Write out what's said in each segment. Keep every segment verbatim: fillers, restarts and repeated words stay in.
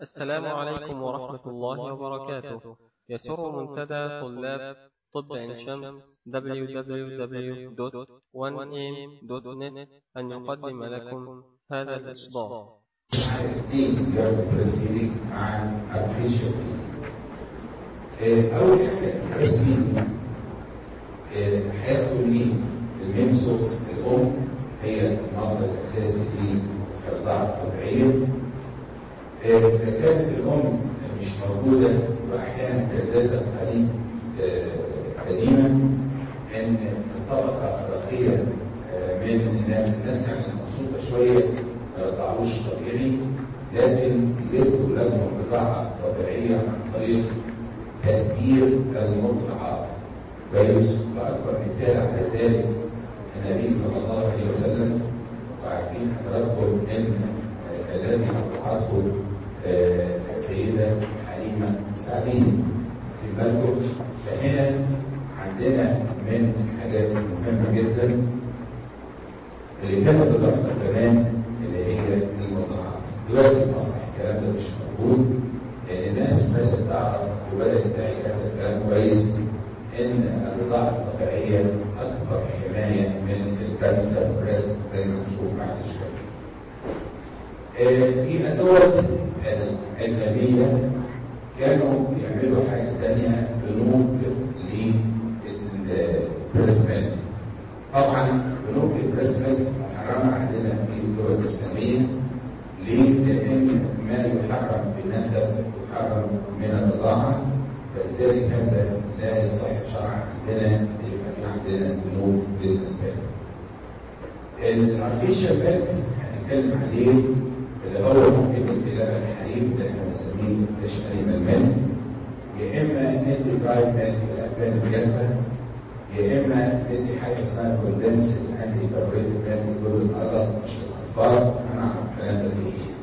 السلام عليكم ورحمة الله وبركاته. يسر منتدى طلاب طب عين شمس دبليو دبليو دبليو دوت وان إيه إم دوت نت أن يقدم لكم هذا الإصدار. الاثنين بياخدوا بريستيريك مع ارتفيشال. اول حاجه البريستيريك هياخدوا مين؟ المين سورس الام هي المصدر الاساسي للرضاعه الطبيعيه. اذا كانت الام مش موجوده واحيانا كذلك القريب قديما ان الطبقه الرقيقه من الناس الناس يعني مبسوطه شويه ما يرضعوش طبيعي، لكن يدوا لهم رضاعه طبيعيه عن طريق تدبير المرضعات. كويس؟ واكبر مثال على ذلك النبي صلى الله عليه وسلم، وعارفين حضراتكم ان الذي رضعته السيده حليمه سعديه في بالكم. فهنا عندنا من حاجات مهمه جدا اللي كانت بتحصل زمان اللي هي المرضعات. دلوقتي اصبح الكلام ده مش موجود، لان الناس بدات تعرف وبدات تعي هذا الكلام كويس ان الرضاعه الطبيعيه اكبر حمايه من الكانسر والريسك زي ما هنشوف بعد شويه. في الدول الاجنبيه كانوا يعملوا حاجه ثانيه، بنوك للبريست ميلك. طبعا بنوك البريست ميلك محرمه عندنا في الدول الاسلاميه. ليه؟ لان ما يحرم بالنسب يحرم من الرضاعه، فلذلك هذا لا يصح شرعا عندنا يبقى في عندنا بنوك للانتاج. الارتفيشال ميلك هنتكلم عليه اللي هو ممكن ندي لبن حليب اللي احنا بنسميه فريش انيمال ميلك، يا اما ندي دراي ميلك الالبان الجافه، يا اما ندي حاجه اسمها كوندنس انتي كاربوريتد ميلك دول الادلت مش الاطفال. هنعرف الكلام ده ايه.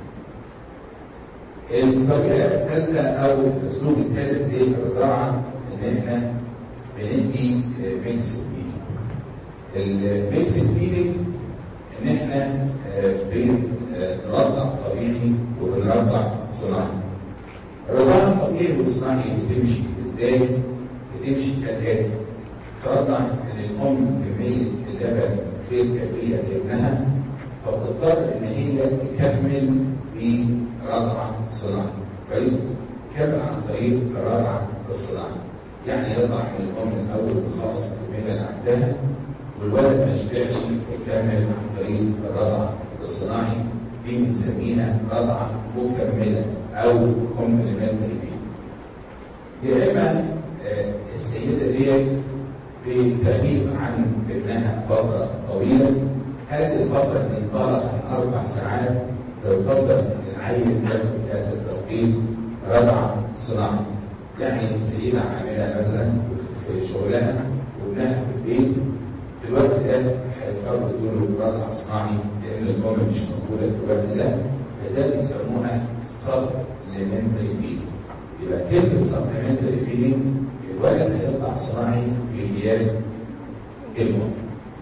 الطريقه الثالثه او الاسلوب الثالث للرضاعه ان احنا بندي ميكس فيدنج. الميكس فيدنج ان احنا بنرضع طبيعي وبنرضع صناعي. الرضاعه الطبيعي والصناعي بتمشي ازاي؟ بتمشي كالاتي: ترضع للام كميه اللبن غير كافيه لابنها، فبتضطر ان هي تكمل برضعه صناعي. كويس؟ تكمل عن طريق الرضعه الصناعي، يعني يرضع من الام الاول ويخلص الكميه اللي عندها، والولد ما يشبعش يكمل عن طريق الرضع الصناعي. دي بنسميها رضعه مكمله او كومبلمنتري. يا اما السيده ديت بتغيب عن ابنها فتره طويله، هذه الفتره بتنطلق عن اربع ساعات، فيفضل ان العيل ياخد في هذا التوقيت رضعه صناعي. يعني سيده عامله مثلا في شغلها وابنها في البيت، في الوقت ده هيضطروا يدوا له رضع صناعي لان الام مش موجوده في الوقت ده، فده بيسموها سبلمنتري فيدنج. يبقى كلمه سبلمنتري فيدنج الولد هيرضع صناعي في غياب الام.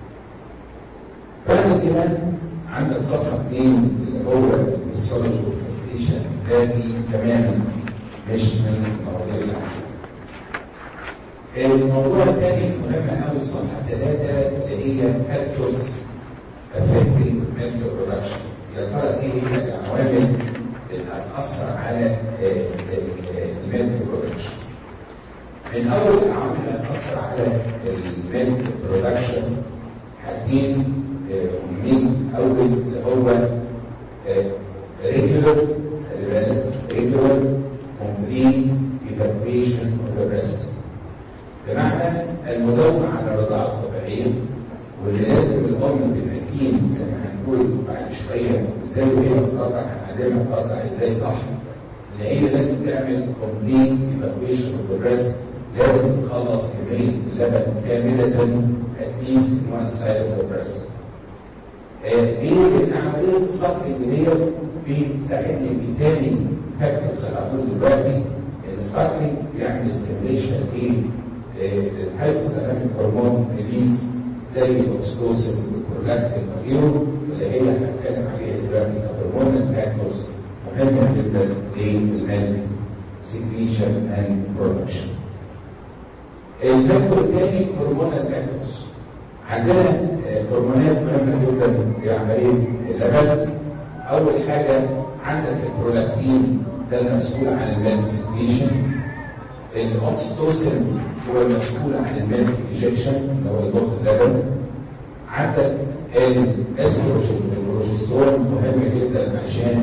بعد كده عندك صفحه اثنين اللي هو السولوجي والفلتريشن، الذي تماما مش من المواضيع اللي عندنا. الموضوع الثاني مهم قوي صفحه ثلاثه اللي هي فاكتورز افكتنج ميلك برودكشن. يا ترى ايه هي العوامل اللي هتاثر على الميلك برودكشن؟ من اول العوامل اللي هتاثر على الميلك برودكشن حاجتين مهمين. اول اللي هو ريجولار، خلي بالك، ريجولار كومبليت ايفاكويشن اوف ذا بريست، بمعنى المداومه على الرضاعه الطبيعيه، واللي لازم الام تبقى كين زي ما هنقول بعد شويه ازاي وهي بتقطع هنعلمها تقطع ازاي صح، ان هي لازم تعمل كومبليت ايفاكويشن اوف ذا بريست، لازم تخلص كميه اللبن كامله اتليست من وان سايد اوف ذا بريست. ليه؟ لان عمليه الصقر اللي هي بتساعدني في تاني فاكتورز اللي هقول دلوقتي، ان الصقر بيعمل ستيميليشن في الهايبوثالاميك هرمون ريليز زي الاكسيتوسين والبرولاكتين وغيره، اللي هي هنتكلم عليها دلوقتي كهرمون فاكتورز مهمه جدا جدا للميلك سكريشن اند برودكشن. الفاكتور الثاني هرمونال فاكتورز. عندنا هرمونات مهمه جدا في عمليه اللبن. اول حاجه عندك البرولاكتين، ده المسؤول عن الميلك سكريشن. الاوكسيتوسين هو المسؤول عن الميلك ايجكشن اللي هو ضخ اللبن. عندك الاستروجين والبروجسترون مهم جدا عشان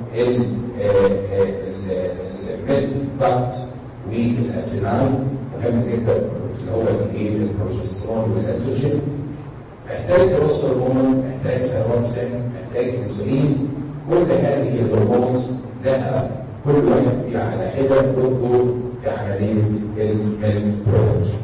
الميلك داكت والاسينال مهم جدا اللي هو الايه البروجسترون والاستروجين. محتاج جروث هرمون، محتاج ثيرويد سن، محتاج انسولين. كل هذه الهرمونات لها كل واحد في على حده دور في عمليه الميلك برودكشن.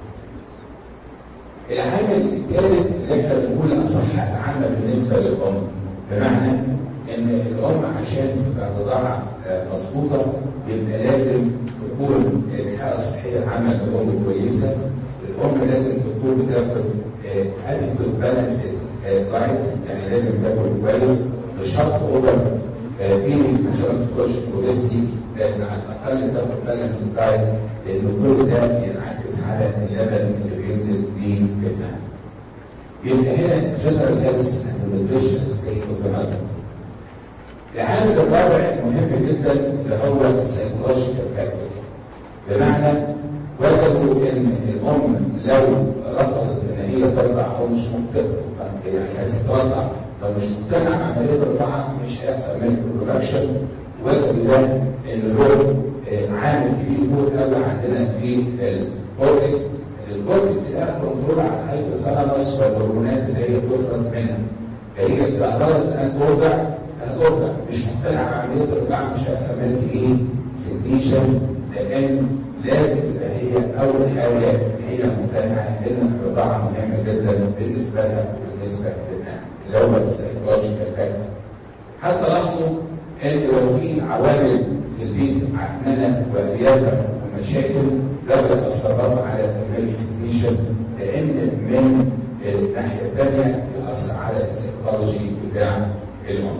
العامل الثالث اللي احنا بنقول اصح العامه بالنسبه للام، بمعنى ان الام عشان تبقى الرضاعه مظبوطه يبقى لازم تكون الحاله الصحيه العامه للام كويسه. الام لازم تكون بتاخد ادكوت بالانس دايت، يعني لازم تاكل كويس بشرط اوفر فيني عشان ما تدخلش في اوبستي، لكن على الاقل تاخد بالانس دايت، لان كل ده ينعكس على اللبن اللي بينزل في الدم. يبقى هنا جنرال هيلث اند نيوتريشن ستيت اوف ذا ماذر. العامل الرابع المهم جدا اللي هو السايكولوجيكال فاكتور، بمعنى وجدوا ان الام لو رفضت ان هي ترضع او مش مقتنعه، يعني اسف ترضع لو مش مقتنعه بعمليه الرضاعه مش هيحصل ميلك برودكشن. وجدوا ده ان له عامل كبير فوق قوي عندنا في الكورتكس. الكورتكس لها كنترول على الهايبوثالاموس والهرمونات اللي هي بتفرز منها، فهي اذا ارادت ان ترضع هترضع، مش مقتنعه بعمليه الرضاعه مش هيحصل ميلك ايه سكريشن، لان لازم تبقى هي اول حاجه هي مقتنعه ان الرضاعه مهمه جدا بالنسبه لها وبالنسبه لنا، اللي هو السايكولوجيكال فاكتور. حتى لاحظوا ان لو في عوامل في البيت عكننه واريافه ومشاكل ده بيأثر على الميلك سكريشن، لان من الناحيه الثانيه بيأثر على السيكولوجي بتاع الام.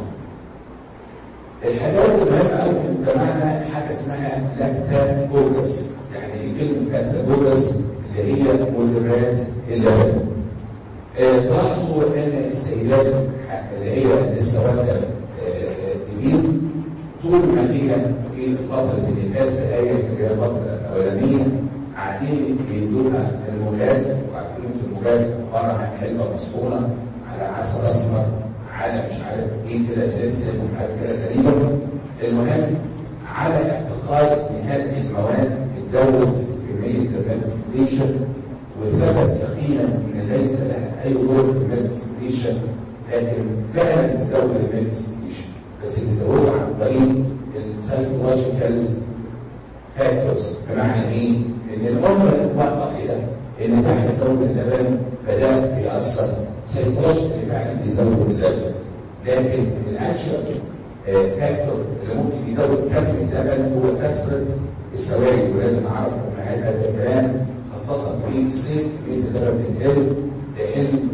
الحاجات المهمه قوي في مجتمعنا حاجه اسمها لاكتوباجس، يعني كلمه لاكتوباجس اللي هي مدرات اللبن. آه تلاحظوا ان السيدات اللي هي لسه والده جديد طول ما هي في فتره النفاس دقائق اللي هي الفتره الاولانيه قاعدين بيدوها الموجات، وعارفين الموجات عباره عن حلبه مصفونه على عسل اسمر على مش عارف ايه كده سلسل وحاجه كده غريبه. المهم على اعتقاد ان هذه المواد بتزود كميه الميلك سكريشن، وثبت يقينا ان ليس لها اي دور في الميلك سكريشن، لكن فعلا بتزود الميلك سكريشن، بس بتزودها عن طريق السايكولوجيكال فاكتورز. بمعنى ايه؟ ان الام معتقده ان تحت زود اللبن فده بيأثر سايكولوجيكالي فعلا بيزود اللبن، لكن الاكشن فاكتور اللي ممكن يزود كم اللبن هو كثره السوائل، ولازم اعرف ان هذا الكلام خاصه في الصيف كميه اللبن بتقل، لان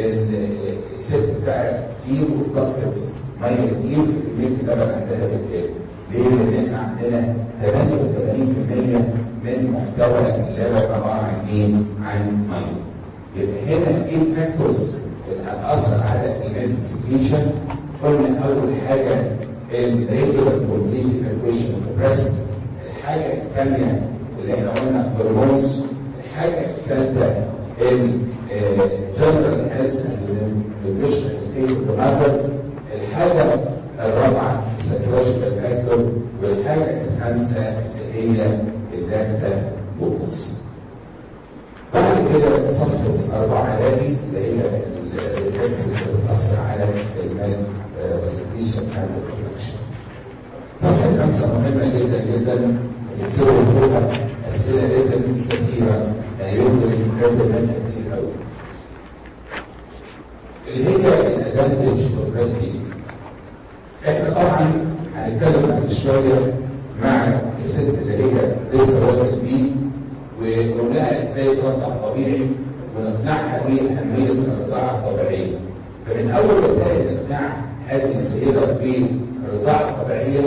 الست بتاعها كتير وضغط ميه كتير في كميه اللبن عندها بتقل. ليه؟ لان احنا عندنا ثمانية وثمانين بالمئة من محتوى اللبن عباره عن ايه؟ عن ميه. يبقى هنا ايه الفاكتورز اللي هتاثر على الميلك سكريشن؟ قلنا اول حاجه الريجولار كومبليت ايكويشن اوف بريست، الحاجه الثانيه اللي احنا قلنا هرمونز، الحاجه الثالثه الجنرال هيلث اند نيوتريشنال ستيت اوف ذا ماذر، الحاجه الرابعه السايكولوجيكال فاكتور، والحاجه الخامسه اللي هي اللاكتوباجس. بعد كده صفحه أربعة الاقي اللي هي الريفلكس اللي بتاثر على الميلك سكريشن اند برودكشن. صفحه خمسه مهمه جدا جدا بتصير فيها اسئله لازم كثيره، يعني ينزل ينزل منها كتير قوي، اللي هي الادفانتج اوف بريست فيدنج. احنا طبعا هنتكلم بعد شويه مع الست اللي هي لسه والده دي ونقول لها ازاي ترضع طبيعي ونقنعها باهميه الرضاعه الطبيعيه. فمن اول وسائل اقناع هذه السيده بالرضاعه الطبيعيه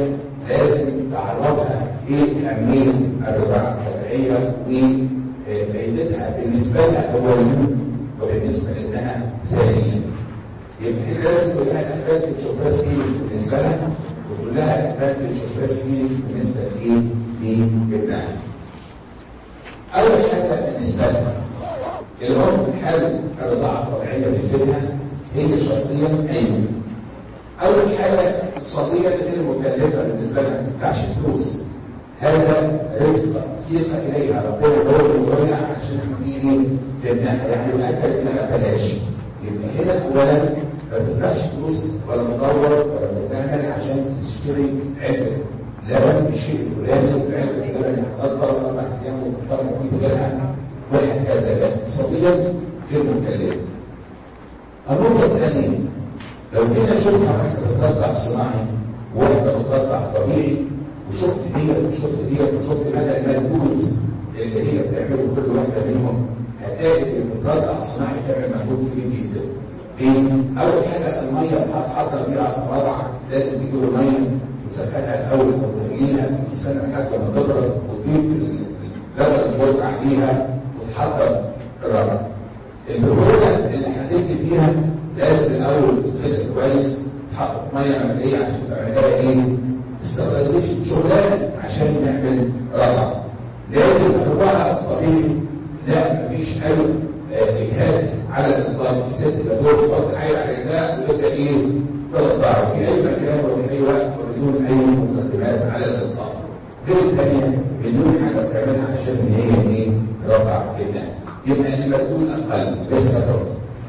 لازم تعرفها ايه اهميه الرضاعه الطبيعيه وفائدتها بالنسبه لها اولا وبالنسبه لانها ثانيا. يبقى هي لازم تقول لها الادفانتج اوف بريست فيدنج بالنسبه لها، وتقول لها الادفانتج اوف بريست فيدنج بالنسبه لايه؟ لابنها. اول حاجه بالنسبه لها الام بتحاول الرضاعه الطبيعيه لابنها هي شخصيا ايوه. اول حاجه اقتصاديا غير مكلفه بالنسبه لها، ما ينفعش فلوس، هذا رزق سيق اليها ربنا هو اللي يقولها عشان تجيلي لابنها، يعني الاكل ابنها بلاش. يبقى هنا اولا ما تدفعش فلوس ولا مدور ولا متعمل عشان تشتري علبه لبن بالشيء الفلاني، والعلبه اللبن هتقدر اربع ايام وتضطر ممكن غيرها وهكذا. اقتصاديا غير مكلفه. النقطه الثانيه لو جينا شفنا واحده بترضع صناعي وواحده بترضع طبيعي، وشفت ديت وشفت ديت وشفت مدى المجهود اللي هي بتعمله كل واحده منهم، هتلاقي اللي بترضع صناعي بتعمل مجهود كبير جدا. ليه؟ اول حاجه الميه اللي هتحضر بيها الرضعه لازم تجيب الميه وتسخنها الاول وتغليها وتستنى لحد ما تبرد وتضيف اللبن اللي عليها وتحضر الرضعه. البروده اللي هتدي فيها لازم الاول تتغسل كويس، تحط ميه مغليه عشان تعملها ايه؟ استرلايزيشن شغلانه عشان نعمل رضعه. لكن الرضاعه الطبيعي لا، مفيش اي اجهاد على الاطلاق. الست بدور تحط العين على رجلها وتبدا ايه؟ ترضع في اي مكان وفي اي وقت وبدون اي مقدمات على الاطلاق. غير الثانيه بدون حاجه بتعملها عشان ان هي ايه؟ ترضع ابنها. يبقى المجهود اقل ليس اكثر.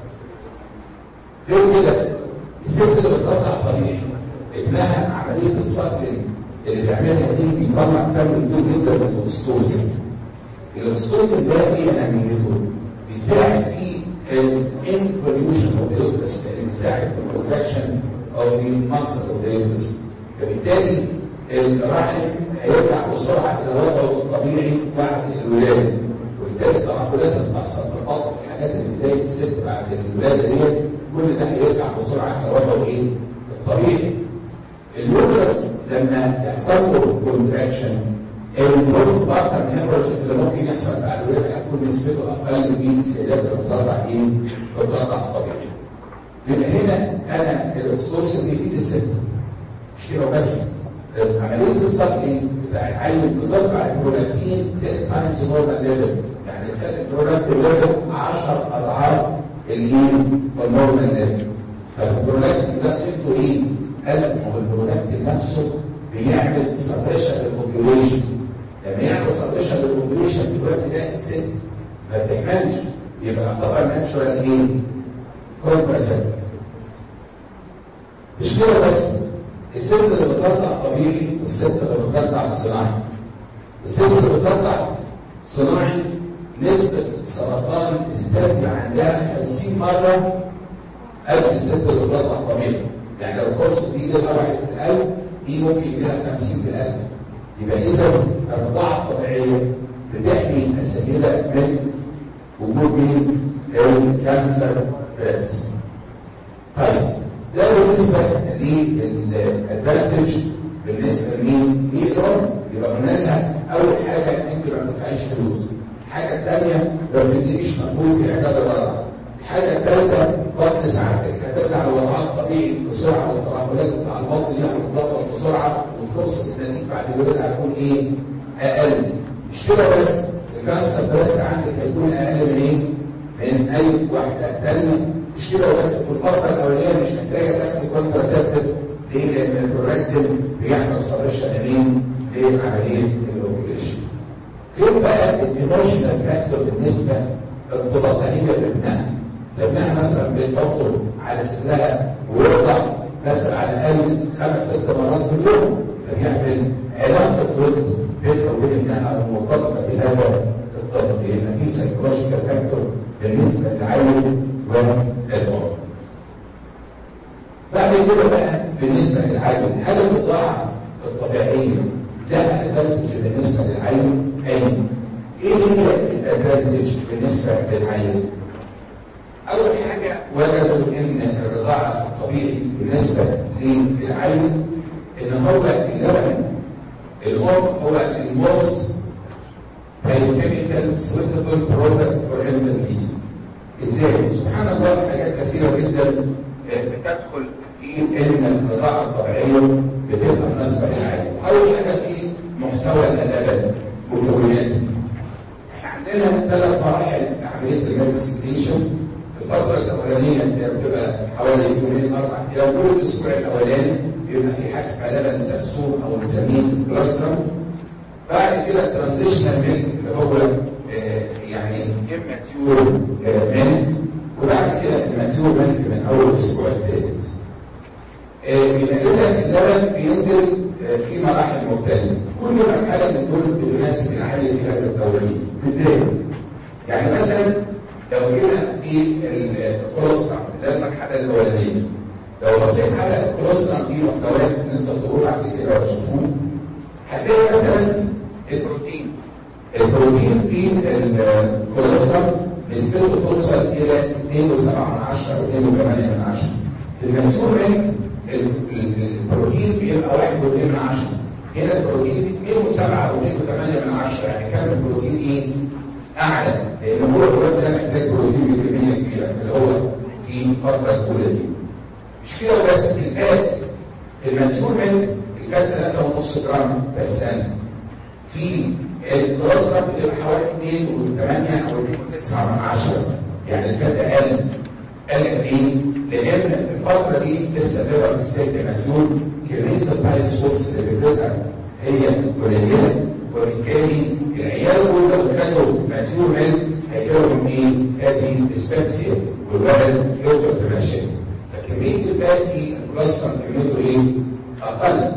غير كده الست اللي بترضع طبيعي ابنها عمليه الصقر اللي بيعملها دي بيطلع كم كبير جدا من الاكستوسين. الاكستوسين ده ايه اهميته؟ بيساعد في الانفوليوشن اوف ذا يوترس، يعني بيساعد في الكونتراكشن اوف ذا ماسل اوف ذا يوترس. فبالتالي الرحم هيرجع بسرعه الى وضعه الطبيعي بعد الولاده، وبالتالي التنقلات اللي بتحصل في البطن الحاجات اللي بدايه الست بعد الولاده ديت كل ده هيرجع بسرعه الى وضعه ايه؟ الطبيعي. اليوترس لما يحصل له كونتراكشن البوست بارتم هيموريج اللي ممكن يحصل بعد الولاده هتكون نسبته اقل من السيدات اللي بترضع ايه؟ بترضع طبيعي. يبقى هنا انا الاكسبوسر دي في الست مش كده بس، عمليه الصقر بتاع العين بترفع البرولاكتين عشرة تايمز نورمال ليفل، يعني تخلي البرولاكتين ليفل عشرة اضعاف الايه؟ النورمال ليفل. فالبرولاكتين ده قيمته ايه؟ قال ما هو البرولاكتين نفسه بيعمل سبريشن للأوفيوليشن. لما يعمل سبريشن للأوفيوليشن في الوقت ده الست ما بتكملش، يبقى يعتبر ناتشورال ايه؟ كونتراسيبتيف. مش كده بس، الست اللي بترضع طبيعي والست اللي بترضع صناعي. الست اللي بترضع صناعي نسبة سرطان الثدي عندها خمسين مرة قبل الست اللي بترضع طبيعي. يعني لو الكورس دي جالها واحد في الألف دي ممكن يجيلها خمسين في الألف. يبقى إذا الرضاعة الطبيعية بتحمي السيدة من وجود الكانسر بريست. طيب ده بالنسبة للادفانتج بالنسبة لمين؟ للأم. يبقى قلنا لها أول حاجة أنت ما بتدفعيش فلوس. الحاجة الثانية ما بتبذليش مجهود في إعداد الرضاعة. الحاجة الثالثة بطن سعادتك هترجع لوضعها الطبيعي بسرعة، والترهلات بتاع البطن دي هتتظبط بسرعة، وفرصة النزيف بعد الولادة هتكون إيه؟ أقل. مش كده بس، الكانسر بريست عندك هيكون أقل من إيه؟ من أي واحدة ثانية. مش كده بس، في الفترة الأولانية مش محتاجة تاخد كونتراسيبتيف. ليه؟ لأن البرولاكتين بيعمل سبريشن أمين لعملية الأوفيوليشن. غير بقى الإيموشنال فاكتور بالنسبة للارتباطها هي بابنها. ابنها مثلا بتحطه على صدرها ويرضع مثلا على الأقل خمس ست مرات في اليوم، فبيعمل علاقة ود بينها وبين ابنها مرتبطة بهذا الطفل. يبقى في سايكولوجيكال فاكتور بالنسبة للعيل والأم. بعد كده بقى بالنسبة للعيل، هل الرضاعة الطبيعية لها أدفانتج بالنسبة للعيل؟ أيوه. إيه هي الأدفانتج بالنسبة للعيل؟ أول حاجة وجدوا إن الرضاعة الطبيعي بالنسبة للعيل إن هو اللبن الام هو الموست بايوكيميكال سويتبل برودكت فور انفنت فيدنج. ازاي؟ سبحان الله حاجات كثيره جدا بتدخل في ان الرضاعه الطبيعيه بتبقى مناسبه للعيل. اول حاجه في محتوى اللبن مكوناته. احنا عندنا ثلاث مراحل لعمليه الميلك سكريشن. الفتره الاولانيه اللي بتبقى حوالي يومين اربع ايام، طول الاسبوع الاولاني بيبقى في حاجه اسمها لبن سرسوم او بنسميه بلاسترم. بعد كده الترانزيشنال ميلك اللي هو آه يعني اماتيور ميلك، وبعد كده الماتيور ميلك من اول الاسبوع الثالث. يبقى اذا اللبن بينزل في مراحل مختلفه، كل مرحله من دول بتناسب العيل في هذا التوريد. ازاي؟ يعني مثلا لو جينا في الكولوسترم ده المرحله الاولانيه، لو بصيت على الكولوسترم دي محتويات ان انت تقول بعد كده وتشوفوه، هتلاقي مثلا البروتين. البروتين في الكولوسترم نسبته توصل الى اثنين فاصلة سبعة من عشرة او اثنين فاصلة ثمانية من عشرة. في الماتيور البروتين بيبقى واحد فاصلة اثنين من عشرة. هنا البروتين اثنين فاصلة سبعة او اثنين فاصلة ثمانية من عشرة، يعني كان البروتين ايه؟ اعلى، لان هو الولد ده محتاج بروتين بكميه كبيره اللي هو في الفتره الاولى دي. مش كده بس، الفات في الماتيور ميلك الفات ثلاثة ونص جرام بير سنه. في الكولوسترم بتبقى حوالي اثنين فاصلة ثمانية او اثنين فاصلة تسعة من عشرة، يعني الفات اقل. قال ليه؟ لان الفتره دي لسه بيبقى ستيك ماتيور، كميه البايل سورس اللي بتظهر هي قليله، وبالتالي العيال دول لو خدوا ماتيور ميلك هيجيلهم ايه؟ فاتي ديسبنسيا، والولد يقدر في مشاكل. فكميه الفاتي البلاسترم كميته ايه؟ اقل.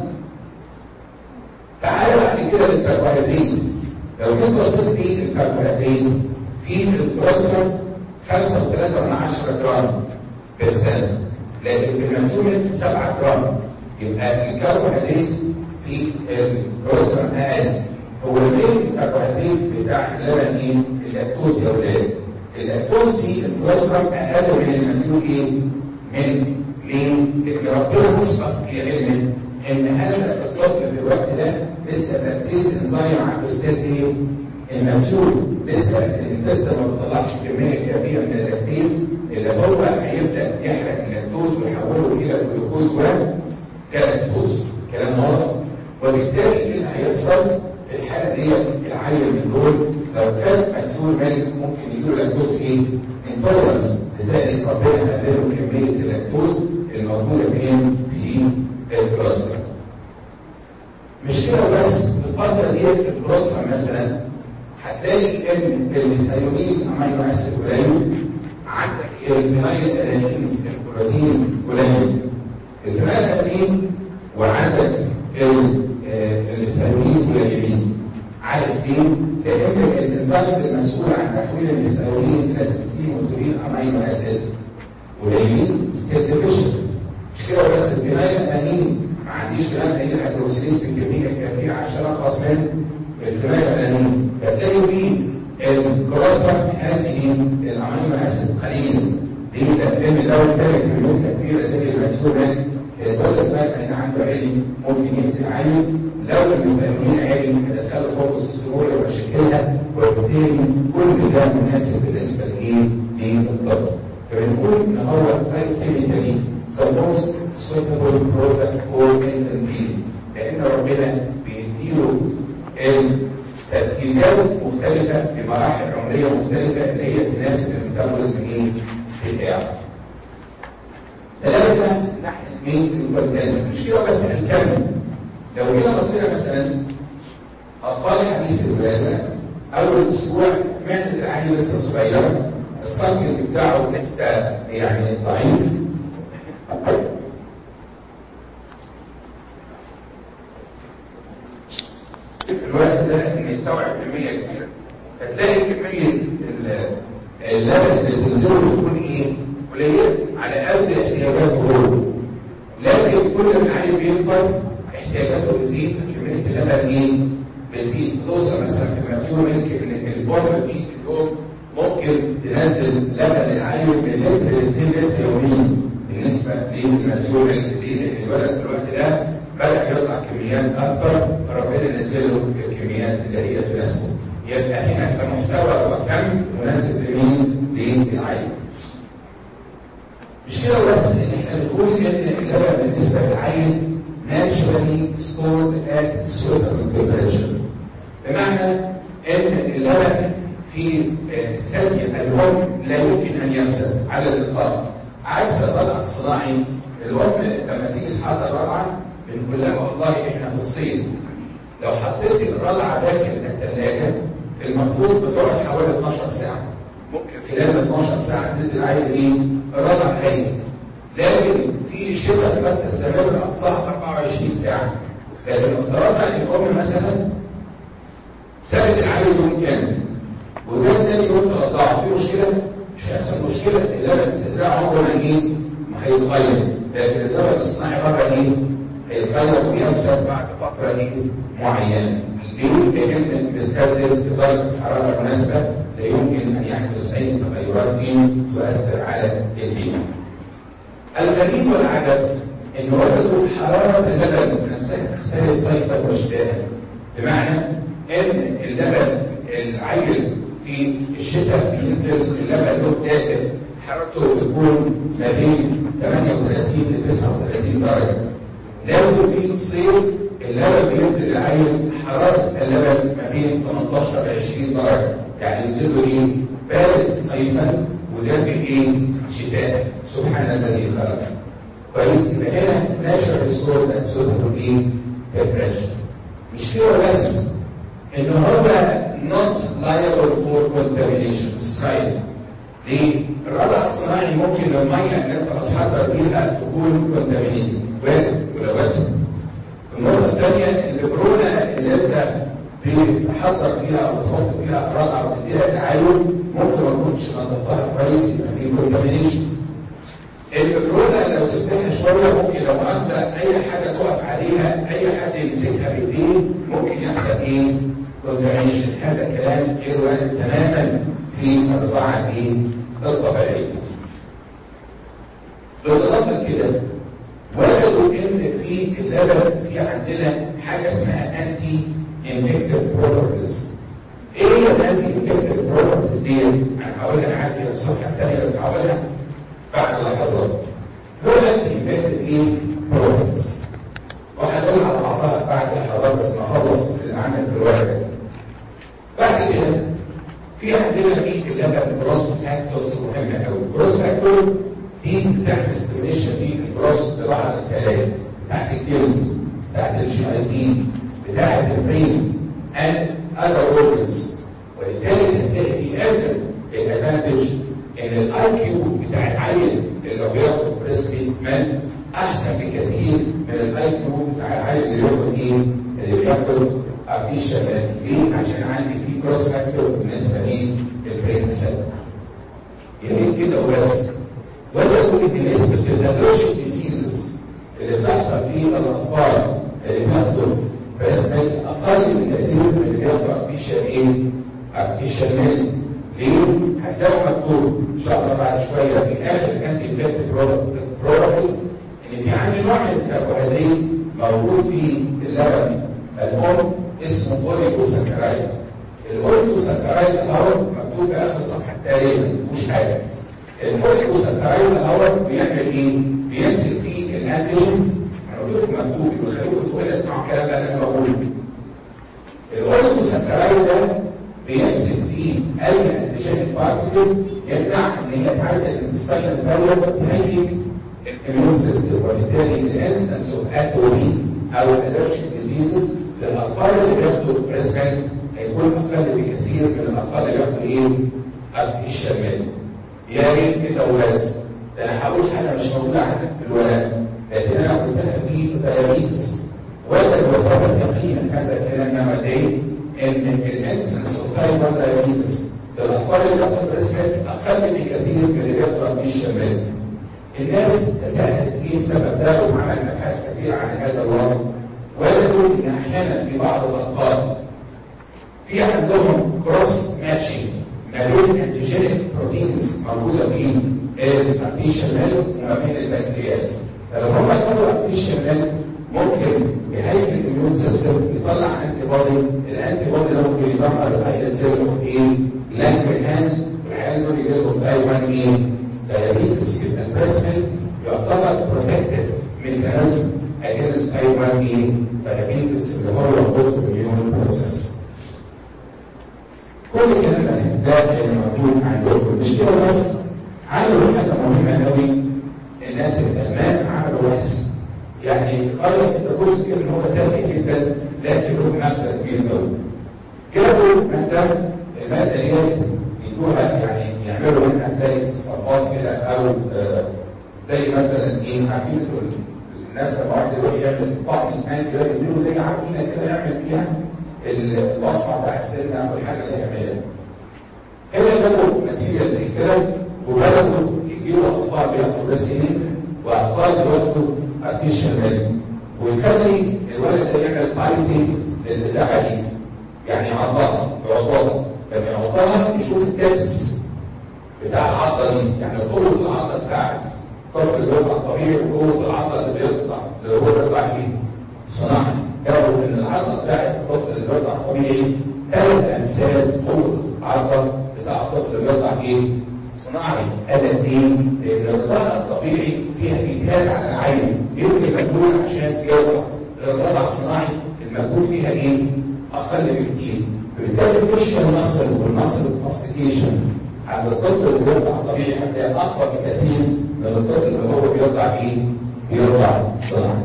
تعالوا بعد كده للكربوهيدرات. لو جيت بصيت في الكربوهيدرات في البلاسترم خمسة فاصلة ثلاثة من عشرة جرام بير سنه، لكن في الماتيور ميلك سبعة جرام. يبقى الكربوهيدرات في البلاسترم اقل. هو المين الكربوهيدرات بتاع اللبن ايه؟ اللاكتوز يا اولاد. اللاكتوز في البلاسترم اقل من الماتيور ايه؟ من ليه؟ لان ربنا مسبق في علم ان هذا الطفل في الوقت ده لسه تركيز انزيم عنده ستيل ايه؟ الماتيور، لسه الانتستين ما بتطلعش كميه كافيه من اللاكتيز اللي هو هيبدا يحرق اللاكتوز ويحوله الى جلوكوز وكلاكتوز. كلام واضح؟ وبالتالي ايه اللي هيحصل في الحاله دي؟ العيل من دول لو كان ماتيور ميلك ممكن يجيله لاكتوز ايه؟ انتولرنس، لذلك ربنا قلله كميه اللاكتوز الموجوده فين؟ في البلاسترم. مش كده بس، في الفتره دي البلاسترم مثلا هتلاقي ان الثيونين امينو اسيد قليل، عندك الفينايل الانين البروتين قليل، الفينايل الانين وعندك الثيونين قليلين. عارف ليه؟ لان الانزيمز المسؤول عن تحويل الثيونين الى سيستين وترين امينو اسيد قليلين، ستيل ديفيشن. مش كده بس، الفينايل الانين ما عنديش فينايل الانين هيدروكسيليز بالكميه الكافيه عشان اخلص من الفينايل الانين. فتلاقي فيه الكولوسترم هذه الامينو اسيد قليل. ليه؟ لان لو كانت كميتها كبيره زي الماتيور ميلك الولد بقى ان عنده عالي ممكن ينزل عالي، لو الميثيونين عالي هتدخل الكورتيزول ومشاكلها، وبالتالي كل ده مناسب بالنسبه لايه؟ للطفل. فبنقول ان هو بايوكيميكالي ذا موست سويتبل برودكت فور انفنت فيدنج، لان ربنا بيديله تركيزات مختلفه في مراحل عمريه مختلفه اللي هي تناسب الميتابوليزم ايه؟ بتاعه. ثلاثة ناس ناحية مين الثاني، مش كده بس هنكمل. لو جينا بصينا مثلا أطفال حديث الولادة أول أسبوع معدة العيل لسه صغيرة، الصنج بتاعه لسه يعني ضعيف، الوقت ده إنه يستوعب كمية كبيرة، فتلاقي كمية اللبن اللي بتنزله بتكون إيه؟ قليل على قد احتياجاته هو. لكن كل ما العيل بيكبر احتياجاته بتزيد، كميه اللبن ايه؟ بتزيد. توصل مثلا في الماتيور ميلك ان البوم في اليوم ممكن تنزل لبن العيل من لتر ل اتنين لتر يوميا بالنسبه للماتيور ميلك. ليه؟ لان الولد في الوقت ده بدا يطلع كميات اكبر، فربنا نزل at suitable temperature. بمعنى ان اللبن في ثدي الام لا يمكن ان يفسد على الاطلاق، عكس الرضع الصناعي. الام لما تيجي تحضر رضعه بنقول لها والله احنا في الصيف لو حطيتي الرضعه داخل الثلاجه المفروض بتقعد حوالي اتناشر ساعه، ممكن خلال اتناشر ساعه تدي العيل ايه؟ الرضع هايل. لكن في شبه قد تستمر اقصاها اربعه وعشرين ساعه. لكن افترضنا ان الام مثلا سابت العيل يوم كامل وده تاني يوم ترضعه، في مشكله؟ مش هيحصل مشكله، اللبن الصدري عمره ما ايه؟ ما هيتغير. لكن اللبن الصناعي بره ايه؟ هيتغير ويفسد بعد فتره ايه؟ معينه. ليه؟ لان بتخزن في درجه حراره مناسبه لا يمكن ان يحدث اي تغيرات فيه تؤثر على البيئه. الغريب والعجب ان وجدوا حراره اللبن نفسها تختلف صيفا وشتاء. بمعنى ان اللبن العيل في الشتاء بينزل اللبن له دافئ حرارته بتكون ما بين ثمانية وثلاثين ل تسعة وثلاثين درجه. لكن في الصيف اللبن بينزل العيل حراره اللبن ما بين تمنتاشر ل عشرين درجه، يعني ينزل له ايه؟ بارد صيفا ودافئ ايه؟ شتاء. سبحان الذي خلق. كويس؟ يبقى هنا ناشر الصوت ذات صوته ايه؟ تمبريتشر. مش كده بس ان هو not liable for contamination. صحيح. ليه؟ الرضع الصناعي ممكن الميه اللي انت بتحضر بيها تكون contaminated وارد ولو بس. النقطه الثانيه البرونه اللي انت بتحضر فيها او بتحط فيها الرضع وتديها للعيل ممكن ما تكونش نظفتها كويس يبقى في contamination. البترولة لو سبتها شوية ممكن لو مؤاخذة أي حاجة تقف عليها أي حد يمسكها بإيديه ممكن يحصل إيه؟ كونتامينيشن. هذا الكلام غير وارد تماما في الرضاعة الإيه؟ الطبيعية. بالإضافة كده وجدوا إن في اللبن في عندنا حاجة اسمها أنتي انفكتيف بروبرتيز. إيه هي الأنتي انفكتيف بروبرتيز دي؟ أنا هقولها أنا عارف الصفحة الثانية بس هقولها بعد لحظات. دول انتيفيكتيف ايه؟ بروبرتيز. وهنقولها على بعضها بعد لحظات بس نخلص اللي عندنا في الورقه. بعد كده في عندنا ايه اللبن جروس فاكتورز مهمه قوي. جروس فاكتور دي بتعمل ستيميشن في الجروس لبعض الخلايا بتاعت الجلد، بتاعت الجي اي تي، بتاعت البرين and other organs. ولذلك هتلاقي في اخر الادفانتج ان الاي كيو بتاع العيل اللي لو بياخد بريست مان احسن بكثير من الاي كيو بتاع العيل اللي بياخد ايه؟ اللي بياخد ارتيفيشال مان. ليه؟ عشان عندي في كروس فاكتور بالنسبه للبرين سيل. يا ريت كده وبس. وجدوا ان نسبه النيوروجيك ديزيزز اللي بتحصل في الاطفال اللي بياخدوا بريست مان اقل بكثير من اللي بياخدوا ارتيفيشال ايه؟ ارتيفيشال مان. ليه؟ هتلاقوا مكتوب ان شاء الله بعد شويه في اخر انتي انفكتيف بروبرتيز ان في عندي نوع من الكربوهيدرات موجود في اللبن الام اسمه اوليجوساكرايد. الاوليجوساكرايد اهوت مكتوب في اخر صفحه التاريخ مش حاجه. الاوليجوساكرايد اهوت بيعمل ايه؟ بيمسك فيه الانتيجين. انا قلت لكم مكتوب وخليكم تقولوا اسمعوا الكلام ده اللي انا بقوله. الاوليجوساكرايد ده بيمسك فيه اي انتيجينيك بارتيكل يمنع ان هي تعدي الانتستينال بارير وتهيج الاميون سيستم، وبالتالي الانسنس اوف اتروفي او الالرجيك ديزيزز للاطفال اللي بياخدوا بريست ميلك هيكون اقل بكثير من الاطفال اللي بياخدوا ايه؟ ارتفيشال ميلك. يا ريت كده وبس. ده انا هقول حاجه مش موجوده عندك في الورق لكن انا قلتها في دايابيتس. وجد وفاة يقينا هذا الكلام مبدئي ان الانسنس اوف تايب واحد دايابيتس للاطفال اللي بياخدوا بريست ميلك اقل بكثير من اللي بياخدوا ارتفيشال ميلك. الناس تساءلت ايه السبب ده وعمل ابحاث كثير عن هذا الوضع. وجدوا ان احيانا في بعض الاطفال في عندهم كروس ماتشنج ما بين انتيجينيك بروتينز موجوده في الارتفيشال ميلك وما بين البنكرياس. فلو هم خدوا ارتفيشال ميلك ممكن يهيئ الاميون سيستم يطلع انتي بودي. الانتي بودي ده ممكن يدمر الايلت سيل ايه؟ لانجرهانز والحالات دول يجي لهم تايب واحد ايه؟ دايابيتس. البريست ميلك يعتبر بروتكتيف ميكانيزم اجينست تايب واحد ايه؟ diabetes اللي هو البوست immune بروسيس. كل الكلام ده اللي موجود عندكم. مش كده بس، عملوا حاجه مهمه قوي الناس الالمان، عملوا بحث يعني قالوا ده جزء كده ان هو تافه جدا لكن له مغزى كبير قوي. جابوا ماده، الماده دي يدوها يعني يعملوا منها زي اسقاطات كده او آه زي مثلا ايه، عارفين الناس لما واحد يروح يعمل طعم اسنان كده بيديله زي عجينه كده يعمل فيها الوصفه بتاع السنه او الحاجه اللي هيعملها. هنا جابوا ماتيريال زي كده وبداوا يجيبوا اطفال بياخدوا ده سنين واطفال بياخدوا ارتيشن ميل، ويخلي الولد ده يعمل بايتنج للبتاعه دي، يعني يعضها يعضها، لما يعضها يشوف الدبس بتاع العضه دي، يعني قوه العضه بتاعت الطفل اللي بيطلع طبيعي وقوه العضه اللي بيطلع اللي هو بيطلع فيه صناعي. قالوا ان العضه بتاعت الطفل اللي بيطلع طبيعي ثلاث امثال قوه العضه بتاع الطفل اللي بيطلع فيه صناعي. قالت ايه؟ لان الرضاعه الطبيعي فيها اجهاد على العين، ينزل مجهود عشان يرضع. الرضاعه الصناعي المجهود فيها ايه؟ اقل بكتير. فبالتالي الفيشن ماسل والماسل ماستيكيشن عند الطفل اللي بيرضع طبيعي هتلاقي اكبر بكثير من الطفل اللي هو بيرضع ايه؟ بيرضع صناعي.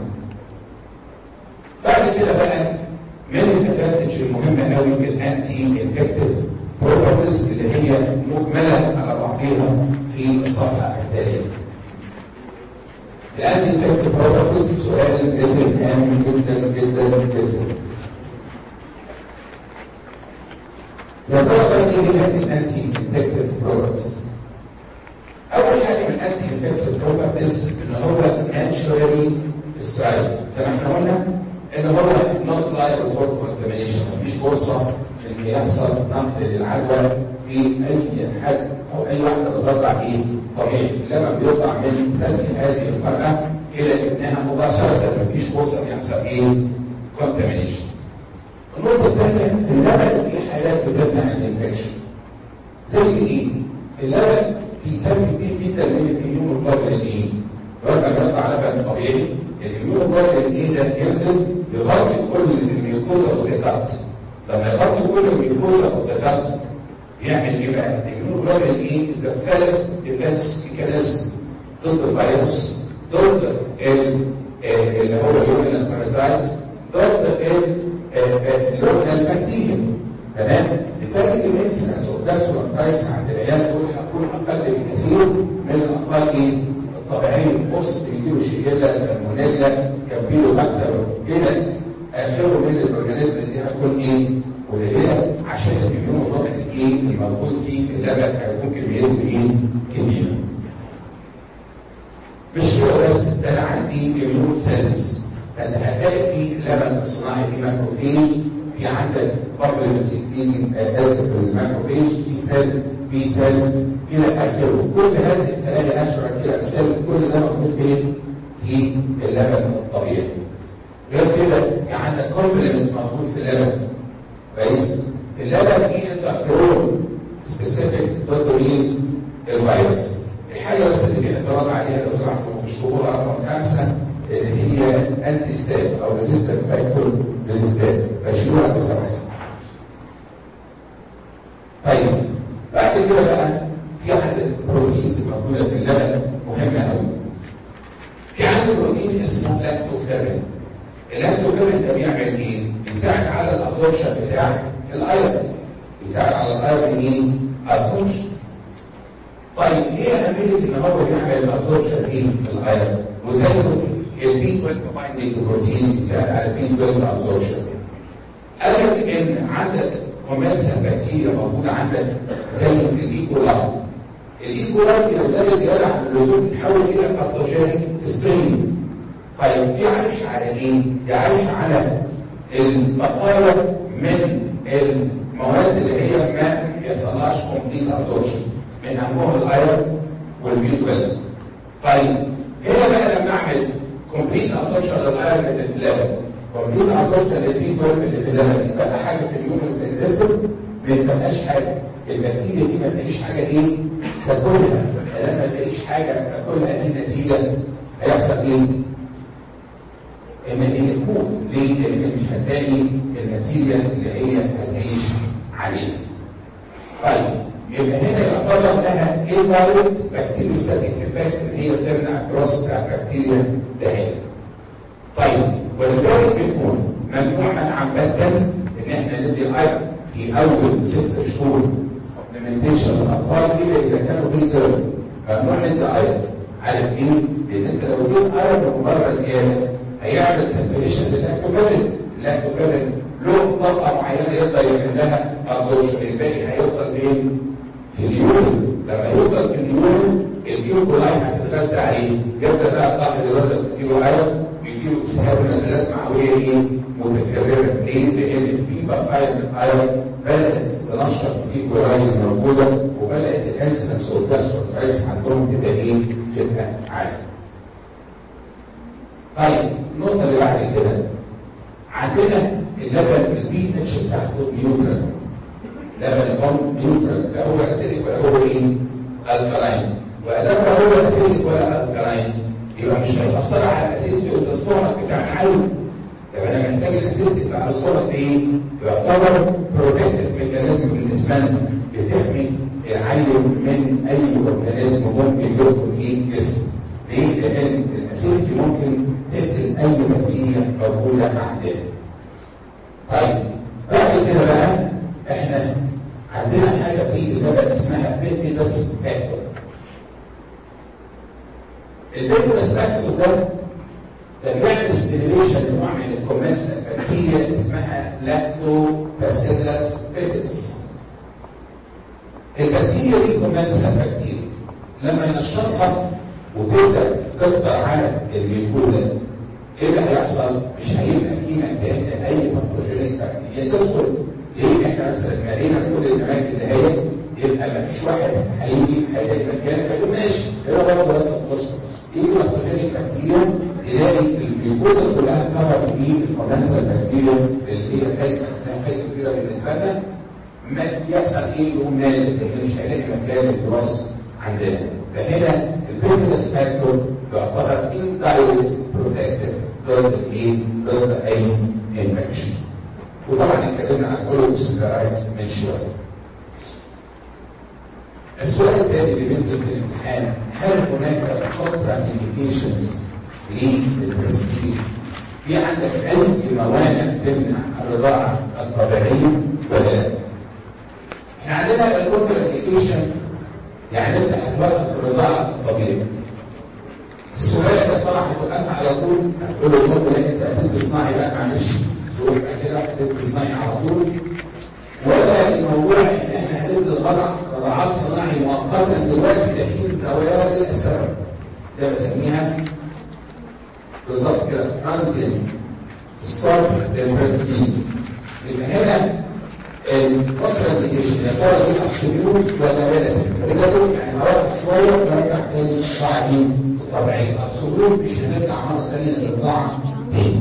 بعد كده بقى من الادفانتج المهمه قوي في الانتي انفكتيف بروبرتيز اللي هي مجمله على بعضها في الصفحه التاليه. الانتي انفكتيف بروبرتيز سؤال جدا هام جدا جدا جدا. يا ترى بقى ايه هي الانتي انفكتيف بروبرتيز؟ اول حاجه من الانتي انفكتيف بروبرتيز ان هو ناتشورالي سترايب، زي ما احنا قلنا ان هو نوت لايبل فور كونتامينيشن، مفيش فرصه ان يحصل نقل للعدوى في اي حد او اي واحده بترضع ايه طبيعي، لما بيطلع من ثدي هذه المراه الى ابنها مباشره مفيش فرصه ان يحصل ايه كونتامينيشن. النقطه الثانيه في اللبن في حالات بتمنع الانفكشن. زي ايه؟ اللبن فيه كم كبير جدا من الاميونوجلوبولين ايه؟ لما بيطلع لبن طبيعي الاميونوجلوبولين ايه ده ينزل يغطي كل الميوكوزا والدكات. لما يغطي كل الميوكوزا والدكات يعمل ايه بقى؟ الاميونوجلوبولين ايه؟ اذا فاز ديفنس ميكانيزم ضد الفيروس، ضد اللي هو اليورينال بارازايت، ضد اللورنال بكتيريا. تمام؟ لذلك الانسنس والجاسترونترايتس عند العيال دول هتكون اقل بكثير من الاطفال ايه؟ الطبيعيين. بص بيجيله شيجيلا، سالمونيلا، كامبيلوباكتر كده اخره من الاورجانيزم دي هتكون ايه؟ قليله عشان الاميونوجلوبولين ايه الموجود فيه اللبن هيكون كميته ايه؟ كبيره. مش كده بس، ده انا عندي اميون سيلز. فانت هتلاقي في اللبن الصناعي في ماكروفيج، في عندك قبل من ستين اسف الماكروفيج، في سيل في سيل الى اخره. كل هذه الخلايا ناتشورال كده سيل، كل ده موجود فين؟ في اللبن الطبيعي. غير كده في عندك كومبلمنت موجود في اللبن. كويس؟ اللبن فيه انترفيرون سبيسيفيك ضد مين؟ الفيروس. الحاجه بس اللي بيعترض عليها لو سمحتوا تشوفوها رقم خمسه اللي هي انتي ستات او ريزيستنت فاكتور للستات، فشيلوها لو سمحتوا. طيب بعد كده بقى في عندك بروتينز موجوده في اللبن مهمه قوي. في عندك بروتين اسمه لاكتوفيرين. اللاكتوفيرين ده بيعمل ايه؟ بيساعد على الابزوربشن بتاع الايرون. بيساعد على الايرون ايه؟ ابزوربشن. طيب ايه اهميه ان هو بيعمل الابزوربشن ايه في الايرون؟ وزي البي اثناشر بايندينج بروتين بيساعد على البي اثناشر ابزوربشن. قال لك ان عندك كومنسال بكتيريا موجوده عندك زي الايكولاي. الايكولاي لو زاد زياده عن اللزوم تتحول الى باثوجينيك سترين. طيب دي عايش على ايه؟ دي عايش على البقايا من المواد اللي هي ما يحصلهاش كومبليت ابزوربشن، من اهمهم الايرون والبي اثناشر. طيب هنا بقى لما اعمل كومبليت ابزوربشن للايرون اللي في اللبن، كومبليت ابزوربشن للبي اثناشر اللي في اللبن، يبقى حاجه في اليوم في الجسم ما يبقاش حاجه. البكتيريا دي ما تلاقيش حاجه ايه؟ تاكلها. لما ما تلاقيش حاجه تاكلها دي النتيجه هيحصل ايه؟ ان ان تموت. ليه؟ لان ايه الماتيريال اللي هي هتعيش عليها. طيب يبقى هنا يعتبر لها indirect bacteriostatic effect اللي هي بتمنع الجروث بتاع البكتيريا دهية. طيب ولذلك بيكون ممنوع منعا باتا ان احنا ندي ايرون في اول ست شهور سبلمنتيشن للاطفال الا اذا كانوا في ترم. ممنوع ندي ايرون. عارف ليه؟ لان انت لو اديت ايرون من بره زياده هيعمل سيركيليشن للاكتوبيرين. الاكتوبيرين له طاقه معينه يقدر يعمل لها ابزوربشن، الباقي هيفضل فين؟ في اليورين. لما يفضل في اليورين الكيوكولاي هتتغذى عليه، يبدا بقى تلاحظ الراجل بتجيله ايرون ويجيله اسهال ونزلات معويه ايه؟ متكرره. ليه؟ لان البيبا ايرون بدات تنشط الكيوكولاي الموجوده وبدات الانسنس والجاستروفايتس عندهم كده ايه؟ تبقى عاليه. طيب النقطه اللي بعد كده عندنا اللبن البي اتش بتاعته نيوترال. لبن الام نيوترال، لا هو اسيدك ولا هو ايه؟ الكلاين. ولما هو اسيدك ولا الكلاين يبقى مش هيأثر على الاسيدتي والاسطوانك بتاع العين. طب انا محتاج الاسيدتي بتاع الاسطوانك بايه؟ يعتبر بروتكتيف ميكانيزم بالنسبه لنا بتحمي العين من اي اورجانيزم ممكن يدخل ايه الجسم. ليه؟ لان الاسيدتي ممكن تقتل اي بكتيريا موجوده عندنا. طيب بعد كده بقى احنا عندنا حاجه في اللبن اسمها بيبيدس فاكتور. البيبيدس فاكتور ده ده بيعمل ستيميوليشن لنوع من الكومنسا بكتيريا اسمها لاكتوباسيلس بيبيدس. البكتيريا دي كومنسا بكتيريا لما ينشطها وتبدا تقطع على الجلوكوزا ايه اللي هيحصل؟ مش هيبقى في مكان اي باثوجينيك بكتيريا تدخل. ليه؟ احنا مثلا مالينا كل الاماكن اللي هي يبقى ما فيش واحد هيجي هيلاقي مكان فيقول ماشي. هو برضه نفس القصه. يجي باثوجينيك بكتيريا تلاقي الجلوكوزا كلها كفر بالكومنسا بكتيريا اللي هي حاجه حاجه كبيره بالنسبه لنا. ما يحصل ايه؟ يقوم نازل لان مش هيلاقي مكان الجراث عندنا. فهنا البيبيدس فاكتور يعتبر indirect protective ضد ايه؟ ضد اي انفكشن. وطبعا اتكلمنا عن الاوكسيدرايتس من شويه. السؤال الثاني اللي بينزل في الامتحان، هل هناك كونترا انديكيشنز للتسكين؟ في عندك اي موانع تمنع الرضاعه الطبيعيه ولا لا؟ احنا عندنا الكونترا انديكيشن يعني انت هتوقف الرضاعه الطبيعيه. السؤال ده طبعا هتوقفها على طول، هتقول له طب لا انت هتبقى تصنعي بقى معلش تقول يبقى كده هتبقى تصنعي على طول، ولا الموضوع ان احنا هنبدا نضع رضاعات صناعي مؤقتا دلوقتي لحين زوال السبب. ده بسميها بالظبط كده ترانزيت ستوب للبريستفيد. يبقى هنا الكونترا انديكيشن يا ترى دي ابسوليوت ولا ريلاتيف؟ ريلاتيف يعني هروح شويه ونرجع تاني للرضاعه دي الطبيعيه. ابسوليوت مش هنرجع مره ثانيه للرضاعه تاني.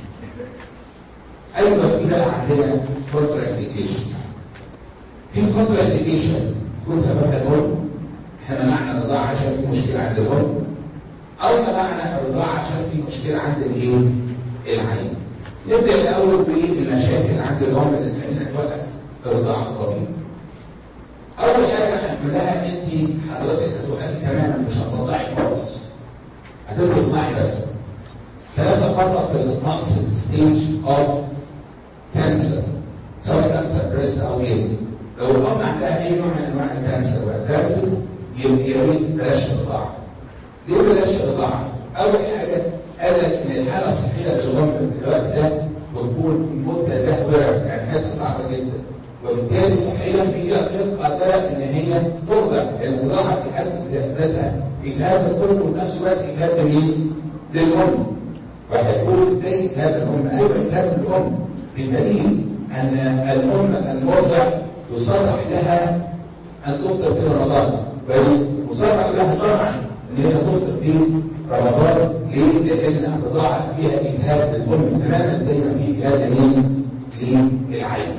ايضا في بقى عندنا كونترا انديكيشن. في كونترا انديكيشن يكون سببها الهرم، احنا منعنا الرضاعه عشان في مشكله عند الهرم، او منعنا الرضاعه عشان في مشكله عند الايه؟ العين. نبدا الاول بالمشاكل عند الهرم اللي تخلينا نوقف الرضاعه الطبيعيه. اول حاجه هنقول لها انت حضرتك هتوقفي تماما مش هترضعي خالص، هتبقي تصنعي بس. ثلاثه فرق في النقص ستيج اوف كانسر، سواء كانسر بريست او غيره. لو الام عندها اي نوع من انواع الكانسر والكانسر يبقى يا ريت بلاش الرضاعه. ليه بلاش الرضاعه؟ اول حاجه قالت ان الحاله الصحيه للام في الوقت ده بتكون متدهوره، يعني حاجه صعبه جدا، وبالتالي صحيا هي غير قادره ان هي ترضع، لان الرضاعه في حد ذاتها اجهاد للطفل وفي نفس الوقت اجهاد لمين؟ للام. وهتقول ازاي اجهاد للام؟ ايوه اجهاد للام بدليل ان الام المرضع يصرح لها ان تفطر في رمضان، كويس؟ مصرح لها شرعا ان هي تفطر في رمضان. ليه؟ لان الرضاعه فيها اجهاد للام تماما زي ما في اجهاد لمين؟ للعين.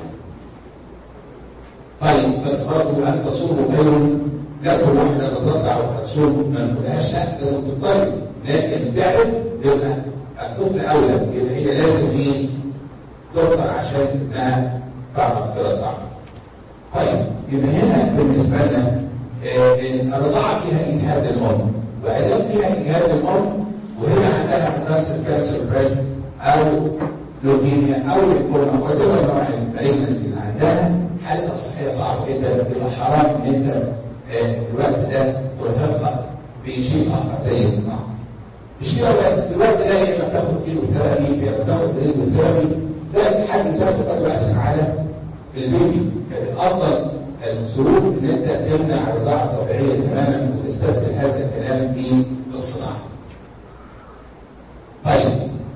طيب بس برضه ان تصوموا خير لكم، واحده تترضع وهتصوم ما نقولهاش لا لازم تفطري، لكن تعب يبقى الطفل اولى، يبقى هي لازم ايه؟ دكتور عشان ابنها تعرف ترضع. طيب يبقى هنا بالنسبه لنا الرضاعه فيها اجهاد الام، وادام فيها اجهاد الام وهي عندها كانسر كانسر بريست او لوكيميا او ليمفوما وغير نوع المالجنسي اللي عندها، حالتها الصحيه صعبه جدا، يبقى حرام ان انت الوقت ده ترهقها بشيء اخر زي النوع. مش كده بس، الوقت ده يا اما بتاخد كيمو ثيرابي يا اما بتاخد ريديو ثيرابي، ده في حد ذاته قد يؤثر على البيبي. الافضل الظروف ان انت تمنع الرضاعه الطبيعيه تماما وتستبدل هذا الكلام بالصناعه. طيب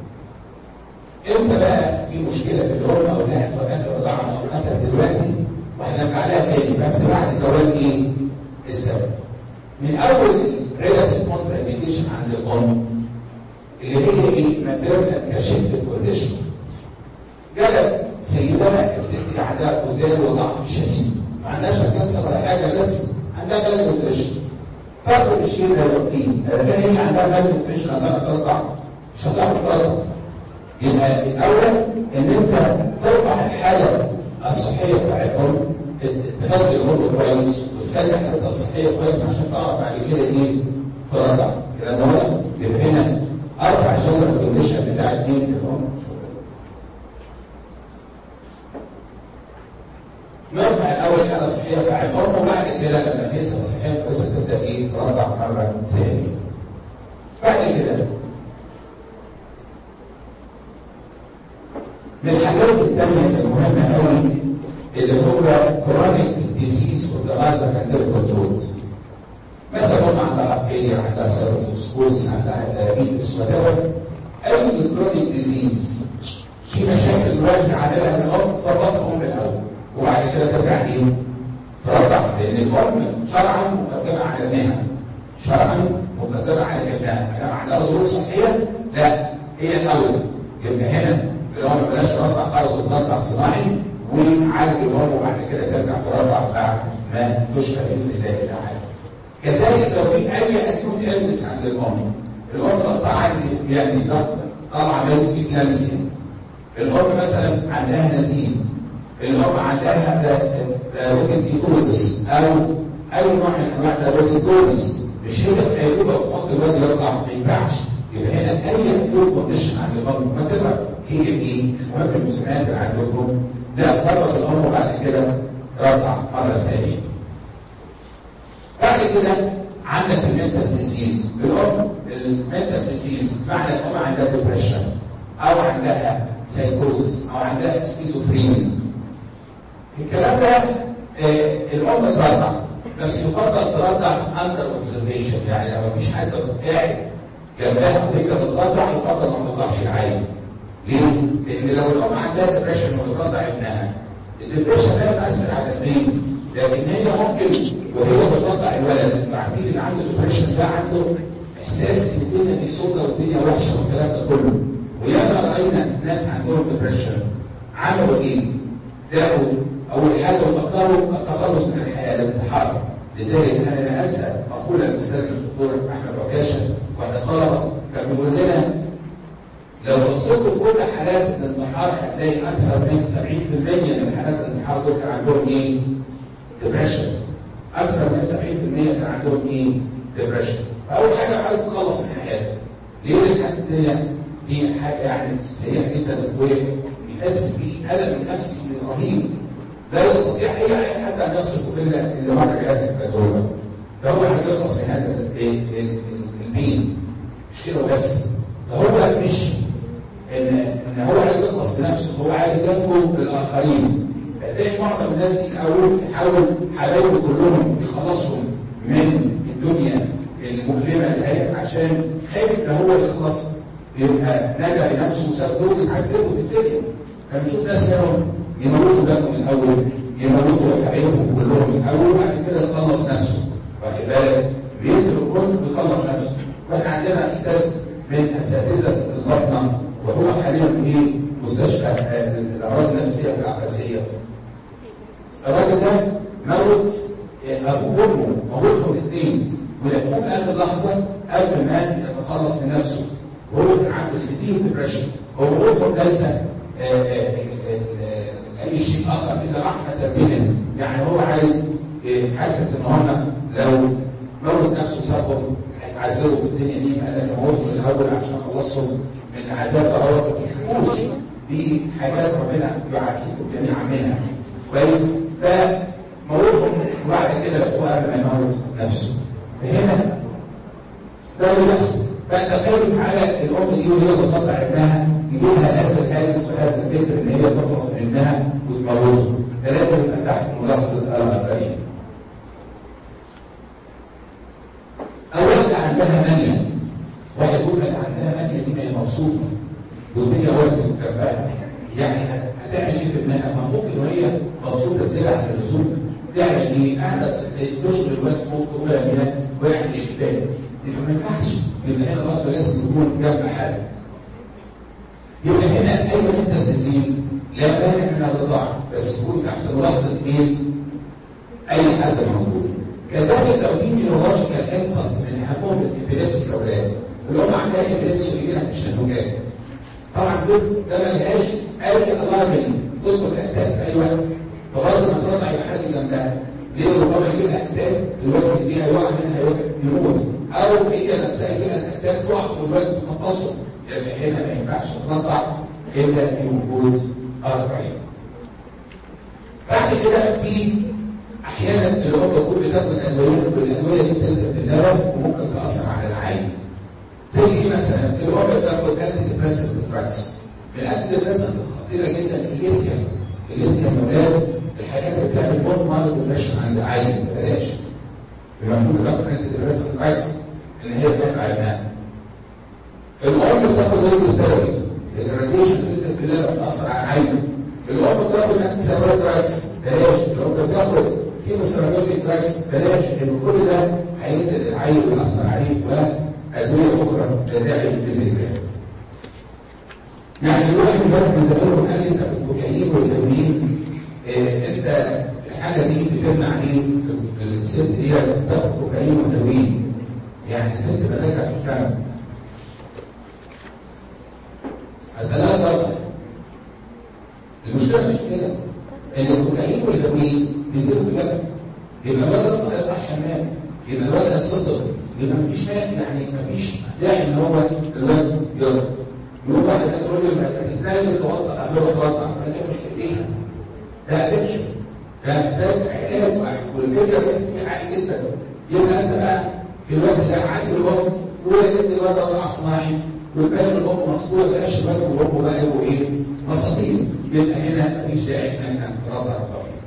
امتى بقى في مشكله في الام او لا توقف الرضاعه مؤقتا دلوقتي وهنرجع لها تاني بس بعد زوال ايه؟ السبب. من اول ريلاتيف كونترا انديكيشن عند الام اللي هي ايه؟ ماتيرنال كاشنت كونديشن. جالت سيدها الست اللي عندها خزان وضعف شديد، ما عندهاش كانسر ولا حاجه بس عندها مال نيوتريشن. تاخد الشيء ده روتين، اذا كان هي عندها مال نيوتريشن عندها ترضع مش هتعرف ترضع. يبقى الاول ان انت ترفع الحاله الصحيه بتاع الام، تغذي الام كويس وتخلي حالتها الصحيه كويسه عشان تعرف بعد كده ايه؟ ترضع. كده هو يبقى هنا ارفع الجنرال كونديشن بتاع الدين في الام. نرفع الاول حاله صحيه بتاع الام وبعد كده لما حالتها الصحيه كويسه تبدا ايه؟ ترضع مره ثانيه. بعد كده من الحاجات الثانيه المهمه قوي اللي هو كرونيك ديزيز اوف ذا ماذر كاندل كنترول. مثلا هم عندها هارت عندها سيروتوكسكوز عندها دايابيتس وات اي كرونيك ديزيز في مشاكل دلوقتي عاملها ان الام ظبط الام الاول وبعد كده ترجع ايه؟ ترضع، لان الام شرعا مقدمه على ابنها، شرعا مقدمه على ابنها، انما عندها ظروف صحيه لا هي الاول. يبقى هنا الام بلاش ترضع خالص وترضع صناعي وعالج الام وبعد كده ترجع ترضع بعد ما تشفى باذن الله تعالى. كذلك لو في اي اكيوت البس عند الام، الام طبعا يعني طالعه من اكلامسيا، الام مثلا عندها نزيف، الام عندها روتيكوزس او اي نوع من انواع الروتيكوزس، مش هي العيوبه وتحط الواد يرضع ما ينفعش. يبقى هنا اي اكيوت كونديشن عند الام ما تبقى هي ايه؟ مش مهم المسميات اللي عندكم، لا ظبط الام وبعد كده رضع مره ثانيه. بعد كده عندك المنتال ديزيز، الام المنتال ديزيز معنى الام عندها ديبريشن او عندها سايكوزس او عندها سكيزوفرينيا. الكلام ده آه الام ترضع بس يفضل ترضع اندر اوبزرفيشن، يعني لو مفيش حد قاعد جنبها وهي بترضع يفضل ما ترضعش العيل. ليه؟ لان لو الام عندها ديبريشن وترضع ابنها، الديبريشن لا تاثر على البين، لكن هي ممكن وهي بترضع الولد عارفين اللي عنده ديبريشن ده عنده احساس ان الدنيا دي سودة والدنيا وحشه والكلام ده كله. وياما راينا ناس عندهم ديبريشن عملوا ايه؟ لقوا اول حاجه فكروا التخلص من الحياه الانتحار. لذلك انا لا انسى مقوله الاستاذ الدكتور احمد عكاشه واحنا طلبه كان بيقول لنا لو بصيتوا كل حالات الانتحار هتلاقي اكثر من سبعين بالمئة من حالات الانتحار دول كان عندهم ايه؟ ديبريشن. اكثر من سبعين بالمئة كان عندهم ايه؟ ديبريشن. فاول حاجه عايز تخلص من حياته. ليه؟ لان حاسس الدنيا دي حاجه يعني سيئه جدا وبيحس بألم نفسي رهيب لا يستطيع اي حد ان يصفه الا اللي مر بهذه التجربه. فهو عايز يخلص من هذا البين. مش كده بس، فهو مش ان ان هو عايز يخلص بنفسه، هو عايز ينقذ الاخرين. هتلاقي معظم الناس دي اول يحاول حبايبه كلهم يخلصهم من الدنيا المؤلمه دي عشان خايف ان هو يخلص يبقى نجا لنفسه وسابوه يتعذبوا في الدنيا. فبنشوف ناس منهم يموتوا بناتهم الاول، يموتوا حبايبهم كلهم الاول وبعد كده يخلص نفسه. واخد بالك؟ بيقتل الكل ويخلص نفسه. واحنا عندنا استاذ من اساتذه البطنه وهو حاليا في مستشفى الامراض النفسيه في العباسيه. الراجل ده موت ابوه وامه، موتهم الاثنين ولقوه في اخر لحظه قبل ما يتخلص من نفسه. وهو كان عنده ستين ديبريشن. هو موتهم ليس حاسس ان هم لو موت نفسه بسببهم هيتعذبوا في الدنيا دي، قال لك موتوا من الاول عشان اخلصهم من العذاب ده. هو ما تفهموش دي حاجات ربنا يعاقبكم جميعا منها. كويس؟ فموتهم وبعد كده لقوه قبل ما يموت نفسه. فهنا ده اللي بيحصل. فانت خايف على الام دي وهي بتطلع ابنها، يجيبها هذا الهاجس وهذا الفكر ان هي تخلص من ابنها وتموته، فلازم يبقى تحت ملاحظه الاخرين. او واحده عندها مانيا، واحد يقول لك عندها مانيا دي ما هي مبسوطه والدنيا وردت وكفاها، يعني هتعمل ايه في ابنها؟ ما ممكن وهي مبسوطه زياده عن اللزوم تعمل ايه؟ قاعده تشغل الواد فوق تقول يا ويعني الشباك، يبقى ما ينفعش. يبقى هنا برضه لازم يكون جنب حاجه. يبقى هنا اي منتال ديزيز لا مانع من الرضاعه، بس يكون تحت ملاحظه مين؟ اي حد موجود. كذلك لو في نيورولوجيكال انسلت من اهمهم الابيليبسي الاولاد، الام عندها ابيليبسي ويجي لها تشنجات. طبعا دول ده ما لهاش اي الارم تدخل اتاك في اي وقت، فبرضه ما ترضع يبقى حد جنبها. ليه؟ ربما يجي لها اتاك الوقت فيها يقع منها يموت، او هي نفسها يجي لها اتاك تقع والوقت تخلصه. يبقى هنا ما ينفعش ترضع الا في وجود اخرين. بعد كده في احيانا الام تكون بتاخد الادويه والادويه دي بتنزل في النوم وممكن تاثر على العين. زي ايه مثلا؟ الام بتاخد انتي ديبريسنت دراجز. من الانتي ديبريسنت الخطيره جدا الليثيوم. الليثيوم اولاد الحاجات اللي بتعمل بوت مارد ديبريشن عند العين، بلاش. يبقى المفروض تاخد انتي ديبريسنت دراجز ان هي تمنع النوم. الام بتاخد راديو ثيرابي، الراديشن بتنزل في النوم بتاثر على العين. الام بتاخد انتي سيرابيك دراجز، بلاش. الام بتاخد كيموثيرابيوتيك دراجز، بلاش، لان كل ده هينزل العين ويأثر عليه وادويه اخرى لا داعي لذكرها. يعني الواحد امبارح من زمان قال لي انت بالكوكايين والهيروين إيه انت الحاجه دي بتمنع عليه الست دي تاخد كوكايين وهيروين، يعني الست مزاجها تشتغل. الثلاثه ضربه. المشكله مش كده، ان الكوكايين والهيروين بينزلوا في اللبن، يبقى الولد ما يطلعش شمال، يبقى الولد هيتصدق، يبقى مفيش مال، يعني مفيش داعي ان هو الولد يضرب. يقول واحد يقول لي ما تتنازل توضع اخره توضع، انا مش في ايديها. ده ادكشن، ده محتاج علاج والفكره دي عالي جدا. يبقى انت بقى في الوقت ده عالي الام ولا ادي الولد رضاعه صناعي والباقي الام مسؤوله بلاش الولد والام بقى يبقوا ايه؟ مساطيل. يبقى هنا مفيش داعي ان احنا نرضع الطبيعي.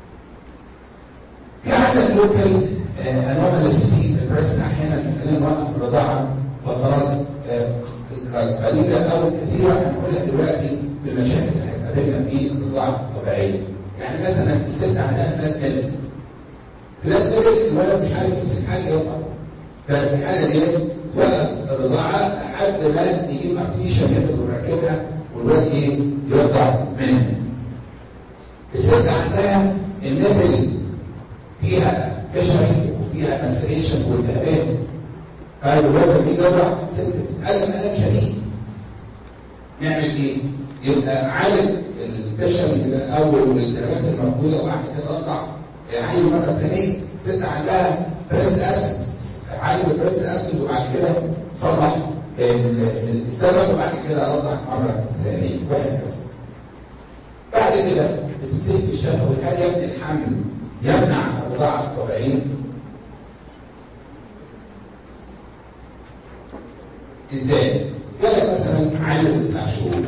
في عدد لوكال انوماليز في البريست احيانا خلينا نوقف الرضاعه فترات قليله او كثيره هنقولها دلوقتي في المشاكل اللي هتقابلنا في الرضاعه الطبيعيه. يعني مثلا الست عندها فلات ميلك. فلات ميلك الولد مش عارف يمسك حاجه يرضع. ففي الحاله دي توقف الرضاعه لحد ما يجيب ارتيشه ياخد ويركبها والولد ايه؟ يرضع منها. الست عندها النبل فيها فيشرنج وفيها مسريشن والتهابات. فالولد بيجي يرضع ست بتتألم ألم شديد. نعمل ايه؟ يبقى عالج الفيشرنج الاول والالتهابات الموجوده وبعد كده رضع عايز مره ثانيه. ست عندها بريست ابسس، عالج البريست ابسس وبعد كده صلح السبب وبعد كده رضع مره ثانيه وهكذا. بعد كده بتسيب الشفوي. هل يمنع الحمل؟ يمنع الرضاعه الطبيعيه؟ ازاي؟ جالك مثلا عيل تسع شهور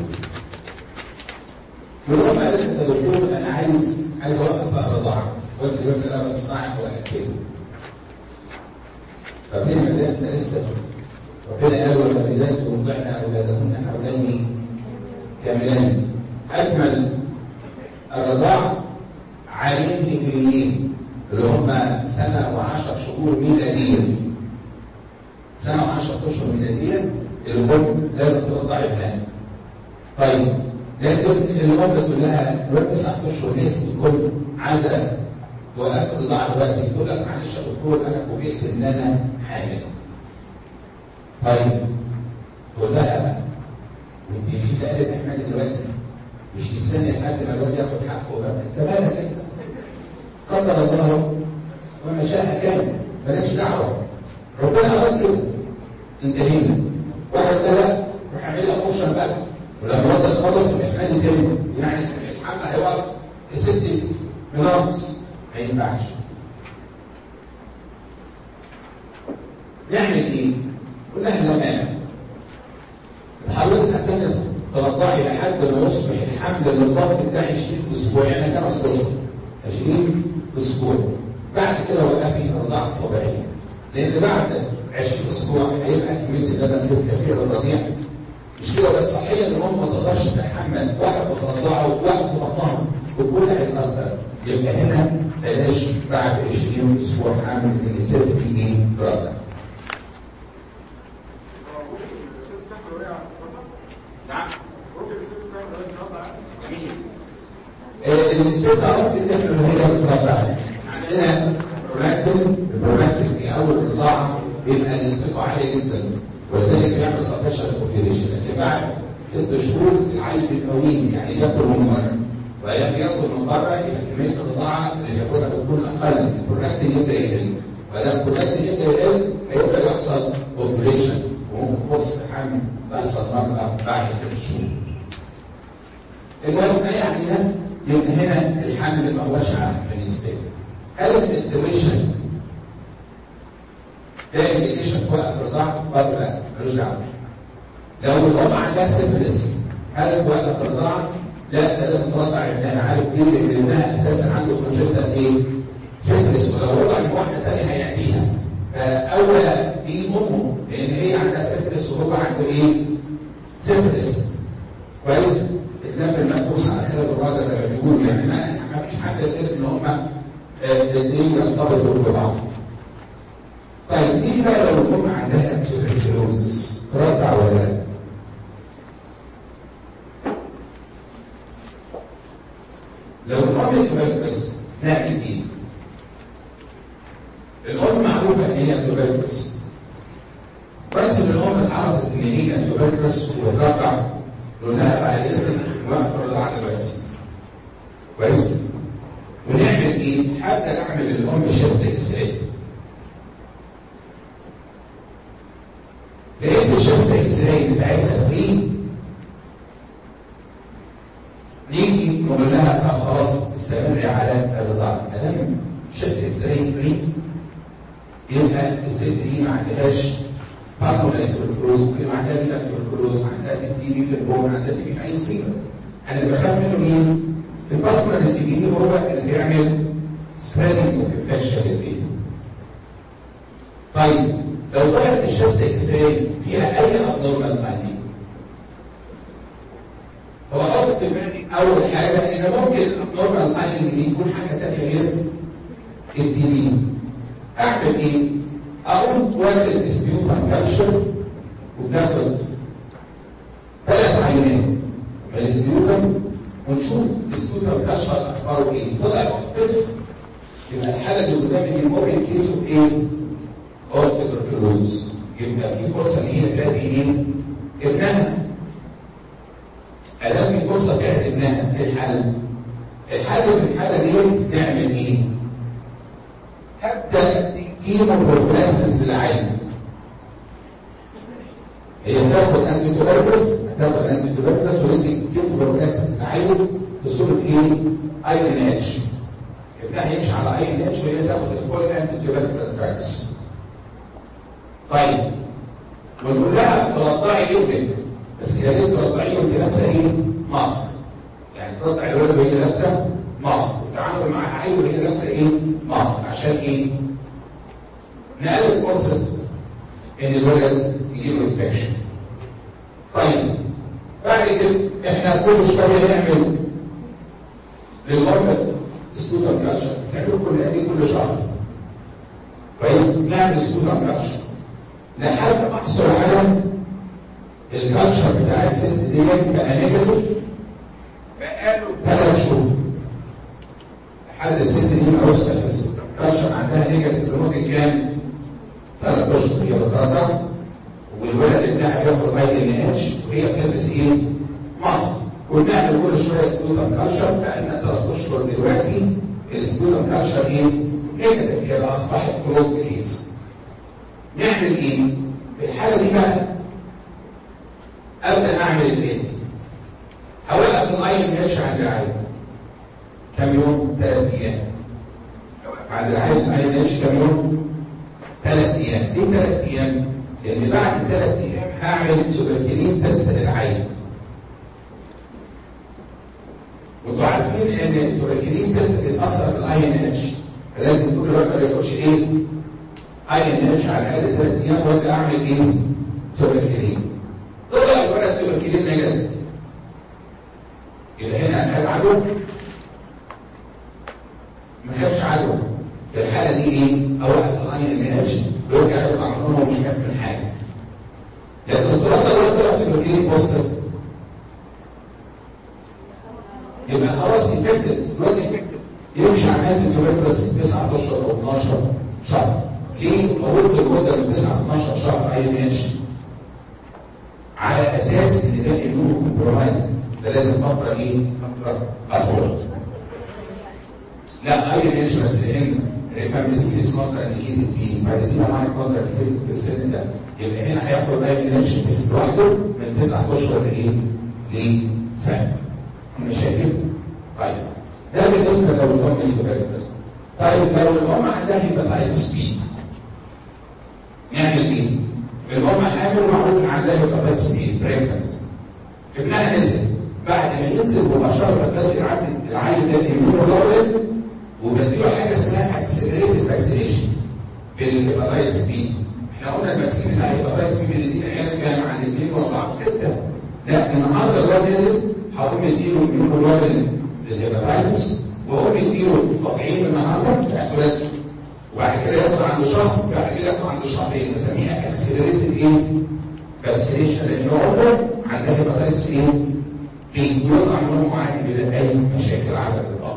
والام قالت انت دكتور انا عايز عايز اوقف بقى الرضاعه وانت جبت لبن صناعي واكله. طب ليه ما انت لسه ربنا قال والوالدات يرضعن اولادهن حولين كاملين. اكمل الرضاعه عامين هجريين اللي هم سنه وعشر شهور ميلاديه. سنه وعشر اشهر ميلاديه الام لازم ترضع ابنها. طيب لكن الام تقول لها دلوقتي تسعة اشهر ناس تكون عايزه توقف الرضاعه دلوقتي، تقول لك معلش يا دكتور انا فوجئت ان انا حامل. طيب تقول لها وانت ليه قالت احمدي دلوقتي؟ مش تستني لحد ما الواد ياخد حقه بقى، انت مالك انت؟ قدر الله وما حملها كامل مالكش دعوه. ربنا اراد كده انتهينا. واحد ده لا روح اعمل لك فرشه بقى، ولما الواد تخلص الامتحان تاني يعني الحمل هيوقف يا ستي بناقص ما ينفعش. نعمل ايه؟ قلنا لا مانع. حضرتك هتقدر ترضعي لحد ما يصبح الحمل للضغط بتاع عشرين اسبوع، يعني خمس اشهر عشرين اسبوع. بعد كده وقفي الرضاعه الطبيعيه، لان بعد عشرين اسبوع هيبقى كميه اللبن تبقى كبيره للرضيع. مش كده بس صحيا الام ما تقدرش تتحمل وقت بترضعه ووقت بطنها وكل هيتاثر. يبقى هنا بلاش بعد عشرين اسبوع حمل ان الست تيجي ترضع. الست ممكن تعمل وهي بترضع. عندنا برولاكتين، البرولاكتين في اول الرضاعه بيبقى نسبته عاليه جدا ولذلك بيعمل سبريشن للبوبيوليشن، لكن بعد ست شهور العيل بيبقى وين يعني ياكل من بره، ولما ياكل من بره يبقى كميه الرضاعه اللي بياخدها بتكون اقل، البرولاكتين يبدا يقل، فلما البرولاكتين يبدا يقل هيبدا يحصل بوبيوليشن وممكن فرصه حمل تحصل مره بعد ست شهور. المهم ايه يعني ده؟ يبقى هنا الحمل ما هوش بالنسبه لي. هل الاستيويشن ده انديكيشن وقت الرضاعه؟ برضه لا ملوش دعوه. لو الام عندها سيفلس هل وقت الرضاعه؟ لا ده لازم ترضع ابنها. عارف ليه؟ لان ابنها اساسا عنده كونجنتال ايه؟ سيفلس، ولو رضع من واحده ثانيه هيعديها. فاولى دي امه لان هي عندها سيفلس وهو عنده ايه؟ سيفلس. كويس؟ الدم المنقوص على خلال الراجل زي ما بيقولوا، يعني ما ما فيش حد يقدر ان هم الاثنين يرتبطوا ببعض. طيب نيجي بقى لو الام عندها تيوبركلوزس ترضع ولا لا؟ لو الام تيوبركلوز نعمل ايه؟ الام معروفه ان هي تيوبركلوز، بس الام اتعرفت ان هي تيوبركلوز وترضع نقول لها بعد اذنك وقت الرضاعه دلوقتي. كويس؟ ونعمل ايه؟ حتى نعمل للام شيست اكس راي. لقيت الشيست اكس راي بتاعتها فري، نيجي نقول لها طب خلاص استمري على الرضاعه. ما دام الشيست اكس راي فري يبقى الست دي ما عندهاش بالمونري تيوبركلوز، ممكن عندها ليفر تيوبركلوز، عندها تي بي في البون، عندها تي بي في اي صيغه. انا اللي بخاف منه مين؟ البالمونري تي بي هو اللي بيعمل سبريدنج اوف انفكشن للبيبي. طيب لو طلعت الشيست اكس راي فيها اي ابنورمال فايندينج، هو احط في بالي اول حاجه ان ممكن الابنورمال فايندينج دي يكون حاجه ثانيه غير التي بي. اعمل ايه؟ اقوم واخد سبيوتم كالشر وبناخد ثلاث عينات من السبيوتم ونشوف السبيوتم كالشر اخباره ايه. طلع مختلف يبقى الحاله اللي قدامي دي ممكن كيس اوف ايه؟ اوف تيوبركلوزس. يبقى في فرصه ان هي تلاقي ايه؟ ابنها. ادام في فرصه تلاقي ابنها ايه الحل؟ الحل في الحاله دي نعمل ايه؟ هبدا قيمة البروفلاكسس للعين. هي بتاخد انتي تيوبركلوز، هتاخد انتي تيوبركلوز وندي قيمة البروفلاكسس للعين بصورة ايه؟ ايرن اتش. ابنها يمشي على ايرن اتش وهي تاخد الكل انتي تيوبركلوز براكس. طيب ونقول لها ترضعي ابنك، بس يا ريت ترضعيه وانت لابسه ايه؟ ماسك. يعني ترضعي الولد وهي لابسه ماسك، وتعامل مع عين وهي لابسه ايه؟ ماسك. عشان ايه؟ نقلل فرصة ان الولد يجيله انفكشن. طيب بعد كده احنا كل شويه نعمل للمرضى سكوتر كالشر، نعمله كل قد كل شهر. كويس؟ نعمل سكوتر كالشر لحد ما احصل على الكالشر بتاع الست ديت بقى نيجاتيف بقاله ثلاث شهور. لحد الست دي ما وصلت الكالشر عندها نيجاتيف لمده كام؟ ثلاث اشهر هي بترضع والولد ابنها بياخد اي ان اتش وهي بتلبس ايه؟ ماسك. ونعمل كل شويه سبوتم كالشر بقالنا ثلاث اشهر دلوقتي السبوتم كالشر ايه؟ نيجاتيف يبقى اصبحت كلوز كيس. نعمل ايه؟ في الحاله دي بقى ابدا اعمل الاتي. اوقف الاي ام اتش عند العين كم يوم؟ ثلاث ايام. عند العين الاي ام اتش كم يوم؟ ثلاث ايام. ليه ثلاث ايام؟ لان بعد ثلاث ايام هعمل سوبركلين تيست للعين. وانتوا عارفين ان السوبركلين تيست بيتاثر بالاي ام اتش، فلازم طول الوقت ما ياخدش ايه؟ اي ام اتش على الاقل ثلاث ايام وابدا اعمل ايه؟ سوبركلين. طلع الولد سوبركلين نيجاتيف. يبقى هنا خد عدو؟ ما خدش عدو. في الحاله دي ايه؟ اوقف الاي ام اتش ويرجع يطلع منهم ومش هيعمل حاجه. لكن الطلاب لو طلع سوبركلين بوزيتيف يبقى خلاص انفكتد، الواد انفكتد يمشي عمليه التوبركلوز تسعة اشهر او اتناشر شهر. ليه؟ طولت المده من تسعة ل اتناشر شهر اي ام اتش على اساس ان ده اميونو كومبرومايز، ده لازم فتره ايه؟ فتره اطول. لا اي ام اتش بس لان الريفامبيسين فتره انديكيتد فيه، بعد سنه معاك فتره انديكيتد في السن ده، يبقى هنا هياخد اي ام اتش بس لوحده من تسعة اشهر لايه؟ لسنه. مشاكل؟ طيب ده بالنسبه لو الام مش. طيب لو الام عندها هيباتايتس بي نعمل ايه؟ الام حامل ومعروف ان عندها هيباتايتس بي بريجننت، ابنها نزل، بعد ما ينزل مباشره بدري يعدي العيل ده الاميونوجلوبولين وبديله حاجه اسمها اكسلريتد فاكسينيشن بالهيباتايتس بي. احنا قلنا الفاكسين بتاع الهيباتايتس بي بنديه العيال كام عن اثنين واربعه وسته، لا النهارده الواد نزل هقوم يديله اميونوجلوبولين للهيباتايتس وهو بيديله تطعيم النهارده ساعه ولادته، وبعد كده ياخد عنده شهر، بعد كده ياخد عنده شهرين، نسميها اكسلريتد ايه؟ فاكسينيشن، لان هو عندها هيباتايتس ايه؟ بيوقع منهم عادي بلا اي مشاكل على الاطلاق.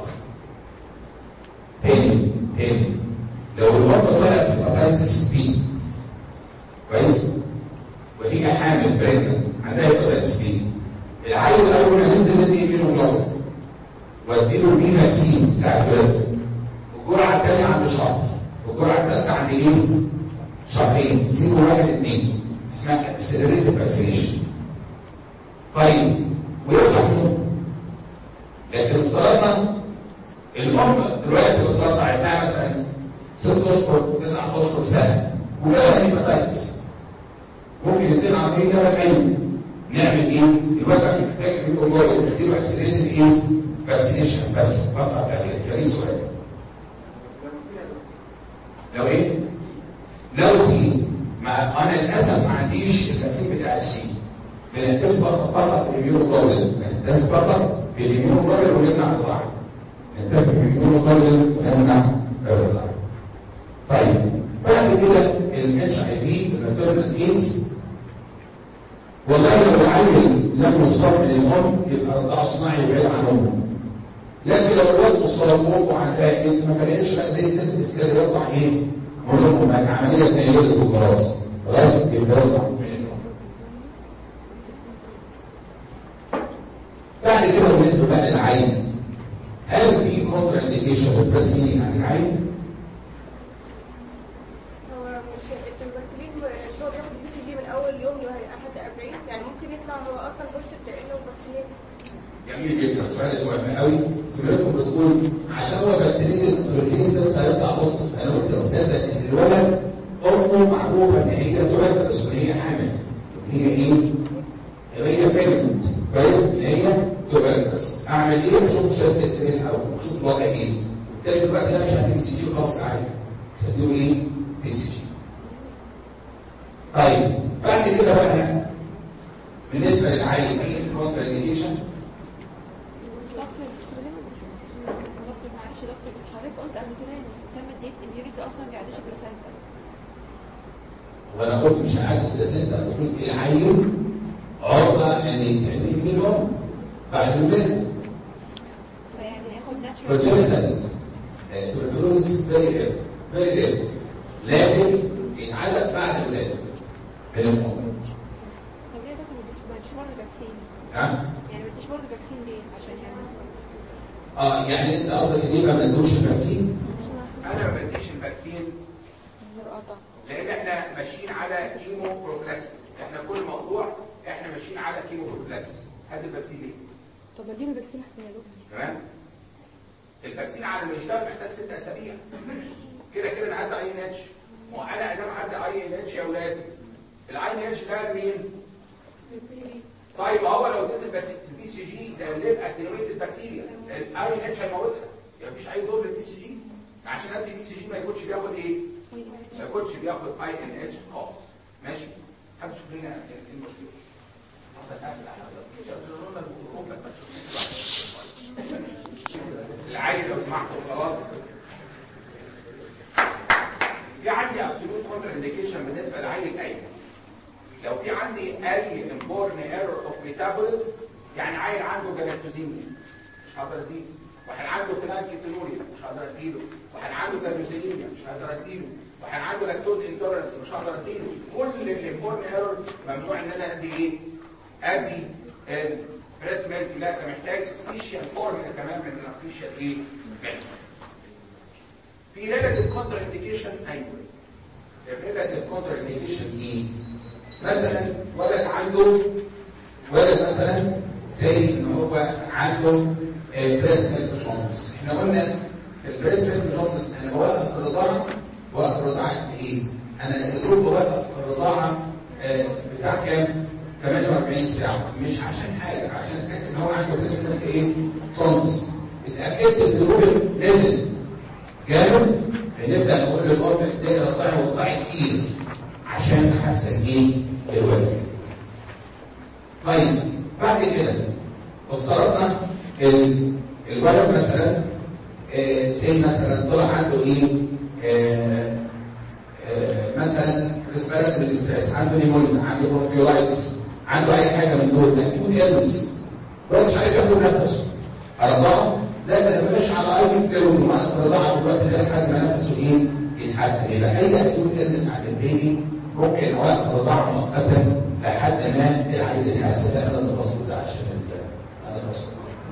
تاني تاني لو الوضع طلعت هيباتايتس بي كويس وهي حامل بريجننت عندها هيباتايتس بي، العيل الاول ما ينزل ندي اميونوجلوبولين واديله بيه فاكسين ساعه ولادته، والجرعه الثانيه عند شهر، والجرعه الثالثه عند ايه؟ شهرين، سيبوا واحد اثنين، اسمها اكسلريتد فاكسينيشن. طيب ويطلع منه. لكن افترضنا الام دلوقتي بتطلع ابنها مثلا ست اشهر تسعة اشهر سنه وجالها هيباتايتس، ممكن يدينا عن طريق ده العين. نعمل ايه؟ الواد ده محتاج اميونوجلوبولين نديله اكسلريتد ايه؟ فاكسينيشن بس فقط تغيير. كريم سؤال. لو ايه؟ لو سي، مع انا للاسف ما عنديش الفاكسين بتاع السي، بنتفق فقط فقط بالاميونوجلوبولين، بنتفق فقط بالاميونوجلوبولين ونمنع الرضاعه. نتفق بالاميونوجلوبولين ونمنع الرضاعه. طيب بعد كده الاتش اي في الماتيرنال ايدز، والله لو العيل لم يصاب من الام يبقى رضاعه صناعي يبعد عن امه. لكن لو الولد مصاب وامه عندها ايدز ما فرقتش بقى زي الست الاسكال يوضع ايه؟ من امه، بقت عمليه تنيلت وخلاص، خلاص يبقى يوضع من الام. بعد كده بالنسبه بقى للعين، هل في كونترا انديكيشن للبريسكينينج عن العين؟ هو مش التمبركلين مش هو بياخد بي سي جي من اول يوم لحد أربعين، يعني ممكن يطلع هو اصلا بوزيتيف لانه فاكسينيت. جميل جدا، سؤال مهم قوي. زميلتكم بتقول عشان هو فاكسينيت التمبركلين بس هيطلع بوزيتيف. انا قلت يا استاذه ان الولد امه معروفه ان هي تولد بس ان هي حامل، هي ايه؟ هي بريجننت كويس، ان هي تولد بس. اعمل ايه؟ اشوف شاست اكسرين الاول واشوف الوضع ايه. بالتالي دلوقتي انا مش هدي بي سي جي خلاص عادي، مش هديله ايه؟ بي سي جي. طيب بعد كده بقى بالنسبه للعيل في كونترا انديكيشن. دكتور معلش يا دكتور، بس حضرتك قلت قبل كده ان السيستم الديت اميونيتي اصلا ما بيعديش البلاسنتا. وانا قلت مش هعدي البلاسنتا، انا قلت العيل عرضه ان يتعدي منهم بعد الولاده. فيعني هياخد ناتشورال. فجأة تبركلوزس فيري رير فيري رير، لكن يتعالج بعد الولاده من الام. طب ليه يا دكتور ما بديش برضه فاكسين؟ ها؟ يعني ما بديش برضه فاكسين ليه؟ عشان يعني اه يعني انت قصدك ليه ما ندوش الفاكسين؟ انا ما بديش الفاكسين لان احنا ماشيين على كيمو بروفلاكسس، احنا كل موضوع احنا ماشيين على كيمو بروفلاكسس. هدي الفاكسين ليه؟ طب اديله الفاكسين احسن يا دكتور. تمام؟ الفاكسين على ما يشتغل محتاج ست اسابيع. كده كده انا هدي اي ان اتش، وانا ادام هدي اي ان اتش يا اولاد، الاي ان اتش ده مين؟ طيب هو لو اديت البي سي جي ده ليف اتنويت البكتيريا، الاي ان اتش هيموتها، يعني مفيش اي دور للبي سي جي. عشان ادي بي سي جي ما يكونش بياخد ايه؟ ما يكونش بياخد اي ان اتش خالص. ماشي؟ حد يشوف لنا ايه المشكله؟ حصل قفل حصل شغلوا لنا الميكروفون بس العين لو سمحتوا خلاص. في عندي ابسولوت كونتر انديكيشن بالنسبه للعين الايمن. لو في عندي اي امبورن ايرور اوف ميتابوليزم، يعني عيل عنده جلاكتوزيميا مش هقدر اديله، واحد عنده فينالكيتونوريا مش هقدر اديله، واحد عنده كالوسينيميا مش هقدر اديله، واحد عنده لاكتوز انتولرنس مش هقدر اديله. كل الامبورن ايرور ممنوع ان انا ادي ايه؟ ادي البريس ميلك. لا ده محتاج سبيشال فورمولا كمان من الارتفيشال ايه؟ ميلك. في ريلاتيف كونتر انديكيشن ايوه. الريلاتيف كونتر انديكيشن ايه؟ مثلا ولد عنده ولد مثلا زي ان هو عنده بريس ميلك جونز. احنا قلنا البريس ميلك جونز انا بوقف الرضاعه، بوقف الرضاعه ايه؟ انا الجروب بوقف الرضاعه بتاع كام؟ ثمانية وأربعين ساعه، مش عشان حاجه، عشان اتاكد ان هو عنده بريس ميلك ايه؟ جونز. اتاكدت ان الجروب نزل جامد، هنبدا نقول للام ابداي رضعي وضعي كتير عشان احسن ايه؟ الولد. طيب بعد كده افترضنا الولد مثلا آه زي مثلا طلع عنده ايه؟ آه آه مثلا ريسبيراتوري ديستريس، عنده نيمونيا، عنده برونكيولايتس، عنده اي حاجه من دول، لا يكون يلبس الولد مش عارف ياخد نفسه. ارضعه؟ لا ده مش على اي كيلو رضاعه في الوقت ده لحد ما نفسه ايه؟ يتحسن. يبقى اي اكيوت يلبس على البيبي ممكن اوقف رضاعه مؤقتا لحد ما العيل يتحسن. لا انا التفاصيل ده عشان انا التفاصيل.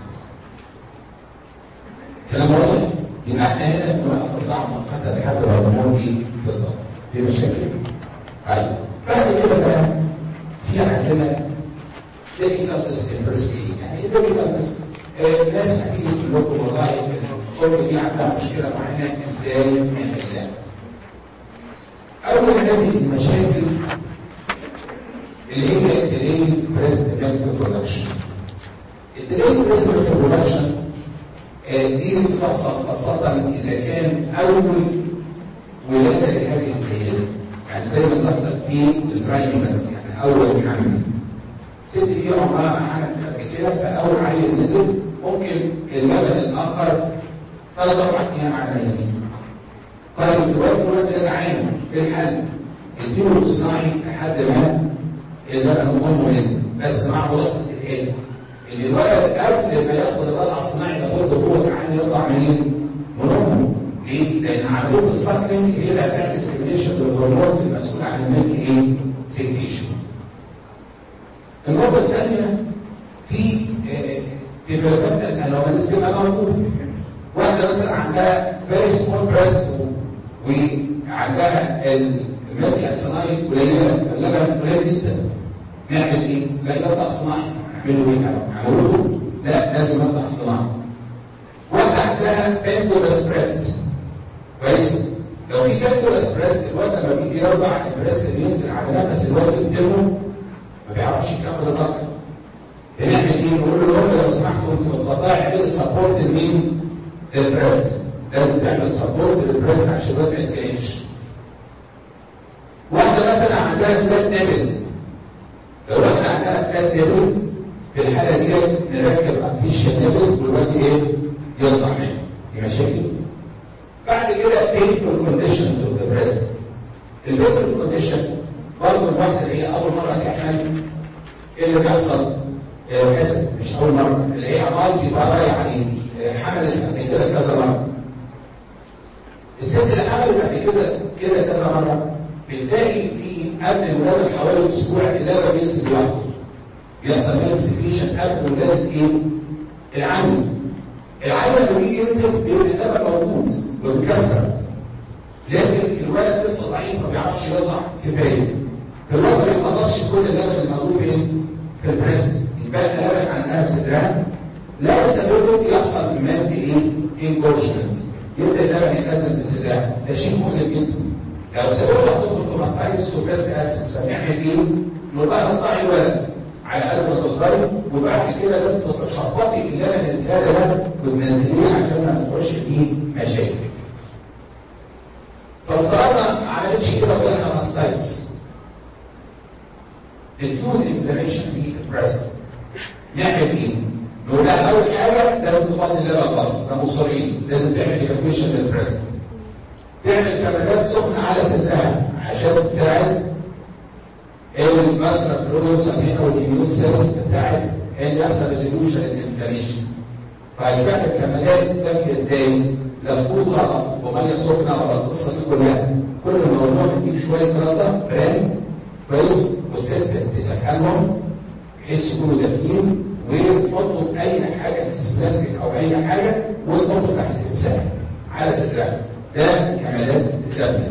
كلام واضح؟ يبقى احنا هنا نوقف رضاعه مؤقتا لحد ما الامور دي بالظبط. في مشاكل؟ طيب بعد كده بقى في عندنا ديفيكالتس ان بريست فيدنج. يعني ايه ديفيكالتس؟ الناس هتيجي تقول لكم والله الام دي عندها مشكله معانا ازاي نحلها؟ اول هذه المشاكل اللي هي الديلي بريست ميلك برودكشن. الديلي بريست ميلك برودكشن دي بتحصل خاصه اذا كان اول ولاده لهذه السيده، يعني دايما بتحصل في البرايمرز، يعني اول حمل. الست دي عمرها ما حملت قبل كده، فاول عيل نزل ممكن اللبن اتاخر ثلاث اربع ايام على ما ينزل. طيب دلوقتي الولد ده جعان في الحل، اديله صناعي لحد ما اللبن امه ينزل، بس مع ملاحظه الاتي ان الولد قبل ما ياخد الرضع الصناعي ده برضه هو جعان يطلع منين؟ من امه. ليه؟ لان عمليه السكرينج هي اللي هتعمل ستيميليشن للهرمونز المسؤوله عن الميلك ايه؟ سيكريشن. النقطه الثانيه في ديفلوبمنتال انوماليز بيبقى موجود. واحده مثلا عندها فيري سمول بريست وعندها الميلك الصناعي قليله، اللبن قليل جدا. نعمل ايه؟ لا يرضع صناعي، نعمله ايه؟ نعمله لا لازم يرضع صناعي. واحده عندها بنكولس بريست كويس؟ لو في بنكولس بريست الولد لما بيجي يرضع البريست بينزل على نفس الولد بتاعه ما بيعرفش يكمل الرضع. بنعمل ايه؟ نقول له لو سمحتوا انتوا بتطلعي اعملي سبورت لمين؟ للبريست. لازم تعمل سبورت للبريست عشان الولد ما يتجننش. واحده مثلا عندها فلات نيبل، لو واحده عندها فلات نيبل في الحاله دي نركب ارتفيشال نيبل والواد ايه؟ يطلع منه. دي مشاكل. بعد كده painful conditions of the breast. البيتفول كونديشن برضه الواحده اللي هي اول مره تحمل ايه اللي بيحصل؟ حسب مش اول مره، اللي هي مالتي بارا يعني حملت قبل كده كذا مره. الست اللي حملت قبل كده كده كذا مره بتلاقي في قبل الولاده بحوالي اسبوع اللبن بينزل لوحده. بيحصل منه سكريشن قبل ولاده ايه؟ العين. العين لما بيجي ينزل بيبقى اللبن موجود وبكثره، لكن الولد لسه ضعيف ما بيعرفش يرضع كفايه. فالولد ما يخلصش كل اللبن الموجود فين؟ في البريست. يبقى اللبن عندها صدرها لا سببه يحصل كمان ايه؟ انكورشنز. يبدا اللبن يتخزن في صدرها، ده شيء مؤلم جدا. لو سببه هتدخل في ماستايتس وبريست اكسس، فنعمل ايه؟ نقول لها قطعي الولد على قد ما تقدري، وبعد كده لازم تشخبطي اللبن الزياده ده وتنزليه عشان ما تخش فيه مشاكل. طب طالما ما عملتش كده وجالها ماستايتس، الفيوز انفلاميشن في البريست، نعمل ايه؟ نقول لها اول حاجه لازم تفضي اللبن بره، ده مصرين، لازم تعمل ايفاكويشن للبريست. تعمل كمادات سخنه على صدرها عشان تساعد الماسكولار فلويدز والاميون سيلز، بتساعد ان يحصل ريزوليوشن للانفلاميشن. فيبقى الكمادات دافيه ازاي؟ لا فوطه وميه سخنه ولا القصه دي كلها، كل ما نقول لهم شويه رده برام كويس والست تسخنهم بحيث يكونوا دافيين، وتحطوا في اي حاجه بلاستيك او اي حاجه وتحطوا تحت الانسان على صدرها. ده كمادات الدافيه.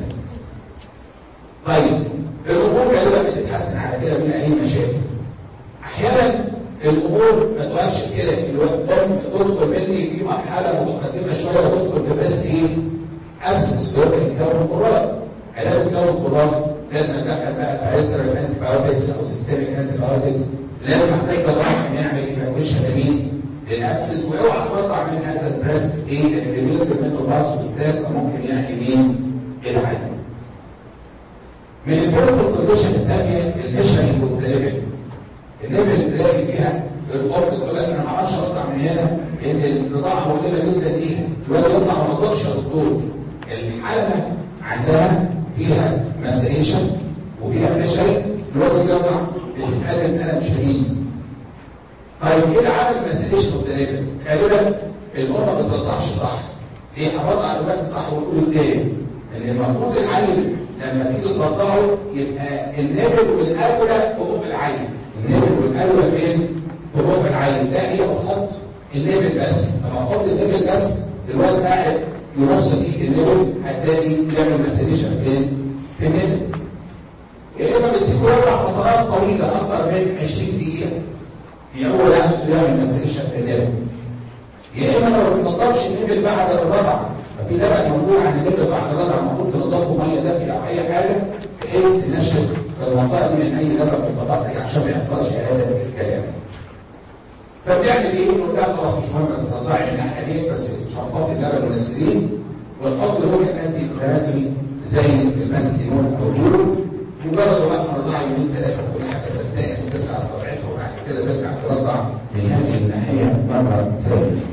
طيب الامور غالبا بتتحسن على كده بلا اي مشاكل. احيانا الامور ما توقفش كده، الدم تدخل مني في مرحله متقدمه شويه وتدخل في بريست ايه؟ ابسس، ويبقى يتكون خراج. علاج يتكون خراج لازم ندخل بقى بارنترال انتي بايوتكس او سيستميك انتي بايوتكس، لازم محتاج الرحم يعمل ايفاكويشن لمين؟ للابسس، واوعى تقطع من هذا البريست ايه؟ لان اللي بيدخل منه باص وستاك ممكن يعني مين؟ العين. من البيرفكت كونديشن الثانيه الهشري والزلابل. الليفل اللي تلاقي فيها الام تقول لك انا ما اعرفش اطلع من هنا لان البضاعه مؤلمه جدا ليها، الواد يطلع وما يقدرش يا دكتور. الحاله عندها فيها مسريشن وفيها هشري، الواد يطلع بتتالم الم شديد. طيب ايه العامل المسريشن والزلابل؟ غالبا الام ما بترضعش صح. ليه؟ هرضع الولاد صح ونقول ازاي؟ ان المفروض العيل لما تيجي ترضعه يبقى النابل والاولى فوق العين. النابل والاولى فين؟ فوق العين. لا هي بتحط النابل بس، لما احط النابل بس الواد قاعد ينص فيه النابل هتلاقي يعمل مسيليشن فين؟ في النابل. يا اما بتسيبه يربع فترات طويله اكثر من عشرين دقيقه هو نفسه يعمل مسيليشن في النابل. يا اما لو ما تنضفش النابل بعد الرضع، ففي لبن موضوع عن النبل بعد الرضع المفروض تنضفه ميه دافيه او اي حاجه بحيث تنشف المنطقه دي من اي لبن في الطبق عشان ما يحصلش هذا الكلام. فبنعمل ايه؟ نقول لها خلاص مش مهم ترضعي من الناحيه دي، بس شفاط اللبن ونزليه ونحط له انتي انفلاماتوري زي المانتينون او اليورو. مجرد وقت ما رضعي يومين ثلاثه كل حاجه تنتهي وترجع لطبيعتها، وبعد كده ترجع ترضع من هذه الناحيه مره ثانيه.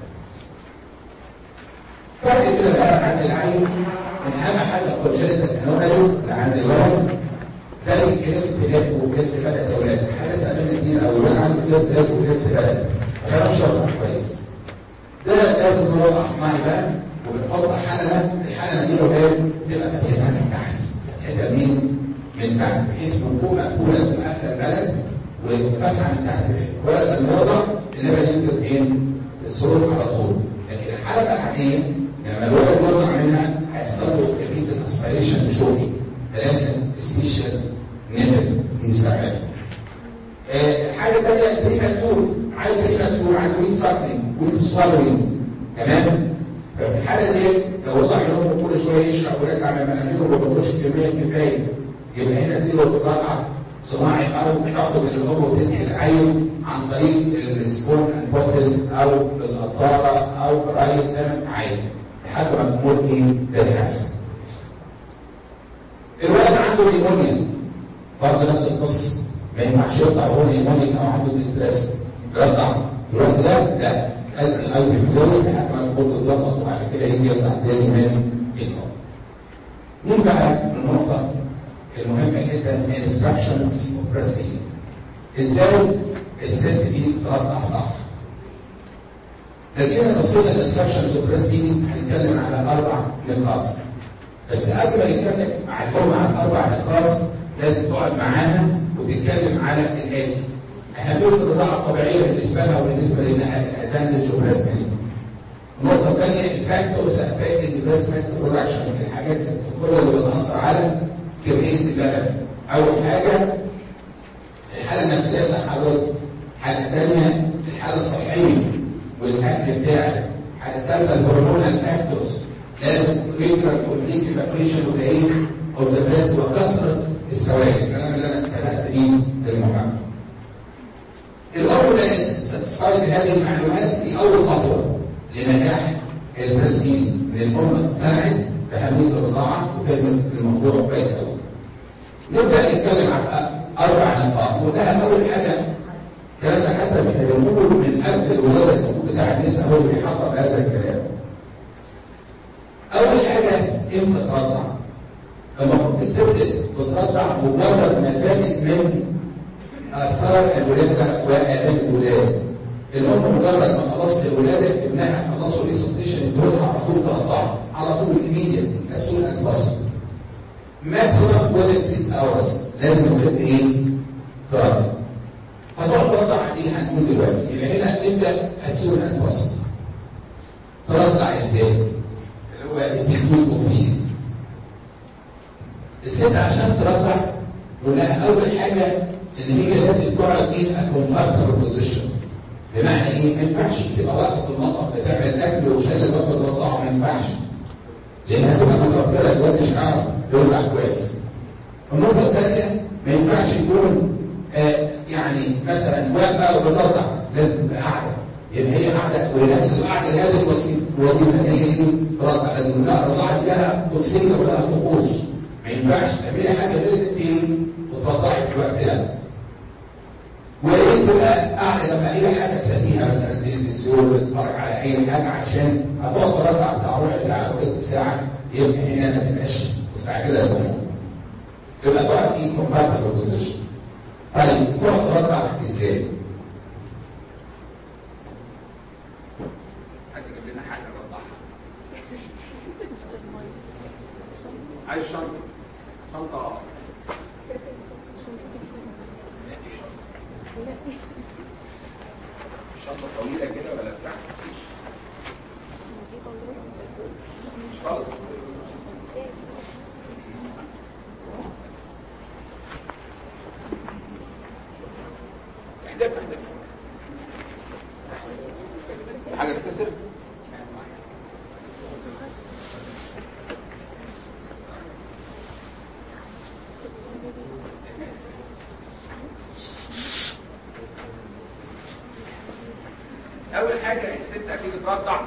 بعد كده بقى عند العين من اهم حاجه كونجنتال انوماليز اللي عند الولد زي كلفت تلاف وكلفت بلد يا ولاد، حاجه تقابلنا كتير قوي، الولد عنده كلفت تلاف وكلفت بلد، فانا شرط كويس. ده لازم نوضع صناعي بقى وبنحط حلقه، الحلقه دي يا ولاد تبقى فاتحه من تحت، فاتحه مين؟ من تحت، بحيث من فوق مقفوله تبقى قافله البلد وفاتحه من تحت. الولد لما يوضع اللبن ينزل فين؟ السرور على طول. لكن الحلقه العاديه لما الولد يوضع منها هيحصل له كميه الاسبيريشن شوكي، ثلاثه سبيشال نيبل يستعمل. الحاجه الثانيه البريماتور، عايز بريماتور عنده وين ساكلينج وين سوالوينج، تمام؟ ففي الحاله دي لو وضع يوم كل شويه يشرب ويرجع من مناخيره وما بياخدش كميه كفايه، يبقى هنا اديله رضعه صناعي او تاخد من الام وتنقل العين عن طريق السبون اند بوتل او بالقطاره او برايت زي ما انت عايز لحد ما الامور ايه تتحسن. الولد عنده نيمونيا برضه نفس القصه، ما ينفعش يطلع وهو نيمونيا او عنده ديستريس يرضع. الولد ده لا، لازم الاول يبتدي لحد ما الامور تتظبط وبعد كده يجي يطلع تاني من النوم. نيجي بقى للنقطه المهمه جدا instructions of breastfeeding. ازاي الست دي ترضع صح؟ لكن وصلنا للinstructions of breastfeeding هنتكلم على اربع نقاط. بس قبل ما نتكلم على عن اربع نقاط لازم تقعد معاها وتتكلم على الاتي: اهميه الرضاعه الطبيعيه بالنسبه لها وبالنسبه لانها الادفانتج اوف بريست ميلك. النقطة الثانية الفاكتورز افكتنج بريست ميلك برودكشن، الحاجات كلها اللي بتأثر على كمية اللبن. أول حاجة الحالة النفسية بتاع حضرتك، الحالة الثانية الحالة الصحية والأكل بتاعك، الحالة الثالثة الهرمونال فاكتورز، لازم ريجولار كومبليت ايفاكويشن وتأهيل أو ذا بريست وكثرة السوائل، الكلام اللي أنا اتفقت بيه للمحاضرة. الأول ساتسفايد بهذه المعلومات في أول خطوة لنجاح البريسكين، من الأم اقتنعت بأهمية الرضاعة وفهمت الموضوع كويس قوي. نبدأ نتكلم عن أربع نقاط، وده أول حاجة الكلام ده حتى بنقوله من قبل الولادة، الدكتور بتاع النساء هو اللي بيحضر هذا الكلام. أول حاجة إمتى ترضع؟ لما كنت الست بترضع مجرد ما فاتت من آثار الولادة وآلام الولادة. الأم مجرد ما خلصت الولادة ابنها خلصوا ريسبتيشن ادوها على طول ترضعه على طول immediately as soon as possible. maximum within six hours لازم الست ايه؟ ترضع. هتقعد ترضع عليه هنقول دلوقتي، يبقى هنا نبدا as soon as possible. ترضع ازاي؟ اللي هو التحميل مفيد. الست عشان ترضع نقول لها أول حاجة إن هي لازم تقعد in a comfortable position. بمعنى ايه؟ ما ينفعش تبقى واقفه في المطبخ بتعمل اكل وشايله ضربه ترضعه، ما ينفعش. لانها تبقى متوفره الواد مش عارف يرضع كويس. النقطه الثانيه ما ينفعش يكون آه يعني مثلا واقفه وبترضع، لازم تبقى قاعده. يبقى هي قاعده ولنفس القعده هذه الوظيفه اللي هي ايه؟ ترضع، لازم لا الرضاعه لها قدسيه ولها طقوس. ما ينفعش تعملي حاجه غير انك ايه؟ وترضعي في الوقت ده. وإيه تبقى قاعدة لما أي حاجة تسميها مثلا تلفزيون تتفرج على أي حاجة عشان هتقعد ترضع بتاع ربع ساعة أو ثلث ساعة، يبقى هنا ما تبقاش مستعجلة للأمور. تبقى تقعد في كومفورتبل بوزيشن. طيب تقعد ترضع إزاي؟ حد جاب لنا حاجة نرضعها. عايز شنطة. شنطة الشنطة طويلة كده ولا بتاع؟ مش خالص. احدف احدف. حاجة بتكسر؟ أول حاجة الست أكيد ترضع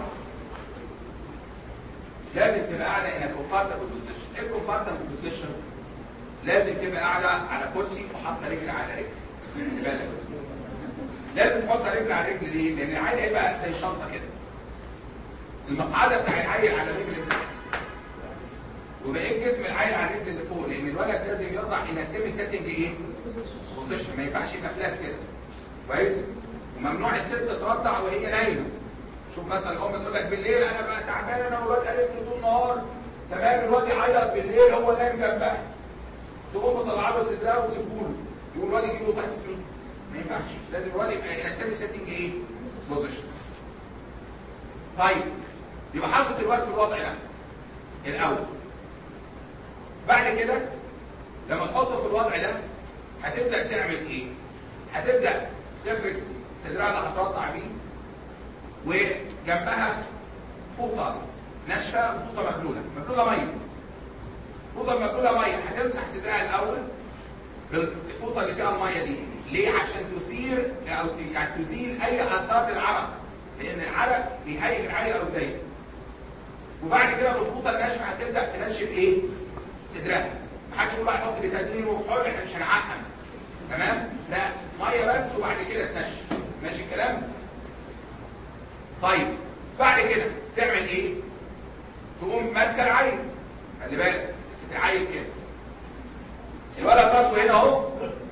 لازم تبقى قاعدة in a comfortable position. إيه comfortable position؟ لازم تبقى قاعدة على كرسي وحاطة رجل على رجل. بالك لازم تحط رجل على رجل ليه؟ لأن العيل هيبقى زي شنطة كده. المقعدة بتاع العيل على الرجل اللي تحت. وبقيت جسم العيل على الرجل اللي فوق، لأن الولد لازم يرضع in a semi setting إيه؟ position. ما ينفعش يبقى فلات كده. كويس؟ وممنوع الست ترضع وهي نايمه. شوف مثلا الام تقول لك بالليل انا بقى تعبانه والواد قالت لي طول النهار، تمام، الواد يعيط بالليل هو نايم جنبها. تقوم مطلعه له صدرها وتسيبه له، يقول الواد يجيب له تايبس مين؟ ما ينفعش، لازم الواد يبقى اسامي سيتنج ايه؟ بوزيشن. طيب يبقى حطت الواد في الوضع ده الاول. بعد كده لما تحطه في الوضع ده هتبدا تعمل ايه؟ هتبدا تفرد صدرها اللي هترضع بيه، وجنبها فوطه ناشفه وفوطه مبلوله، مبلوله ميه. فوطه مبلوله ميه، هتمسح صدرها الاول بالفوطه اللي فيها الميه دي. ليه؟ عشان تثير او يعني تزيل اي اثار للعرق، لان العرق بيهيج العيل او يضايق. وبعد كده بالفوطه الناشفه هتبدا تنشف ايه؟ صدرها. محدش يقول بقى حط بتدليل وحول احنا مش هنعقم. تمام؟ لا، ميه بس وبعد كده تنشف. ماشي الكلام؟ طيب بعد كده تعمل ايه؟ تقوم ماسكه العيل. خلي بالك العيل كده. الولد راسه هنا اهو.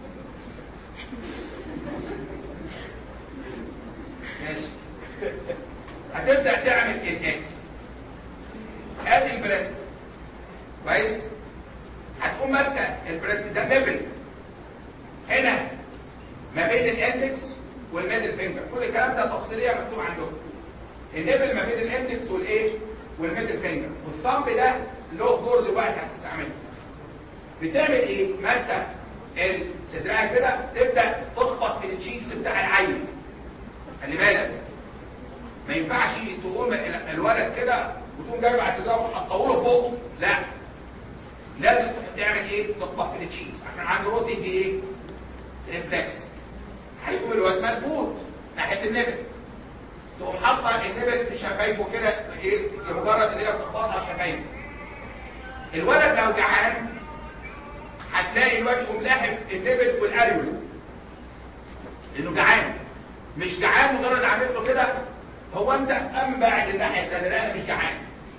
ماشي. هتبدا تعمل الاتي. ادي البريست. كويس؟ هتقوم ماسكه البريست ده نبل. هنا ما بين الاندكس والميدل فينجر. كل الكلام ده تفصيليه مكتوب عندكم. النبل ما بين الاندكس والصمب ده له دور دلوقتي هتستعمله. بتعمل ايه؟ ماسكه صدرها كده تبدا تخبط في التشيكس بتاع العين. خلي بالك ما ينفعش تقوم الولد كده وتقوم جايب على صدرها وتحطه فوق، لا لازم تعمل ايه؟ تخبط في التشيكس عشان عنده روتين ايه؟ ريفلكس. هيقوم الولد ملفوت ناحيه النبل، تقوم حاطه النبل في شفايفه كده ايه؟ لمجرد ان هي بتخبطها في شفايفه. الولد لو جعان هتلاقي الواد يقوم لاحف النبل والاريولا لانه جعان. مش جعان مجرد عملت له كده هو انت قام باعد الناحيه الثانيه، لا انا مش جعان.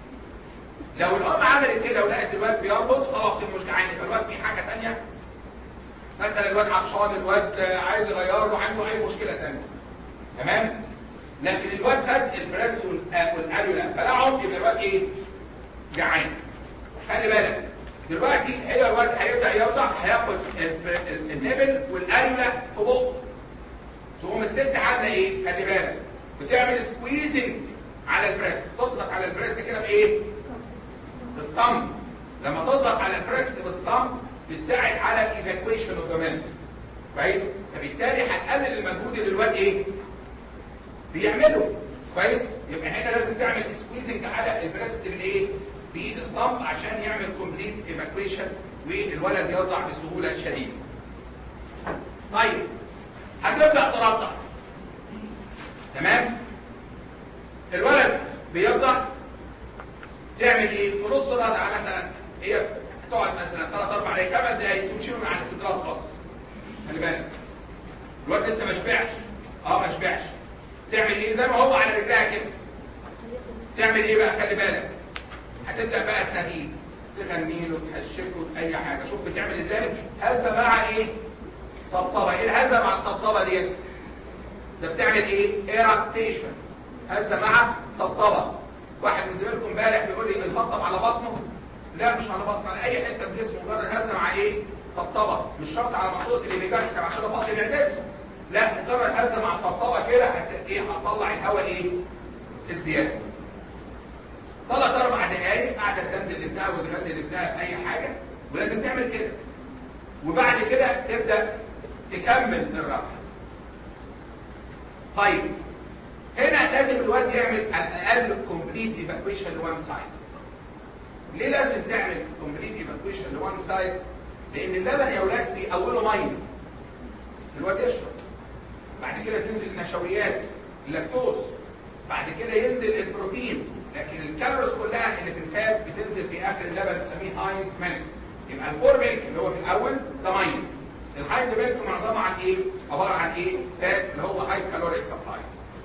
لو الام عملت كده ولقت الواد بيربط خلاص مش جعان، يبقى الواد في حاجه ثانيه. مثلا الواد عطشان، الواد عايز يغير له، عنده اي مشكله ثانيه. تمام؟ لكن الواد خد البريست والاريولا بلعهم يبقى الواد ايه؟ جعان. خلي بالك دلوقتي هي الواد هيبدا يوضع هياخد النبل والاريولا في بقه. تقوم الست عامله ايه؟ خلي بالك بتعمل سكويزنج على البريست، تضغط على البريست كده بايه؟ بالصمت. لما تضغط على البريست بالصمت بتساعد على الايفاكويشن اوف ذا ميلك. كويس؟ فبالتالي هتقلل المجهود اللي الواد ايه؟ بيعمله. كويس؟ يبقى هنا لازم تعمل سكويزنج على البريست بالايه؟ بالصمت عشان يعمل كومبليت ايفاكويشن والولد يرضع بسهوله شديده. طيب هتبدا ترضع. تمام؟ الولد بيرضع تعمل ايه؟ في نص الرضعه مثلا هي تقعد مثلا ثلاث اربع دقايق خمس دقايق تمشي من على الصدرات خالص. خلي بالك. الولد لسه ما شبعش. اه ما شبعش. تعمل ايه؟ زي ما هو على رجلها كده. تعمل ايه بقى؟ خلي بالك. هتبدا بقى تنهيه، تغني له، تهشكه، اي حاجه. شوف بتعمل ازاي؟ هزه مع ايه؟ طبطبه. ايه الهزه مع الطبطبه ديت؟ ده بتعمل ايه؟ ايراكتيشن. هزه مع طبطبه. واحد من زمايلكم امبارح بيقول لي يطبطب على بطنه. لا مش على بطنه، على اي حته في جسمه، مجرد هزه مع ايه؟ طبطبه. مش شرط على منطقه الابيجاستر عشان البطن معدته. لا مجرد هزه مع طبطبه كده هت ايه؟ هتطلع الهواء ايه؟ الزياده. ثلاث اربع دقايق قاعده تدندن لابنها وتغني لابنها في اي حاجه، ولازم تعمل كده. وبعد كده تبدا تكمل الرضع. طيب هنا لازم الواد يعمل على الاقل كومبليت ايفاكويشن لوان سايد. ليه لازم تعمل كومبليت ايفاكويشن لوان سايد؟ لان اللبن يا اولاد في اوله ميه. الواد يشرب. بعد كده تنزل النشويات، اللاكتوز. بعد كده ينزل البروتين، لكن الكالوريز كلها اللي في الفات بتنزل في اخر اللبن بنسميه هايند ميلك. يبقى الفور ميلك اللي هو في الاول ده ميه. الهايند ميلك معظمها عن ايه؟ عباره عن ايه؟ فات اللي هو هاي كالوريك سبلاي.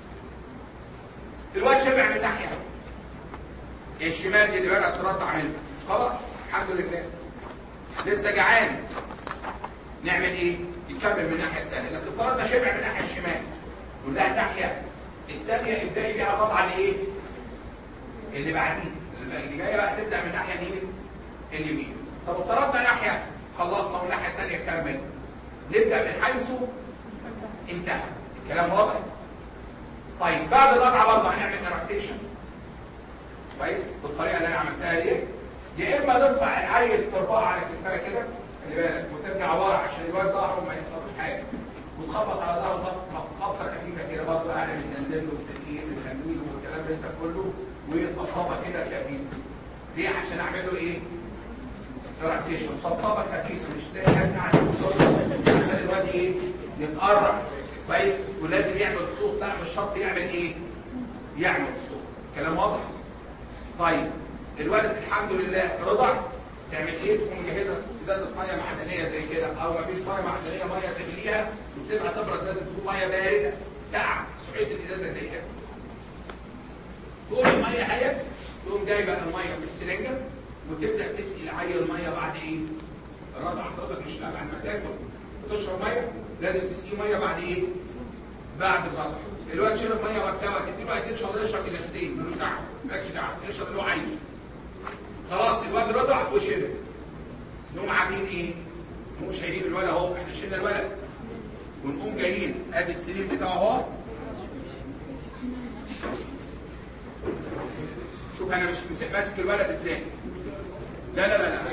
الواد شبع من ناحيه الشمال دي اللي بدات ترضع منها، خلاص الحمد لله. لسه جعان، نعمل ايه؟ يكمل من الناحيه الثانيه. لكن افترضنا شبع من الناحيه الشمال، نقول لها الناحيه الثانيه ابدأي بيها طبعا ايه؟ اللي بعديه، اللي جايه بقى تبدا من الناحيه اليمين اليمين. طب افترضنا ناحيه خلصنا والناحيه الثانيه كمل، نبدا من حيث انتهى. الكلام واضح؟ طيب بعد الرضعه برضه هنعمل ايراكتيشن. كويس؟ بالطريقه اللي انا عملتها دي. يا اما نرفع العيل ترفعه على كتفها كده، خلي بالك، وترجع ورا عشان الواد ظهره ما يحصلوش حاجه. وتخبط على ظهره خبطه خفيفه كده برضه، اعلى من الدندل والتسكين والخميل والكلام ده كله، وطبطبه كده خفيفه. ليه؟ عشان اعمل له ايه؟ ايراكتيشن. طبطبه خفيفه، مش تلاقي ناس قاعده عشان الواد ايه؟ يتقرب. كويس؟ ولازم يعمل صوت. لا مش شرط يعمل ايه؟ يعمل صوت. كلام واضح؟ طيب الولد الحمد لله رضع. تعمل ايه؟ تكون مجهزه ازازه ميه معدنيه زي كده، او مفيش ميه معدنيه، ميه تغليها وتسيبها تبرد. لازم تكون ميه بارده ساقعه، سعيد الازازه زي كده. تقوم الميه هيت، تقوم جايبه الميه في السرنجه وتبدا تسقي العيل الميه بعد ايه؟ الرضع. حضرتك مش بعد ما تاكل وتشرب ميه، لازم تسقيه ميه بعد ايه؟ بعد الرضع. الواد شرب ميه وقتها، تديله وقتين شهر يشرب ازازتين، ملوش دعوه، مالكش دعوه، يشرب اللي هو عايزه. خلاص الواد رضع وشرب. نقوم عاملين ايه؟ نقوم شايلين الولد اهو، احنا شلنا الولد. ونقوم جايين ادي السرير بتاعه اهو. شوف انا مش ماسك الولد ازاي. لا لا لا لا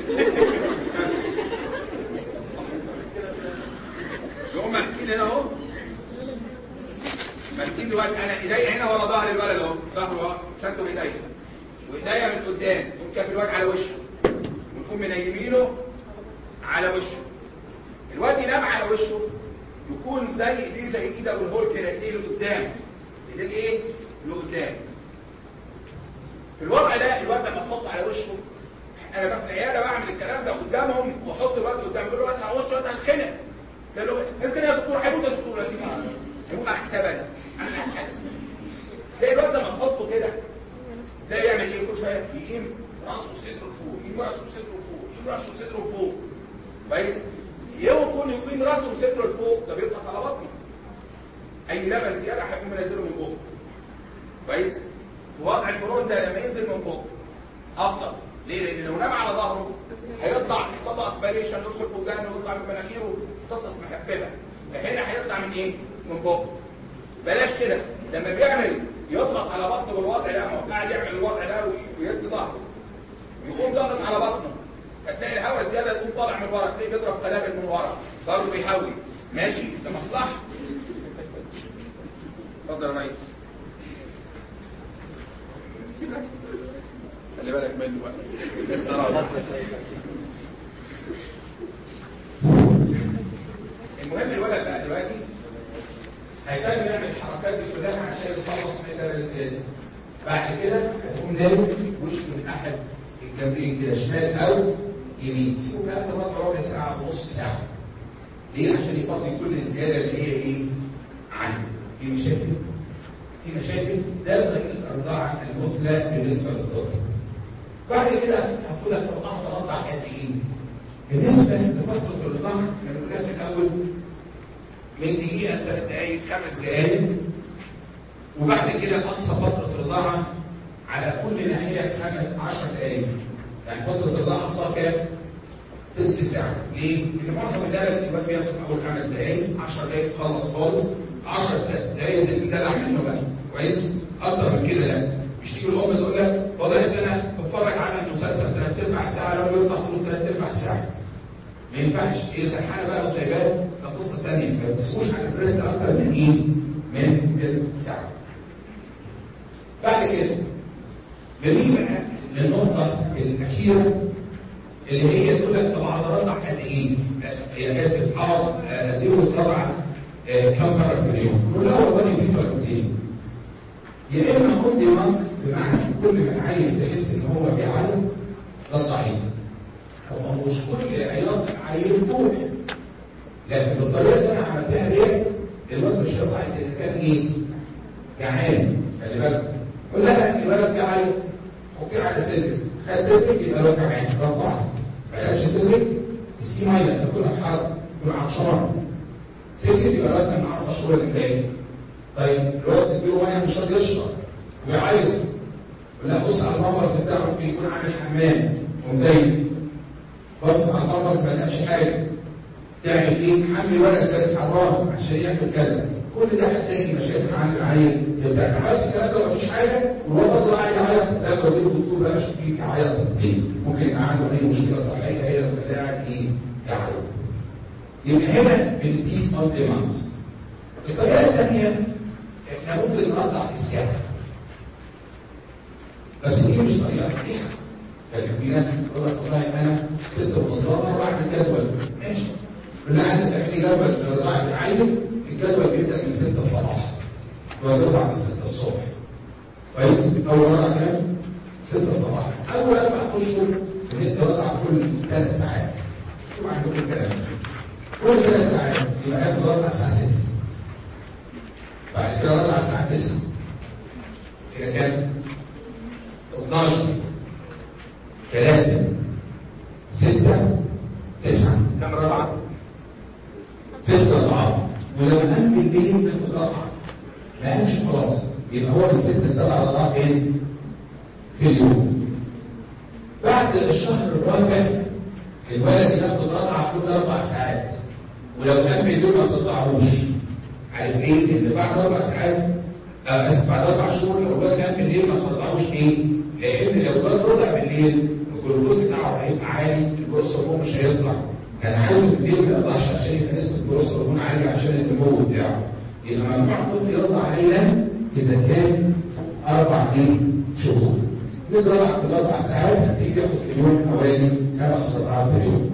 يقوم ماسكين هنا اهو، ماسكين الولد، انا ايديا هنا ورا ظهر الولد اهو، ظهره سنته ايديا، وايديا من قدام، ونكب الواد على وشه، ونقوم منيمينه على وشه. الواد ينام على وشه، يكون زي ايديه زي ايد ابو الهول كده، ايديه لقدام، ايديه الايه؟ لقدام. في الوضع ده الواد لما تحطه على وشه، انا بقى في العياده بعمل الكلام ده قدامهم، واحط الواد قدام، يقول له الواد على وشه، الواد هيتخنق. قال له هيتخنق يا دكتور، هيموت يا دكتور، يا سيدي هيموت على حساب انا، انا اللي هتحاسب. تلاقي الواد لما تحطه كده، ده يعمل ايه؟ كل شويه يقيم راسه وصدره لفوق، يقيم راسه وصدره لفوق، يقيم راسه وصدره لفوق. كويس؟ يوم يقيم راسه وصدره لفوق، ده بيضغط على بطنه. اي لبن زياده هيقوم منزله من بقه. كويس؟ في وضع القولون ده لما ينزل من بقه افضل. ليه؟ لان لو نام على ظهره هيطلع، يحصل له اسبيريشن، يدخل في ودانه ويطلع من مناخيره، قصص محببه. فهنا هيطلع من ايه؟ من بقه. بلاش كده، لما بيعمل يضغط على بطنه بالوضع ده، هو قاعد يعمل الوضع ده ويدي ظهره، يقوم ضاغط على بطنه، فتلاقي الهواء زياده يقوم طالع من ورا، تلاقيه بيضرب قنابل من ورا، برضه بيهوي. ماشي؟ ده مصلحه. اتفضل يا ريس. خلي بالك منه بقى. الصراحه. المهم الولد بقى دلوقتي هيقدر يعمل الحركات دي كلها عشان يتخلص من اللبن الزياده. بعد كده هتقوم نايم وشه من احد الجنبين كده، شمال او يمين. سيبه بقى فتره ربع ساعه او نص ساعه. ليه؟ عشان يفضي كل الزياده اللي هي ايه؟ عنده. في مشاكل؟ في مشاكل؟ ده طريقه الرضاعه المثلى بالنسبه للطفل. بعد كده هقول لك الرضاعه ترضع قد ايه؟ بالنسبه لفتره الرضاعه احنا قلنا في الاول من دقيقه ثلاث دقائق خمس دقائق، وبعد كده اقصى فتره رضاعه على كل ناحيه خمس عشر دقائق. يعني فتره الرضاعه اقصاها كام؟ تلت ساعه. ليه؟ لان معظم الدلع دلوقتي بياخد اول خمس دقائق، عشر دقائق تخلص خالص، عشر دقائق دي بتدلع منه بقى. كويس؟ اكتر من كده لا. مش تيجي الام تقول لك والله انا بتفرج على المسلسل ثلاث ارباع ساعه، لو يطلع طول ثلاث ارباع ساعه. ما ينفعش، هي سرحانه بقى وسايباه، ده قصه ثانيه، ما تسيبوش على البريست اكتر من ايه؟ من ثلث ساعه. بعد كده بنيجي بقى للنقطه الاخيره اللي هي تقول لك طب هترضع قد ايه؟ يا اسف حاضر اديله الرضعه كم مره في اليوم؟ نقول له والله في طريقتين. يا اما اون ديماند، بمعنى كل ما العيل تحس ان هو بيعيط رضعيه. هو مش كل عياط عيل بوح. لكن بالطريقه اللي انا عملتها ديت الولد مش هيطلع اذا كان ايه؟ جعان. خلي بالك. قول لها الولد بيعيط، حطيه على سلك، خد سلك يبقى الولد جعان، رضعه. ما خدش سلك، اسقيه ميه، تاكلها حر، يكون عطشان. سلك يبقى الولد كان عطش هو اللي مضايق. طيب الولد تديله ميه مش راضي يشرب ويعيط. قول لها بص على المنبرز بتاعه، ممكن يكون عامل حمام ومضايق. بص على المنبرز ما لقاش حاجه. تعمل ايه؟ حمل ولد كاس حرام عشان يعمل كذا. كل ده هتلاقي مشاكل عند العيل. يبقى عملت الكلام ده مفيش حاجه وهو برضه قاعد يعيط، لا توديه الدكتور بقى شوف فيك عيط ليه؟ ممكن يبقى عنده اي مشكله صحيه هي اللي بتلاقي ايه؟ يعيط. يبقى هنا بنديك اون ديماند. الطريقه الثانيه احنا ممكن نرضع في الساعه. بس دي مش طريقه صحيحه. لكن في ناس بتقول لك والله انا ست منظمه واعمل جدول، ماشي. بالله عايزه تعملي جدول لرضاعه العيل، الجدول بيبدا من ستة الصباح. وهترضع من ستة الصبح. كويس؟ اول رضع كام؟ ستة الصباح. اول اربع اشهر بنبدا رضع كل ثلاث ساعات. شوف عندكم الكلام ده. كل ثلاث ساعات يبقى هاخد رضع الساعه ستة. بعد كده رضع الساعه تسعة. كده كام؟ اتناشر ثلاثة ستة تسعة. كم رضعة؟ ستة رضعات. ولو قام بالليل ناخد رضعة. ما قامش خلاص. يبقى هو من ستة لسبع رضعات فين؟ في اليوم. بعد الشهر الرابع الولد ياخد رضعة كل أربع ساعات. ولو قام بالليل ما تطلعوش. عارف ايه؟ ان بعد اربع ساعات اسف بعد اربع شهور لو الواد كان بالليل ما ترضعوش ليه؟ لان لو الواد رضع بالليل الجلوكوز بتاعه هيبقى عالي، الجلوكوز هرمون مش هيطلع. كان عايزه بالليل ما يرضعش عشان يبقى نسبه الجلوكوز هرمون عاليه عشان النمو بتاعه. يبقى ممنوع الطفل يرضع ليلا اذا كان اربع شهور. نضرب كل اربع ساعات هتلاقيه بياخد في اليوم حوالي خمس رضعات في اليوم.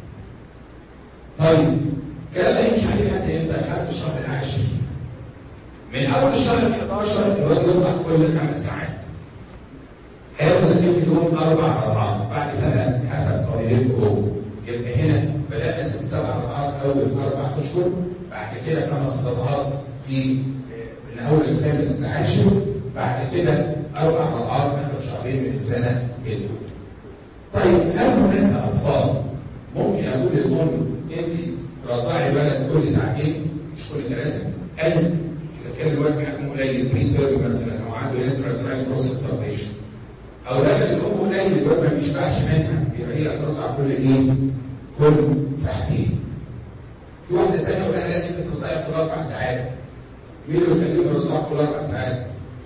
طيب الكلام ده يمشي عليه حتى يبدا لحد الشهر العاشر. من اول الشهر ال حداشر الواد يرضع كل خمس ساعات. هياخد في اليوم اربع رضعات بعد سنه حسب طريقته هو. يبقى هنا بدانا ست سبع رضعات اول اربع اشهر، بعد كده خمس رضعات في من اول الخامس للعاشر، بعد كده اربع رضعات اخر شهرين من السنه الاولى. طيب هل هناك اطفال ممكن اقول للام انت ترضعي الولد كل ساعتين مش كل ثلاثه؟ ايوه اذا كان الولد حجمه قليل بري تيرم مثلا او عنده انتراتراين بروسيس تربيشن، او دخل الام قليل الولد ما بيشبعش منها يبقى هي ترضع كل ايه؟ كل ساعتين. في واحده ثانيه اقول لها لازم ترضعي كل اربع ساعات. مين اللي يخليهم يرضعوا كل اربع ساعات؟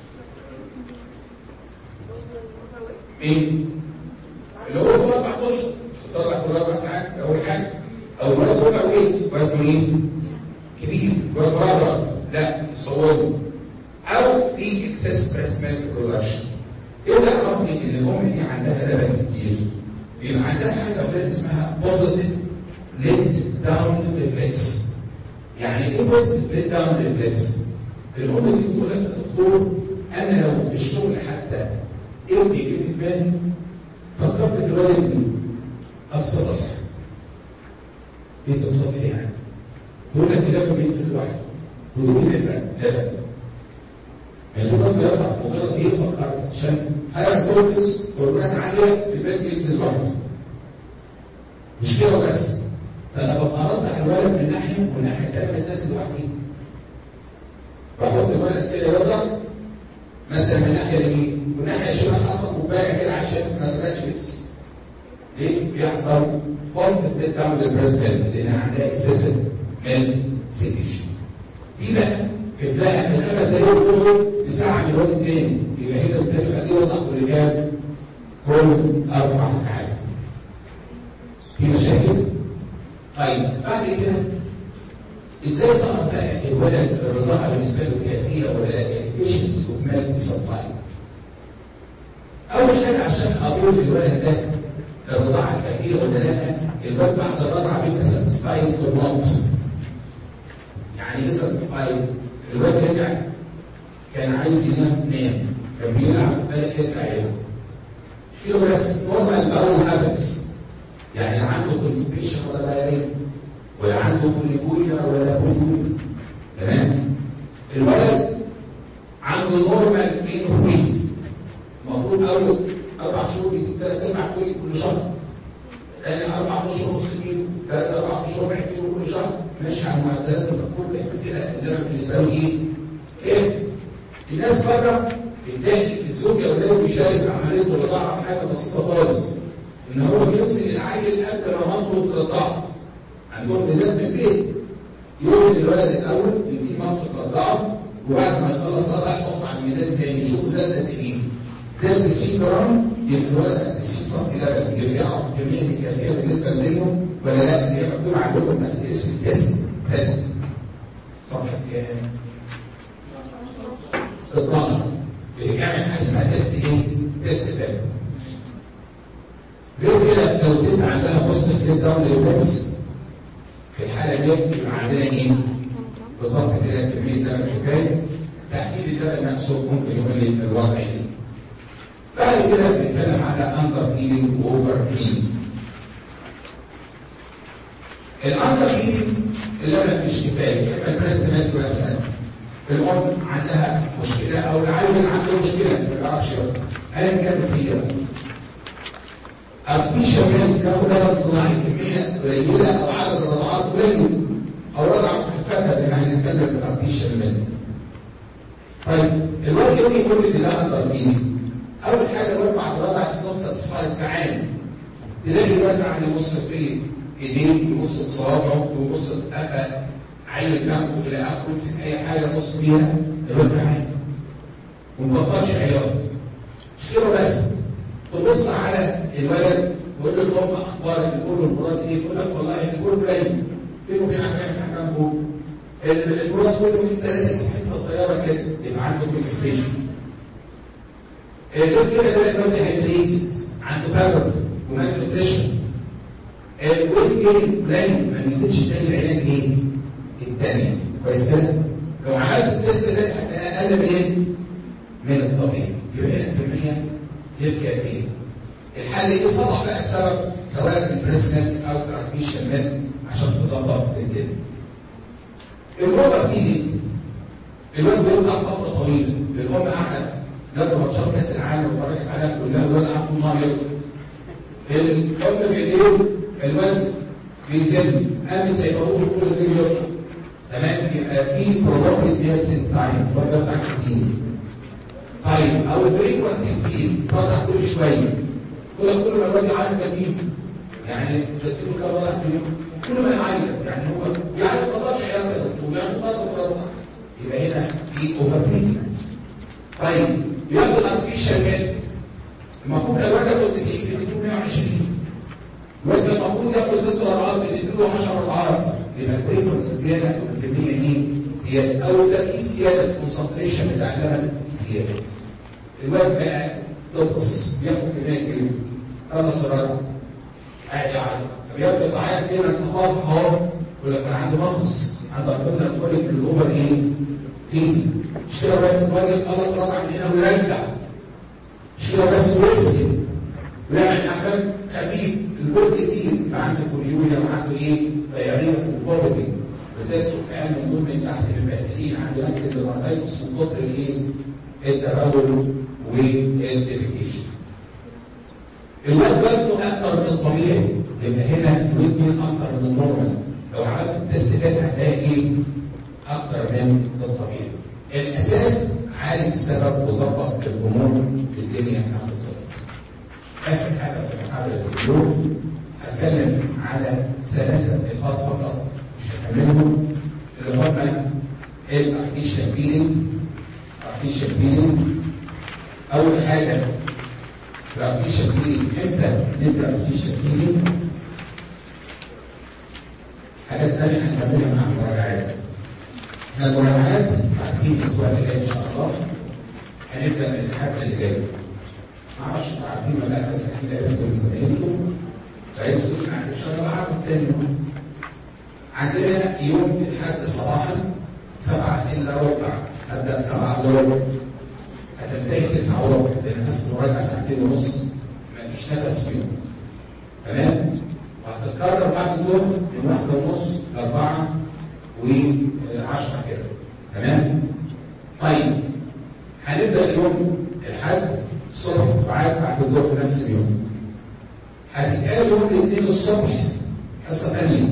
مين؟ اللي هو كل اربع اشهر مش هترضع كل اربع ساعات اول حاجه. او الولد ربع ويت وزنه ايه؟ كبير، الولد ربع لا يصوره. او في اكسس بريست ميلك برودكشن. ايه اللي عرفني ان الام دي عندها لبن كتير؟ يبقى عندها حاجه اولاد اسمها بوزيتيف ليت داون ريفلكس. يعني ايه بوزيتيف ليت داون ريفلكس؟ الام دي بتقول لك يا دكتور انا لو في الشغل حتى ابني جه في بالي فكرت في الولد ابني اتفضل. ايه تتفضل يعني؟ يقول لك اللبن بينزل لوحده. تقول لي لبن لبن. الولد بيرضع مجرد ايه فكرت عشان هاير كورتكس هرمونات عاليه البيبي بينزل لوحده. مش كده وبس. ده انا ببقى ارضع الولد من ناحيه والناحيه الثانيه الناس لوحدي. بحط الولد كده يرضع مثلا من الناحيه اليمين والناحيه الشمال حاطط كوبايه كده عشان ما تبقاش بيبسي. ليه؟ بيحصل بوزيتيف ليت داون للبريست ميلك لان عندها اكسسيف ميلك سيكريشن. دي بقى بتلاقي في الخمس دقايق دول بساعه من الوقت الثاني يبقى هنا بتخليه يرضع كل كام؟ كل اربع ساعات. في مشاكل؟ طيب بعد كده ازاي تعرف بقى الولد الرضاعه بالنسبه له كافيه ولا لا؟ يعني efficiency of milk supply. اول حاجه عشان اقول للولد ده الرضاعه كافيه ولا لا، الولد بعد الرضاعه بيبقى ساتسفايد اور نوت. يعني ايه ساتسفايد؟ الولد رجع كان عايز ينام نام، كان بيلعب بدا يرجع ينام. في بس نورمال باول هابتس، يعني لا عنده كونسبيشن ولا دايريا ولا عنده بوليبويا ولا بوليبويا. تمام؟ الولد عنده نورمال جين اوف ويت. المفروض اول اربع شهور يزيد ثلاث ارباع كيلو كل شهر. ثاني اربع اشهر نص كيلو، ثلاث اربع اشهر ربع كيلو كل شهر، ماشي على معدلات المفروض يعمل كده. اللي بالنسبه له ايه؟ ايه؟ الناس بره بتلاقي الزوج يا اولاد بيشارك في عمليه الرضاعه بحاجه بسيطه خالص. ان هو بيوصل العيل قبل ما مامته ترضعه. عندهم ميزان في البيت. يوصل الولد الاول يديه مامته ترضعه وبعد ما يخلص رضع يحطه على الميزان تاني يشوف زاد قد ايه. زاد تسعين جرام يبقى الولد تسعين سم لبن، يبقى يعرف كميه الكافيه بالنسبه لسنه ولا لا. اللي هي مكتوب عندكم تحت اسم الاسم تالت. صفحه كام؟ اتناشر. بيعمل حاجه اسمها تيست ايه؟ تيست لبن. غير كده لو ست عندها بوزيتيف ليت داون ريفلكس في الحاله دي يبقى عندنا ايه؟ بالظبط كده كميه لبن كفايه. تحديد اللبن نفسه ممكن يقول لي الوضع ايه. بعد كده بنتكلم على اندر فيدنج واوفر فيدنج. الاندر فيدنج اللبن مش كفايه، يبقى البريست ميلك مثلا الام عندها مشكله او العيل عنده مشكله ما بيعرفش يرضع ايا كانت هي او في شمال له لبن صناعي كميه قليله او عدد الرضعات قليل او رضعه مخففه زي ما هنتكلم في الارتفيشال ميلك. طيب الوقت يجي كل اللي ده اندر فيدنج. اول حاجه الوقت بعد الرضع اسمه ساتسفايد جعان. تلاقي الوقت عم يبص في ايديه، يبص في صوابعه، يبص في قفا عيل جنبه الى اخره، يمسك اي حاجه يبص فيها الوقت جعان. وما تبطلش عياط. مش كده بس، تبص على الولد وتقول له الام اخبار اللي بيقولوا البراس ايه؟ تقول لك والله اللي بيقولوا قليل. فين وفين عمال حمام بول. البراس كل يومين ثلاثه يجيب حته صغيره كده يبقى عنده كونستيبيشن. غير كده يقول لك الولد هيدريتد، عنده فابر ومال نيوتريشن. الويت جين قليل، ما نزلش تاني العلاج ايه؟ الثانيه. كويس كده؟ لو عملت التست ده هتبقى اقل من ايه؟ من الطبيعي. يبقى هنا الكميه يبقى ايه؟ الحل ايه؟ صلح بقى السبب سواء في البريسنت او الارتفيشال ميل عشان تظبط الدنيا. الوضع فيه الواد بيطلع فتره طويله، الام قاعده جنب ماتشات كاس العالم واتفرجت عليها كلها، الواد قاعد في النار يطلع. الام بالايه؟ الواد بيزن، قامت سيطروه كل الليل يطلع. تمام؟ يبقى في بروبابيلتي نيرسين تايم، الواد بتاع كتير. طيب او الفريكونسي كتير، بطلع كل شويه. كل كل ما الواد يعيط قديم، يعني تديله كام واحد في اليوم، كل ما يعيط، يعني هو يعني ما تقدرش عياط يا دكتور، يعني ما تقدرش. يبقى هنا في اوفر تريتمنت. طيب بياخد الارتفيشال ميل، المفروض الواد ياخد تسعين في مية وعشرين. الواد المفروض ياخد ست رضعات بتديله عشر رضعات، يبقى الفريكونسي زياده والكميه ايه؟ زياده، او التركيز زياده، الكونسنتريشن بتاع اللبن زياده. الواد بقى تطقس ياخد كميه كبيره. خلص الرضع قاعد يعيط، بياخد الضحايا كده انت واضح اهو، يقول لك انا عندي مغص، عندي ارتفيشال كوليك الاوفر ايه؟ تيجي. مش كده بس، الواد يخلص رضع من هنا ويرجع. مش كده بس، ويسكت ويعمل حمام خفيف، البول كتير، يبقى عنده كوليوريا وعنده ايه؟ ضياريه وفوبيتنج. ولذلك شوف عيال من دول من تحت المبهدلين عنده اكل ديمارتايتس من كتر الايه؟ التبول والديفيكيشن. الواد برضه اكتر من الطبيعي، يبقى هنا الواد اكتر من النورمال. لو عملت التست ده هتلاقي ايه؟ اكتر من الطبيعي. الاساس عالج السبب وظبط الامور، الدنيا هتتظبط. اخر حاجه في محاضره اليوم هتكلم على ثلاثه نقاط فقط مش هكملهم، اللي هم الارتفيشال فيلينج. الارتفيشال فيلينج اول حاجه الارتفيشال فيلينج، امتى نبدا الارتفيشال فيلينج؟ حاجات ثانيه هنكملها مع المراجعات. احنا المراجعات عارفين الاسبوع اللي جاي ان شاء الله هنبدا من الحد اللي جاي. ما اعرفش انتوا عارفين ولا لا، بس اكيد عرفتوا من زمايلكم فعرفتوا ان شاء الله هعرف تاني. عندنا يوم الاحد صباحا سبعة الا ربع، هبدا سبعة الا ربع، هتنتهي تسعة وربع، لان حصه المراجعه ساعتين ونص مفيش نفس فيهم. تمام؟ وهتتكرر بعد الظهر من واحدة ونص لأربعة وعشرة كده. تمام؟ طيب هنبدأ يوم الأحد الصبح بعد بعد الظهر نفس اليوم. هتتقال يوم الاثنين الصبح حصة ثانية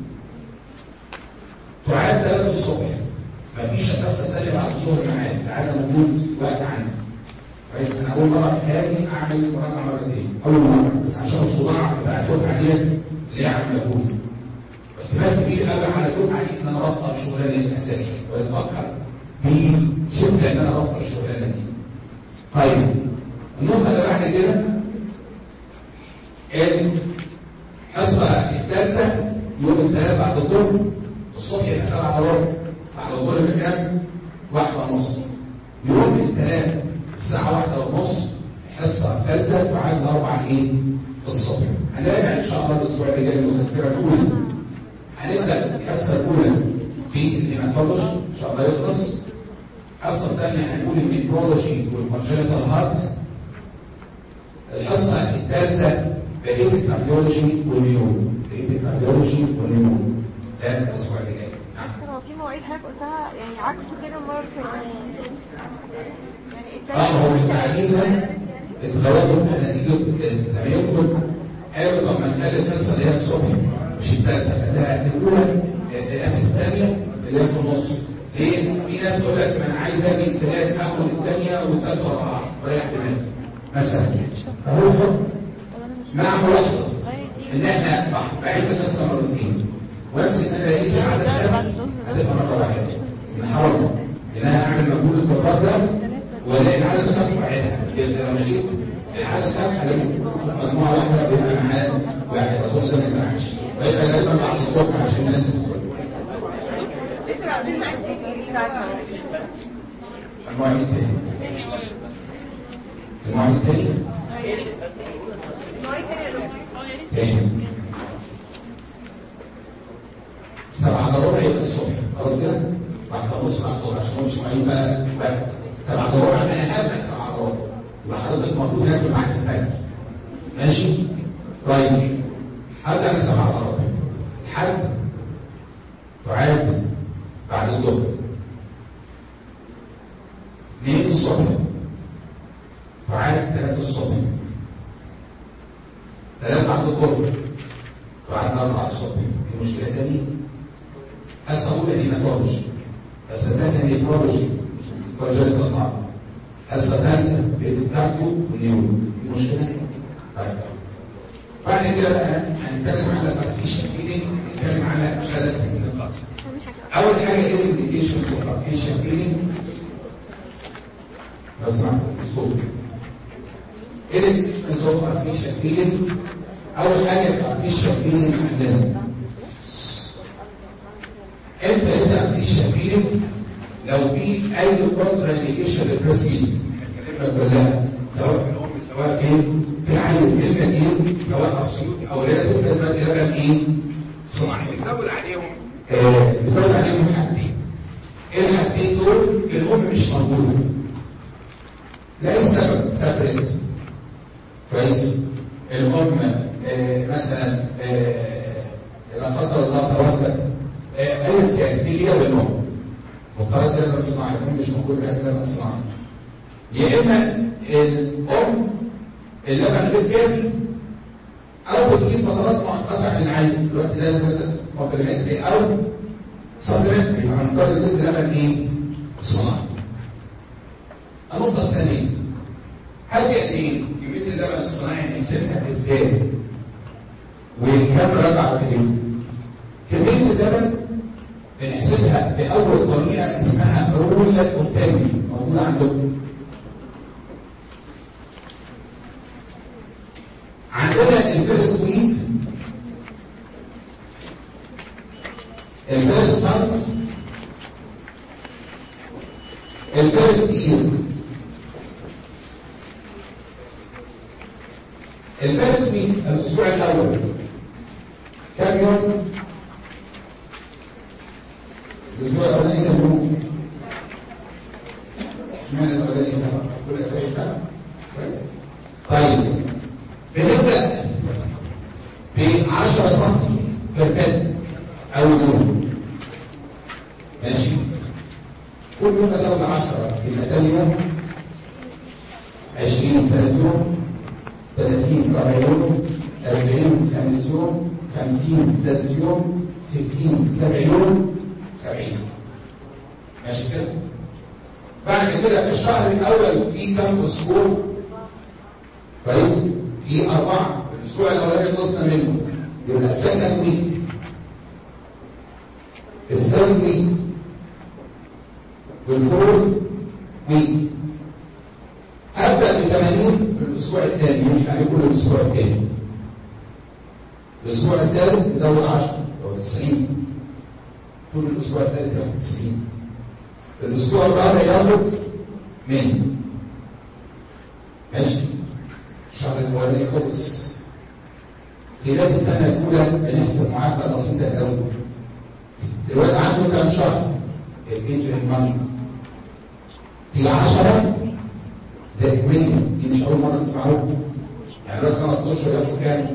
تعاد ثلاثة الصبح، مفيش حصة ثانية بعد الظهر معايا، تعالى موجود وقت عندي. كويس؟ أنا أول مرة في حياتي أعمل مراجعة مرتين، أول مرة بس عشان الصداع بتاع الدفعة ديت اللي هي عاملة مجهود. احتمال كبير قوي على الدفعة دي إن أنا أبطل شغلانة الأساسي، وأتفكر بشدة إن أنا أبطل الشغلانة دي. طيب النقطة اللي بعد كده الحصة الثالثة يوم الثلاث بعد الظهر الصبح يبقى سبعة الا ربع، بعد الظهر بكام؟ واحدة ونص. يوم الثلاث الساعة واحدة ونص الحصة الثالثة تعاد أربعة إيه؟ الصبح. هنراجع إن شاء الله الأسبوع اللي جاي المذكرة الأولى. هنبدأ الحصة الأولى في الهيماتولوجي إن شاء الله يخلص. الحصة الثانية هنقول النيفرولوجي والكونجنتال هارت. الحصة الثالثة بقية الكارديولوجي والنيورو. بقية الكارديولوجي والنيورو. ده الأسبوع اللي جاي. نعم. هو في مواعيد حضرتك قلتها يعني عكس كده المرة اه هو المعايير اتغيروا نتيجة زمايلكم قالوا طب ما نخلي الحصة اللي هي الصبح مش الثالثة، خليها الأولى آسف الثانية اللي هي في النص. ليه؟ في ناس تقول لك ما أنا عايز أجي الثلاث آخد الثانية والثالثة ورا ورايح دماغي مثلا. فهو حكم مع ملاحظة إن إحنا بعيد الحصة مرتين، وأمسك إن أنا لقيت عدد خمس هتبقى مرة واحدة. من حرام إن أنا أعمل مجهود القرار ده ولا العدد خف وعدها لما نجيب العدد خف هلاقي مجموعه واحده بيبقى معاه واحد اظن ده ما يزعلش ويبقى غالبا بعد الظهر عشان الناس تدخل. اقرا دي معاك ايه بعد المواعيد الثانيه المواعيد الثانيه المواعيد الثانيه تاني سبعة الا ربع يبقى الصبح خلاص كده بعد نص ساعه الظهر عشان مش مواعيد بقى بقى سبعة الا ربع انا هبدا سبعة الا ربع يبقى حضرتك المفروض هاكل معاك الفجر ماشي؟ طيب هبدا من سبعة الا ربع الحد تعاد بعد الظهر اثنين الصبح تعاد ثلاثة الصبح ثلاثة بعد الظهر تعاد أربعة الصبح في مشكلة تانية هسه أقول هيماتولوجي هسه ثانية هيماتولوجي كونجنتال هارت هسه ثالثة بتاعته ونيورو في مشكلة طيب بعد كده بقى هنتكلم على الارتفيشال فيلينج هنتكلم على ثلاث نقاط. أول حاجة إيه الإنديكيشنز اوف الارتفيشال فيلينج؟ لو سمحت الصوت. إيه الإنديكيشنز اوف الارتفيشال فيلينج؟ أول حاجة الارتفيشال فيلينج عندنا. إمتى يبدأ الارتفيشال فيلينج؟ لو في أي كونترا إنديكيشن للبريسيل اتكلمنا كلها سواء في الأم سواء فين في العين في المدين سواء أبسولوت أو ريلاتيف لازم لبن إيه؟ صناعي. بتزود عليهم آه بتزود عليهم حاجتين. إيه الحاجتين دول؟ الأم مش موجودة. لأي سبب سبرت كويس الأم آه مثلا آه لا قدر الله توفت آه أيا كان دي ليها بالأم مفترض لبن صناعي الأم مش موجود لها لبن صناعي يا إما الأم اللبن غير كافي أو بتجيب فترات مؤقتة من العين دلوقتي لازم كومبلمنتري أو سبلمنتري هنضطر ندي لبن إيه؟ صناعي. النقطة الثانية حاجة إيه؟ كمية اللبن الصناعي نحسبها إزاي؟ وكم رجع في اليوم؟ كمية اللبن بنحسبها بأول طريقة اسمها رول اوف تيرمي موجودة عندكم. عندنا الفيرست ويك الفيرست مانث الفيرست يير الفيرست ويك الاسبوع الاول كم يوم؟ الاسبوع الاولاني كم يوم؟ اشمعنى الاولاني سنه؟ كل اسبوع سنه؟ كويس. طيب بنبدا ب عشرة سم في الكلب اول يوم ماشي كل يوم بزود عشرة يبقى تاني يوم عشرين ثالث يوم ثلاثين رابع يوم أربعين خامس يوم خمسين سادس يوم ستين سابع يوم سبعين ماشي كده. بعد كده في الشهر الاول في كم اسبوع؟ كويس؟ في أربعة الأسبوع الأولاني خلصنا منه يبقى سكند ويك الثيرد ويك والفورث ويك أبدأ ب ثمانين في الأسبوع الثاني مش عليه كل الأسبوع الثاني الأسبوع الثالث نزود عشرة أو تسعين طول الأسبوع الثالث ياخد تسعين الأسبوع الرابع ياخد مية ماشي الشهر الاولاني خلص خلال السنه الاولى بنحسب معادله بسيطه قوي الواد عنده كام شهر؟ الانجري ماني في عشرة زائد مية دي مش اول مره تسمعوها يعني الواد خمس اشهر ياخد كام؟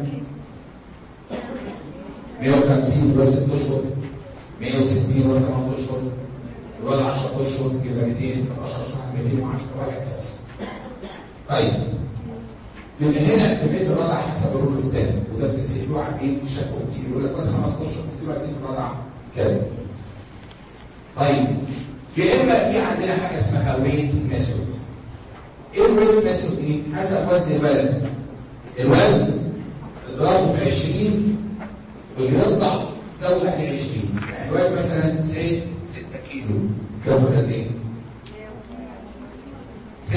مية وخمسين الواد ست اشهر مية وستين الواد ثمان اشهر الواد عشرة اشهر يبقى مئتين ثلاثة عشر شهر مئتين وعشرة وهكذا. طيب من هنا كميه الرضع حسب الرول الثاني وده بتسالوه عن ايه؟ شكوى كتير يقول لك بعد خمس اشهر كتير وقت الرضع كذا. طيب يا اما في عندنا حاجه اسمها ويت ميثود. ايه الويت ميثود دي؟ حسب وزن الولد. الوزن اضربه في عشرين ويرضع زود عليه عشرين. يعني الولد مثلا زاد ستة كيلو ياخد قد ايه؟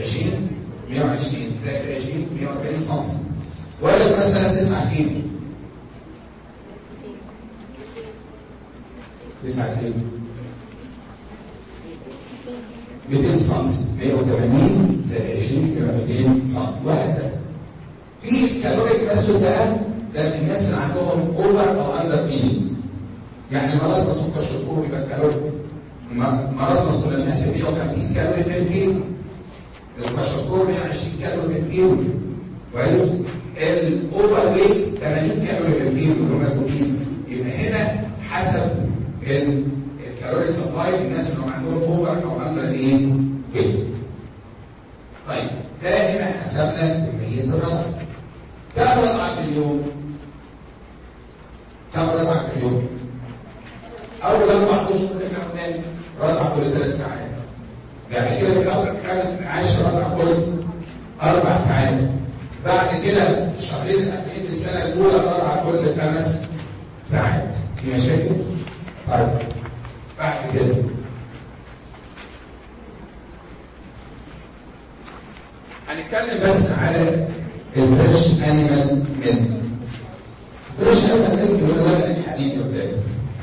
عشرين مية وعشرين زائد عشرين مية وأربعين سم. ولد مثلا تسعة كيلو تسعة كيلو مئتين سم، مية وثمانين زائد عشرين يبقى مئتين سم، وهكذا. في كالوريك ماسود بقى ده الناس اللي عندهم اوفر او اندر ايدنج، يعني مرض سكر شربوه يبقى كالوري، مرض مسؤول الناس مية وخمسين كالوري في الكيلو، الكشكور مية وعشرين كالوري في الكيلو، كويس؟ الاوفر ويت ثمانين كالوري في الكيلو اللي هم البروتينز. يبقى هنا حسب الكالوري سبلاي الناس اللي عندهم اوفر او اندر ايه؟ ويت. طيب ده هنا حسبنا كميه الرضع. كم رضعة في اليوم؟ كم رضعة في اليوم؟ أول أربع أشهر اللي احنا قلنا رضعة كل ثلاث ساعات. يعني كده في الأول خمس عشر رضعة كل أربع ساعات. بعد كده الشهرين الأخيرين السنة الأولى رضعة كل خمس ساعات. في مشاكل؟ طيب بعد كده هنتكلم بس على الفريش انيمال ميلك. الفريش انيمال ميلك هو لبن الحليب يا ولاد.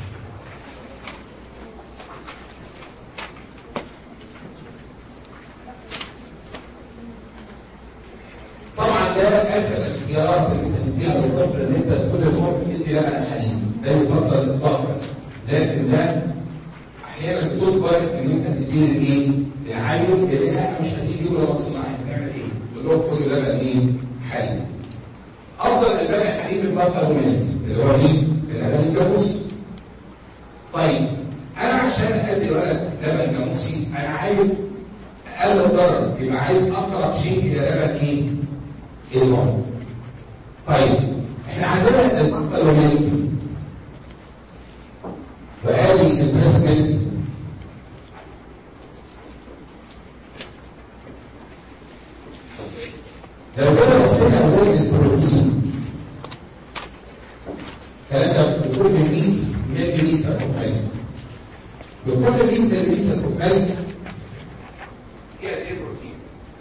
طبعا ده اخر الاختيارات اللي انت تديها للطفل ان انت تقول للام ادي لبن الحليب، ده يفضل اطلاقا، لكن ده احيانا بتجبر ان انت تديه لايه؟ للعيل لان احنا مش هتيجي له لبن صناعي، هتعمل ايه؟ تقول لهم خدوا لبن ايه؟ حليب. افضل البان الحليب البقر ميلك اللي هو مين؟ اللبن الجاموسي. طيب انا عشان ادي ولد لبن جاموسي انا عايز اقل الضرر، يبقى عايز اقرب شيء الى لبن ايه؟ الام. طيب احنا عندنا البقر ميلك وادي البريست ميلك. لو كده بصينا لوزن البروتين الكلام ده بكل مية مللي لتر ملك، بكل مية مللي لتر ملك فيها قد ايه بروتين؟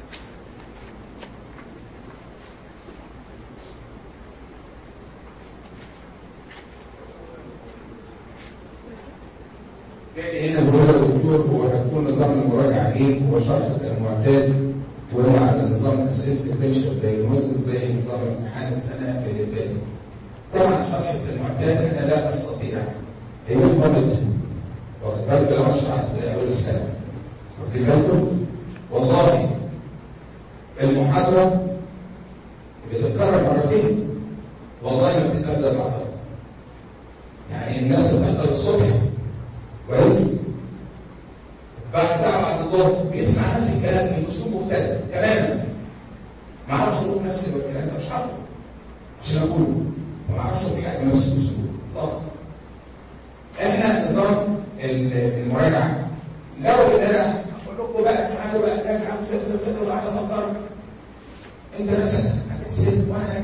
يعني هنا بيقول الدكتور هو هتكون نظام المراجعه ايه؟ هو شرح المعتاد وهو على نظام اسئله الديفرنشال دايجنوستس زي نظام امتحان السنه اللي فاتت. طبعا شرح المعتاد انا لا استطيع يوم قبض واخد بالك لو انا شرحت زي اول السنه واخد بالكم؟ والله المحاضره بتتكرر مرتين والله ما بتتبدل بعضها. يعني الناس اللي بتحضر الصبح كويس بعد بعد الظهر بيسمع نفس الكلام من اسلوب مختلف تماما. ما اعرفش اقول نفس الكلام ده مش حاطه عشان اقوله، ما اعرفش اقول حاجه بنفس الاسلوب طبعا. احنا نظام المراجعه لو ان انا اقول لكم بقى تعالوا بقى نراجع وسيبوا كذا وقاعد افكر انت نفسك هتسيب وانا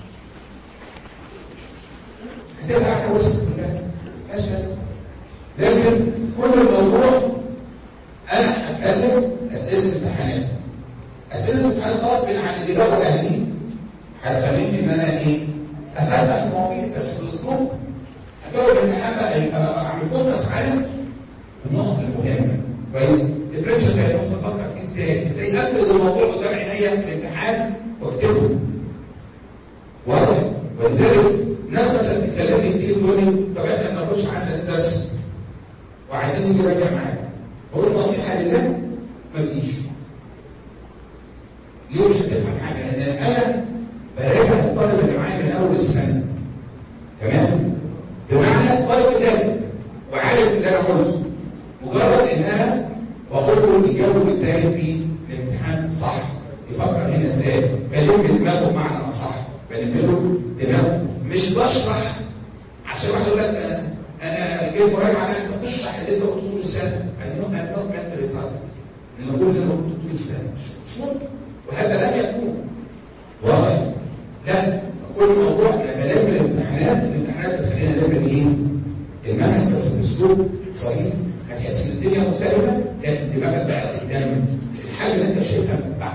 هتبقى احنا وسط كلها مش لازم. لكن كل الموضوع انا هتكلم اسئله امتحانات. اسئله الامتحانات غصب عن اللي بقى اهلي هتخليني ان انا ايه؟ اتابع المواضيع بس باسلوب هجاوب الامتحان بقى يبقى اعمل فوكس على النقط المهمه كويس؟ البريشر بقى يوصل افكر فيه ازاي؟ ازاي افرض الموضوع قدام عينيا في الامتحان واكتبه. واضح؟ ولذلك ناس مثلا تتكلمني كتير تقول لي طب احنا ما ناخدش عندنا الدرس وعايزين نيجي نراجع معاك. اقول نصيحه لله ما تجيش. ليه مش هتفهم حاجه؟ لان انا براجع الطالب اللي معايا من اول السنه. تمام؟ بمعنى الطالب ذلك وعارف اللي انا قلته. مجرد ان انا بقول له يجاوب ازاي في الامتحان صح. يفكر هنا ازاي؟ بلم دماغه بمعنى اصح. بلم له دماغه. مش بشرح عشان واحد يقول لك انا انا جاي مراجعه انت بتشرح اللي انت قلته طول السنه. انا نوت انا نوت منتلي تارجت. ان اقول اللي انا قلته طول السنه مش ممكن. وهذا لن يكون واضح. لا كل موضوع انا بلم الامتحانات الامتحانات بتخلينا نلم ايه؟ المنهج بس باسلوب صحيح. هتحس ان الدنيا مختلفه لكن دماغك بقى قدام الحاجه اللي انت شايفها بعد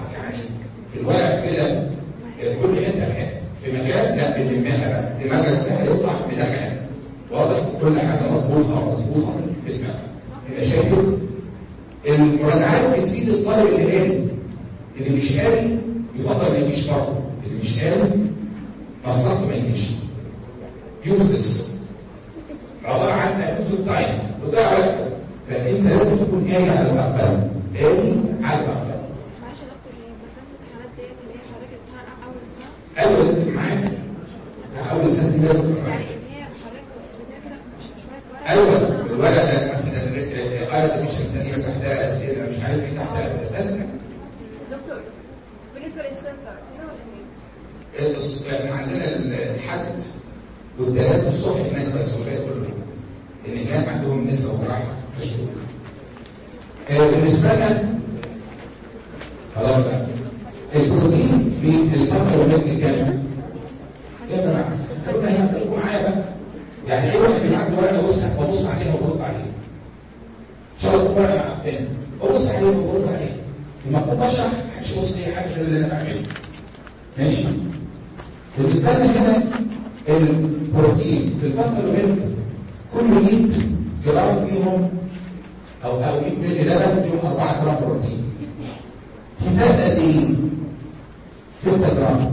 بنلمها بقى، دماغك ده هيطلع بدمها واضح، كل حاجه مضبوطه ومظبوطه في دماغك. يبقى شايفوا المراجعات بتفيد الطالب اللي قاري، اللي مش قاري يفضل ما يجيش برضه، اللي مش قاري مصلحته ما يجيش. يوزلس عباره عن ابوز التايم، وضيع وقتك، فانت لازم تكون قاري على المقبله، قاري على المقبله. معلش يا دكتور، هي مسافه الامتحانات ديت اللي هي حضرتك امتحان اول سنه؟ ايوه لازم معاك، اول سنه دي لازم تبقى معاك. يعني اللي هي حضرتك كنت بتديها كده مش شويه ورق؟ ايوه الورق ده مثلا قاعده مش سنيه تحتها اسئله مش عارف ايه تحتها اسئله. دكتور بالنسبه للسنتر هنا ولا هنا؟ احنا عندنا الحد والثلاث الصبح هناك بس والباقي كله هنا. لان هناك عندهم لسه وراحه مشهور. بالنسبه لنا خلاص بقى البروتين في البطل والملك كام؟ يا جماعه خلونا هنا خليكم معايا بقى. يعني اي واحد بيبقى عنده ورقه ببص ببص عليها وبرد عليها. ان شاء الله تكون ورقه عارفاها. ببص عليها وبرد عليها. لما اكون بشرح محدش يبص اي حاجه غير اللي انا بعمله. ماشي؟ بالنسبه لنا هنا البروتين في البطل والملك كل مية جرام فيهم او او مية مللي لبن فيهم أربعة جرام بروتين. كميات قد ايه؟ ستة جرام.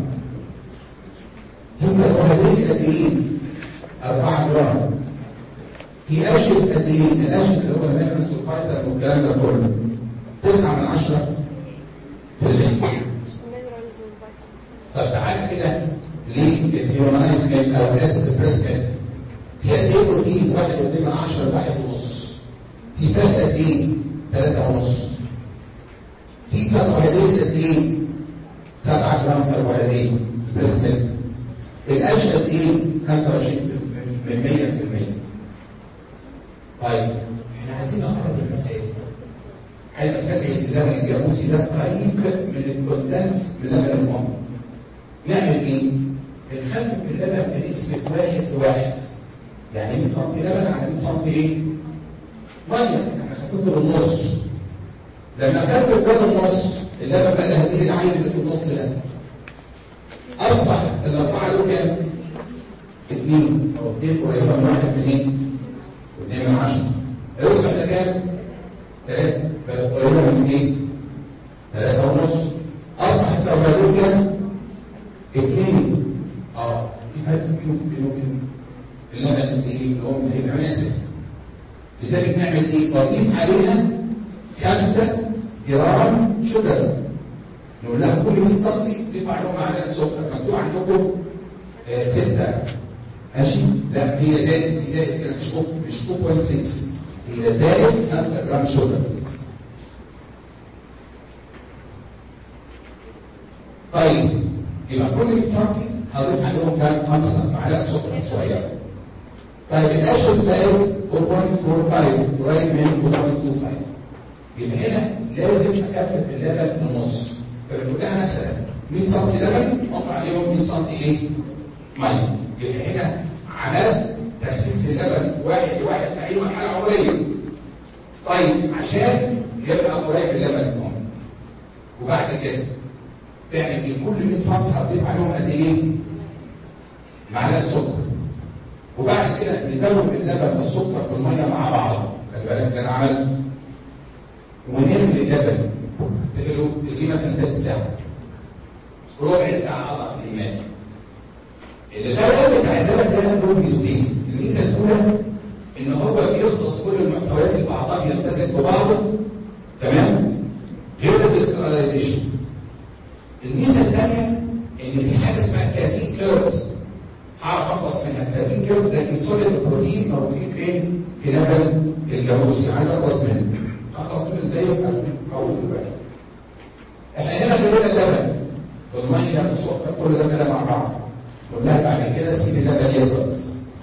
هنا الكربوهيدرات قد ايه؟ أربعة جرام. في أشياء قد ايه؟ الأشياء اللي هو المينرالز والفيتامين والكلام ده كله تسعة من عشرة في المية. طب تعالى كده ليه الهيومنايز ميل او اسيد بريس ميل في قد ايه بروتين؟ واحد واتنين من عشرة لواحد ونص. في فات قد ايه؟ ثلاثة ونص. في كربوهيدرات قد ايه؟ سبعة جرام كربوهيدرات بريس ميل. القش قد ايه؟ خمسة وعشرين من مية في المية. طيب احنا عايزين نقرب المسائل. عايز اخلي اللبن الجاموسي ده قريب من الكوندنس من لبن الام. نعمل ايه؟ بنخفف اللبن بنسبة واحد لواحد. يعني مية سم لبن على مية سم ايه؟ ميه، احنا خففته بالنص. لما خفف ده بالنص اللبن بقى هديه العين اللي في النص ده. اصبح الاربعه دول كام؟ اثنين او اثنين قريبه من واحد من ايه؟ واثنين من عشره. يصبح ده كام؟ ثلاثه، قريبه من ايه؟ ثلاثه ونص. اصبح الكربوهيدرات كام؟ اثنين. اه في فرق بينه وبين اللبن اللي هو هيبقى مناسب. لذلك نعمل ايه؟ نضيف عليها خمسة جرام شوجر. نقول لها كل مية سم ضيف عليهم معلقه سكر. مكتوب عندكم آه ستة. ماشي؟ لا هي زادت هي زادت كده مش مش اثنين فاصلة ستة. هي زادت خمسة جرام شوجر. طيب يبقى كل مية سم هضيف عليهم كام؟ خمسة معلقه سكر صغيره. طيب الاشز بقت صفر فاصلة أربعة خمسة قريب من صفر فاصلة اتنين خمسة. يبقى هنا لازم اكفف اللبن بالنص. فبنقول لها مثلا مية سم لبن احط عليهم مية سم ايه؟ ميه. يبقى هنا عملت تخفيف للبن واحد لواحد في اي مرحله عمريه. طيب عشان يبقى قريب من اللبن الام. وبعد كده تعمل ايه؟ كل مية سم هتضيف عليهم قد ايه؟ معلقه سكر. وبعد كده نزود اللبن والسكر والميه مع بعض. خلي بالك اللي انا عملته. ونغلي اللبن تقلوا تقليه مثلا ثلاث ساعات. ربع ساعه اضعف الايمان. الغلاء بتاع اللبن ده له ميزتين. الميزه الاولى ان هو بيخلص كل المحتويات اللي بعضها يمتزج ببعضه. تمام؟ غير الاستراليزيشن. الميزه الثانيه ان في حاجه اسمها كازين كيرت. هعرف اخلص منها. الكازين كيرت ده انسولين البروتين موجودين فين؟ في لبن الجاموسي. عايز اخلص منه. اخلص منه ازاي؟ اقول دلوقتي. احنا هنا خلينا اللبن والميه والسكر كل ده كده مع بعض. قلنا بعد كده سيب اللبن يبرد.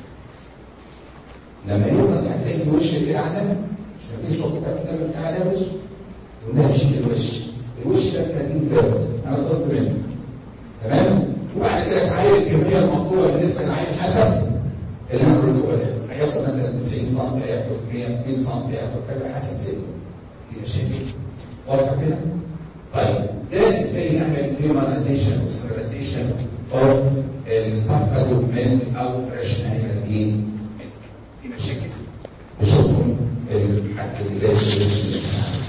لما يبرد هتلاقي الوش كده عندنا مش هتلاقي شوكولاته اللبن بتاع لابس. قلنا شيل الوش. الوش ده كازين كيرت انا قصدي منه. تمام؟ وبعد كده تعاير الكميه المطلوبه بالنسبه للعين حسب اللي انا قلته ده. هياخد مثلا تسعين سم هياخد مية سم هياخد كذا حسب سنه. في مشاكل. واضحه كده؟ طيب ده ازاي نعمل هيومنايزيشن وستريلايزيشن اوف البارتيكل منتل او ريشن هيبقى ايه؟ في مشاكل. بشكركم الحد اللي لازم.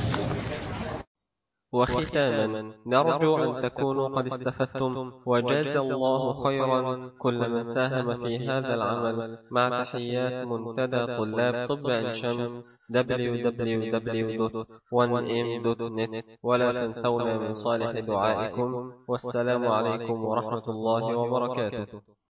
وختاما نرجو أن تكونوا قد استفدتم وجاز الله خيرا كل من ساهم في هذا العمل مع تحيات منتدى طلاب طب عين شمس دبليو دبليو دبليو دوت وان ام دوت نت ولا تنسونا من صالح دعائكم والسلام عليكم ورحمة الله وبركاته.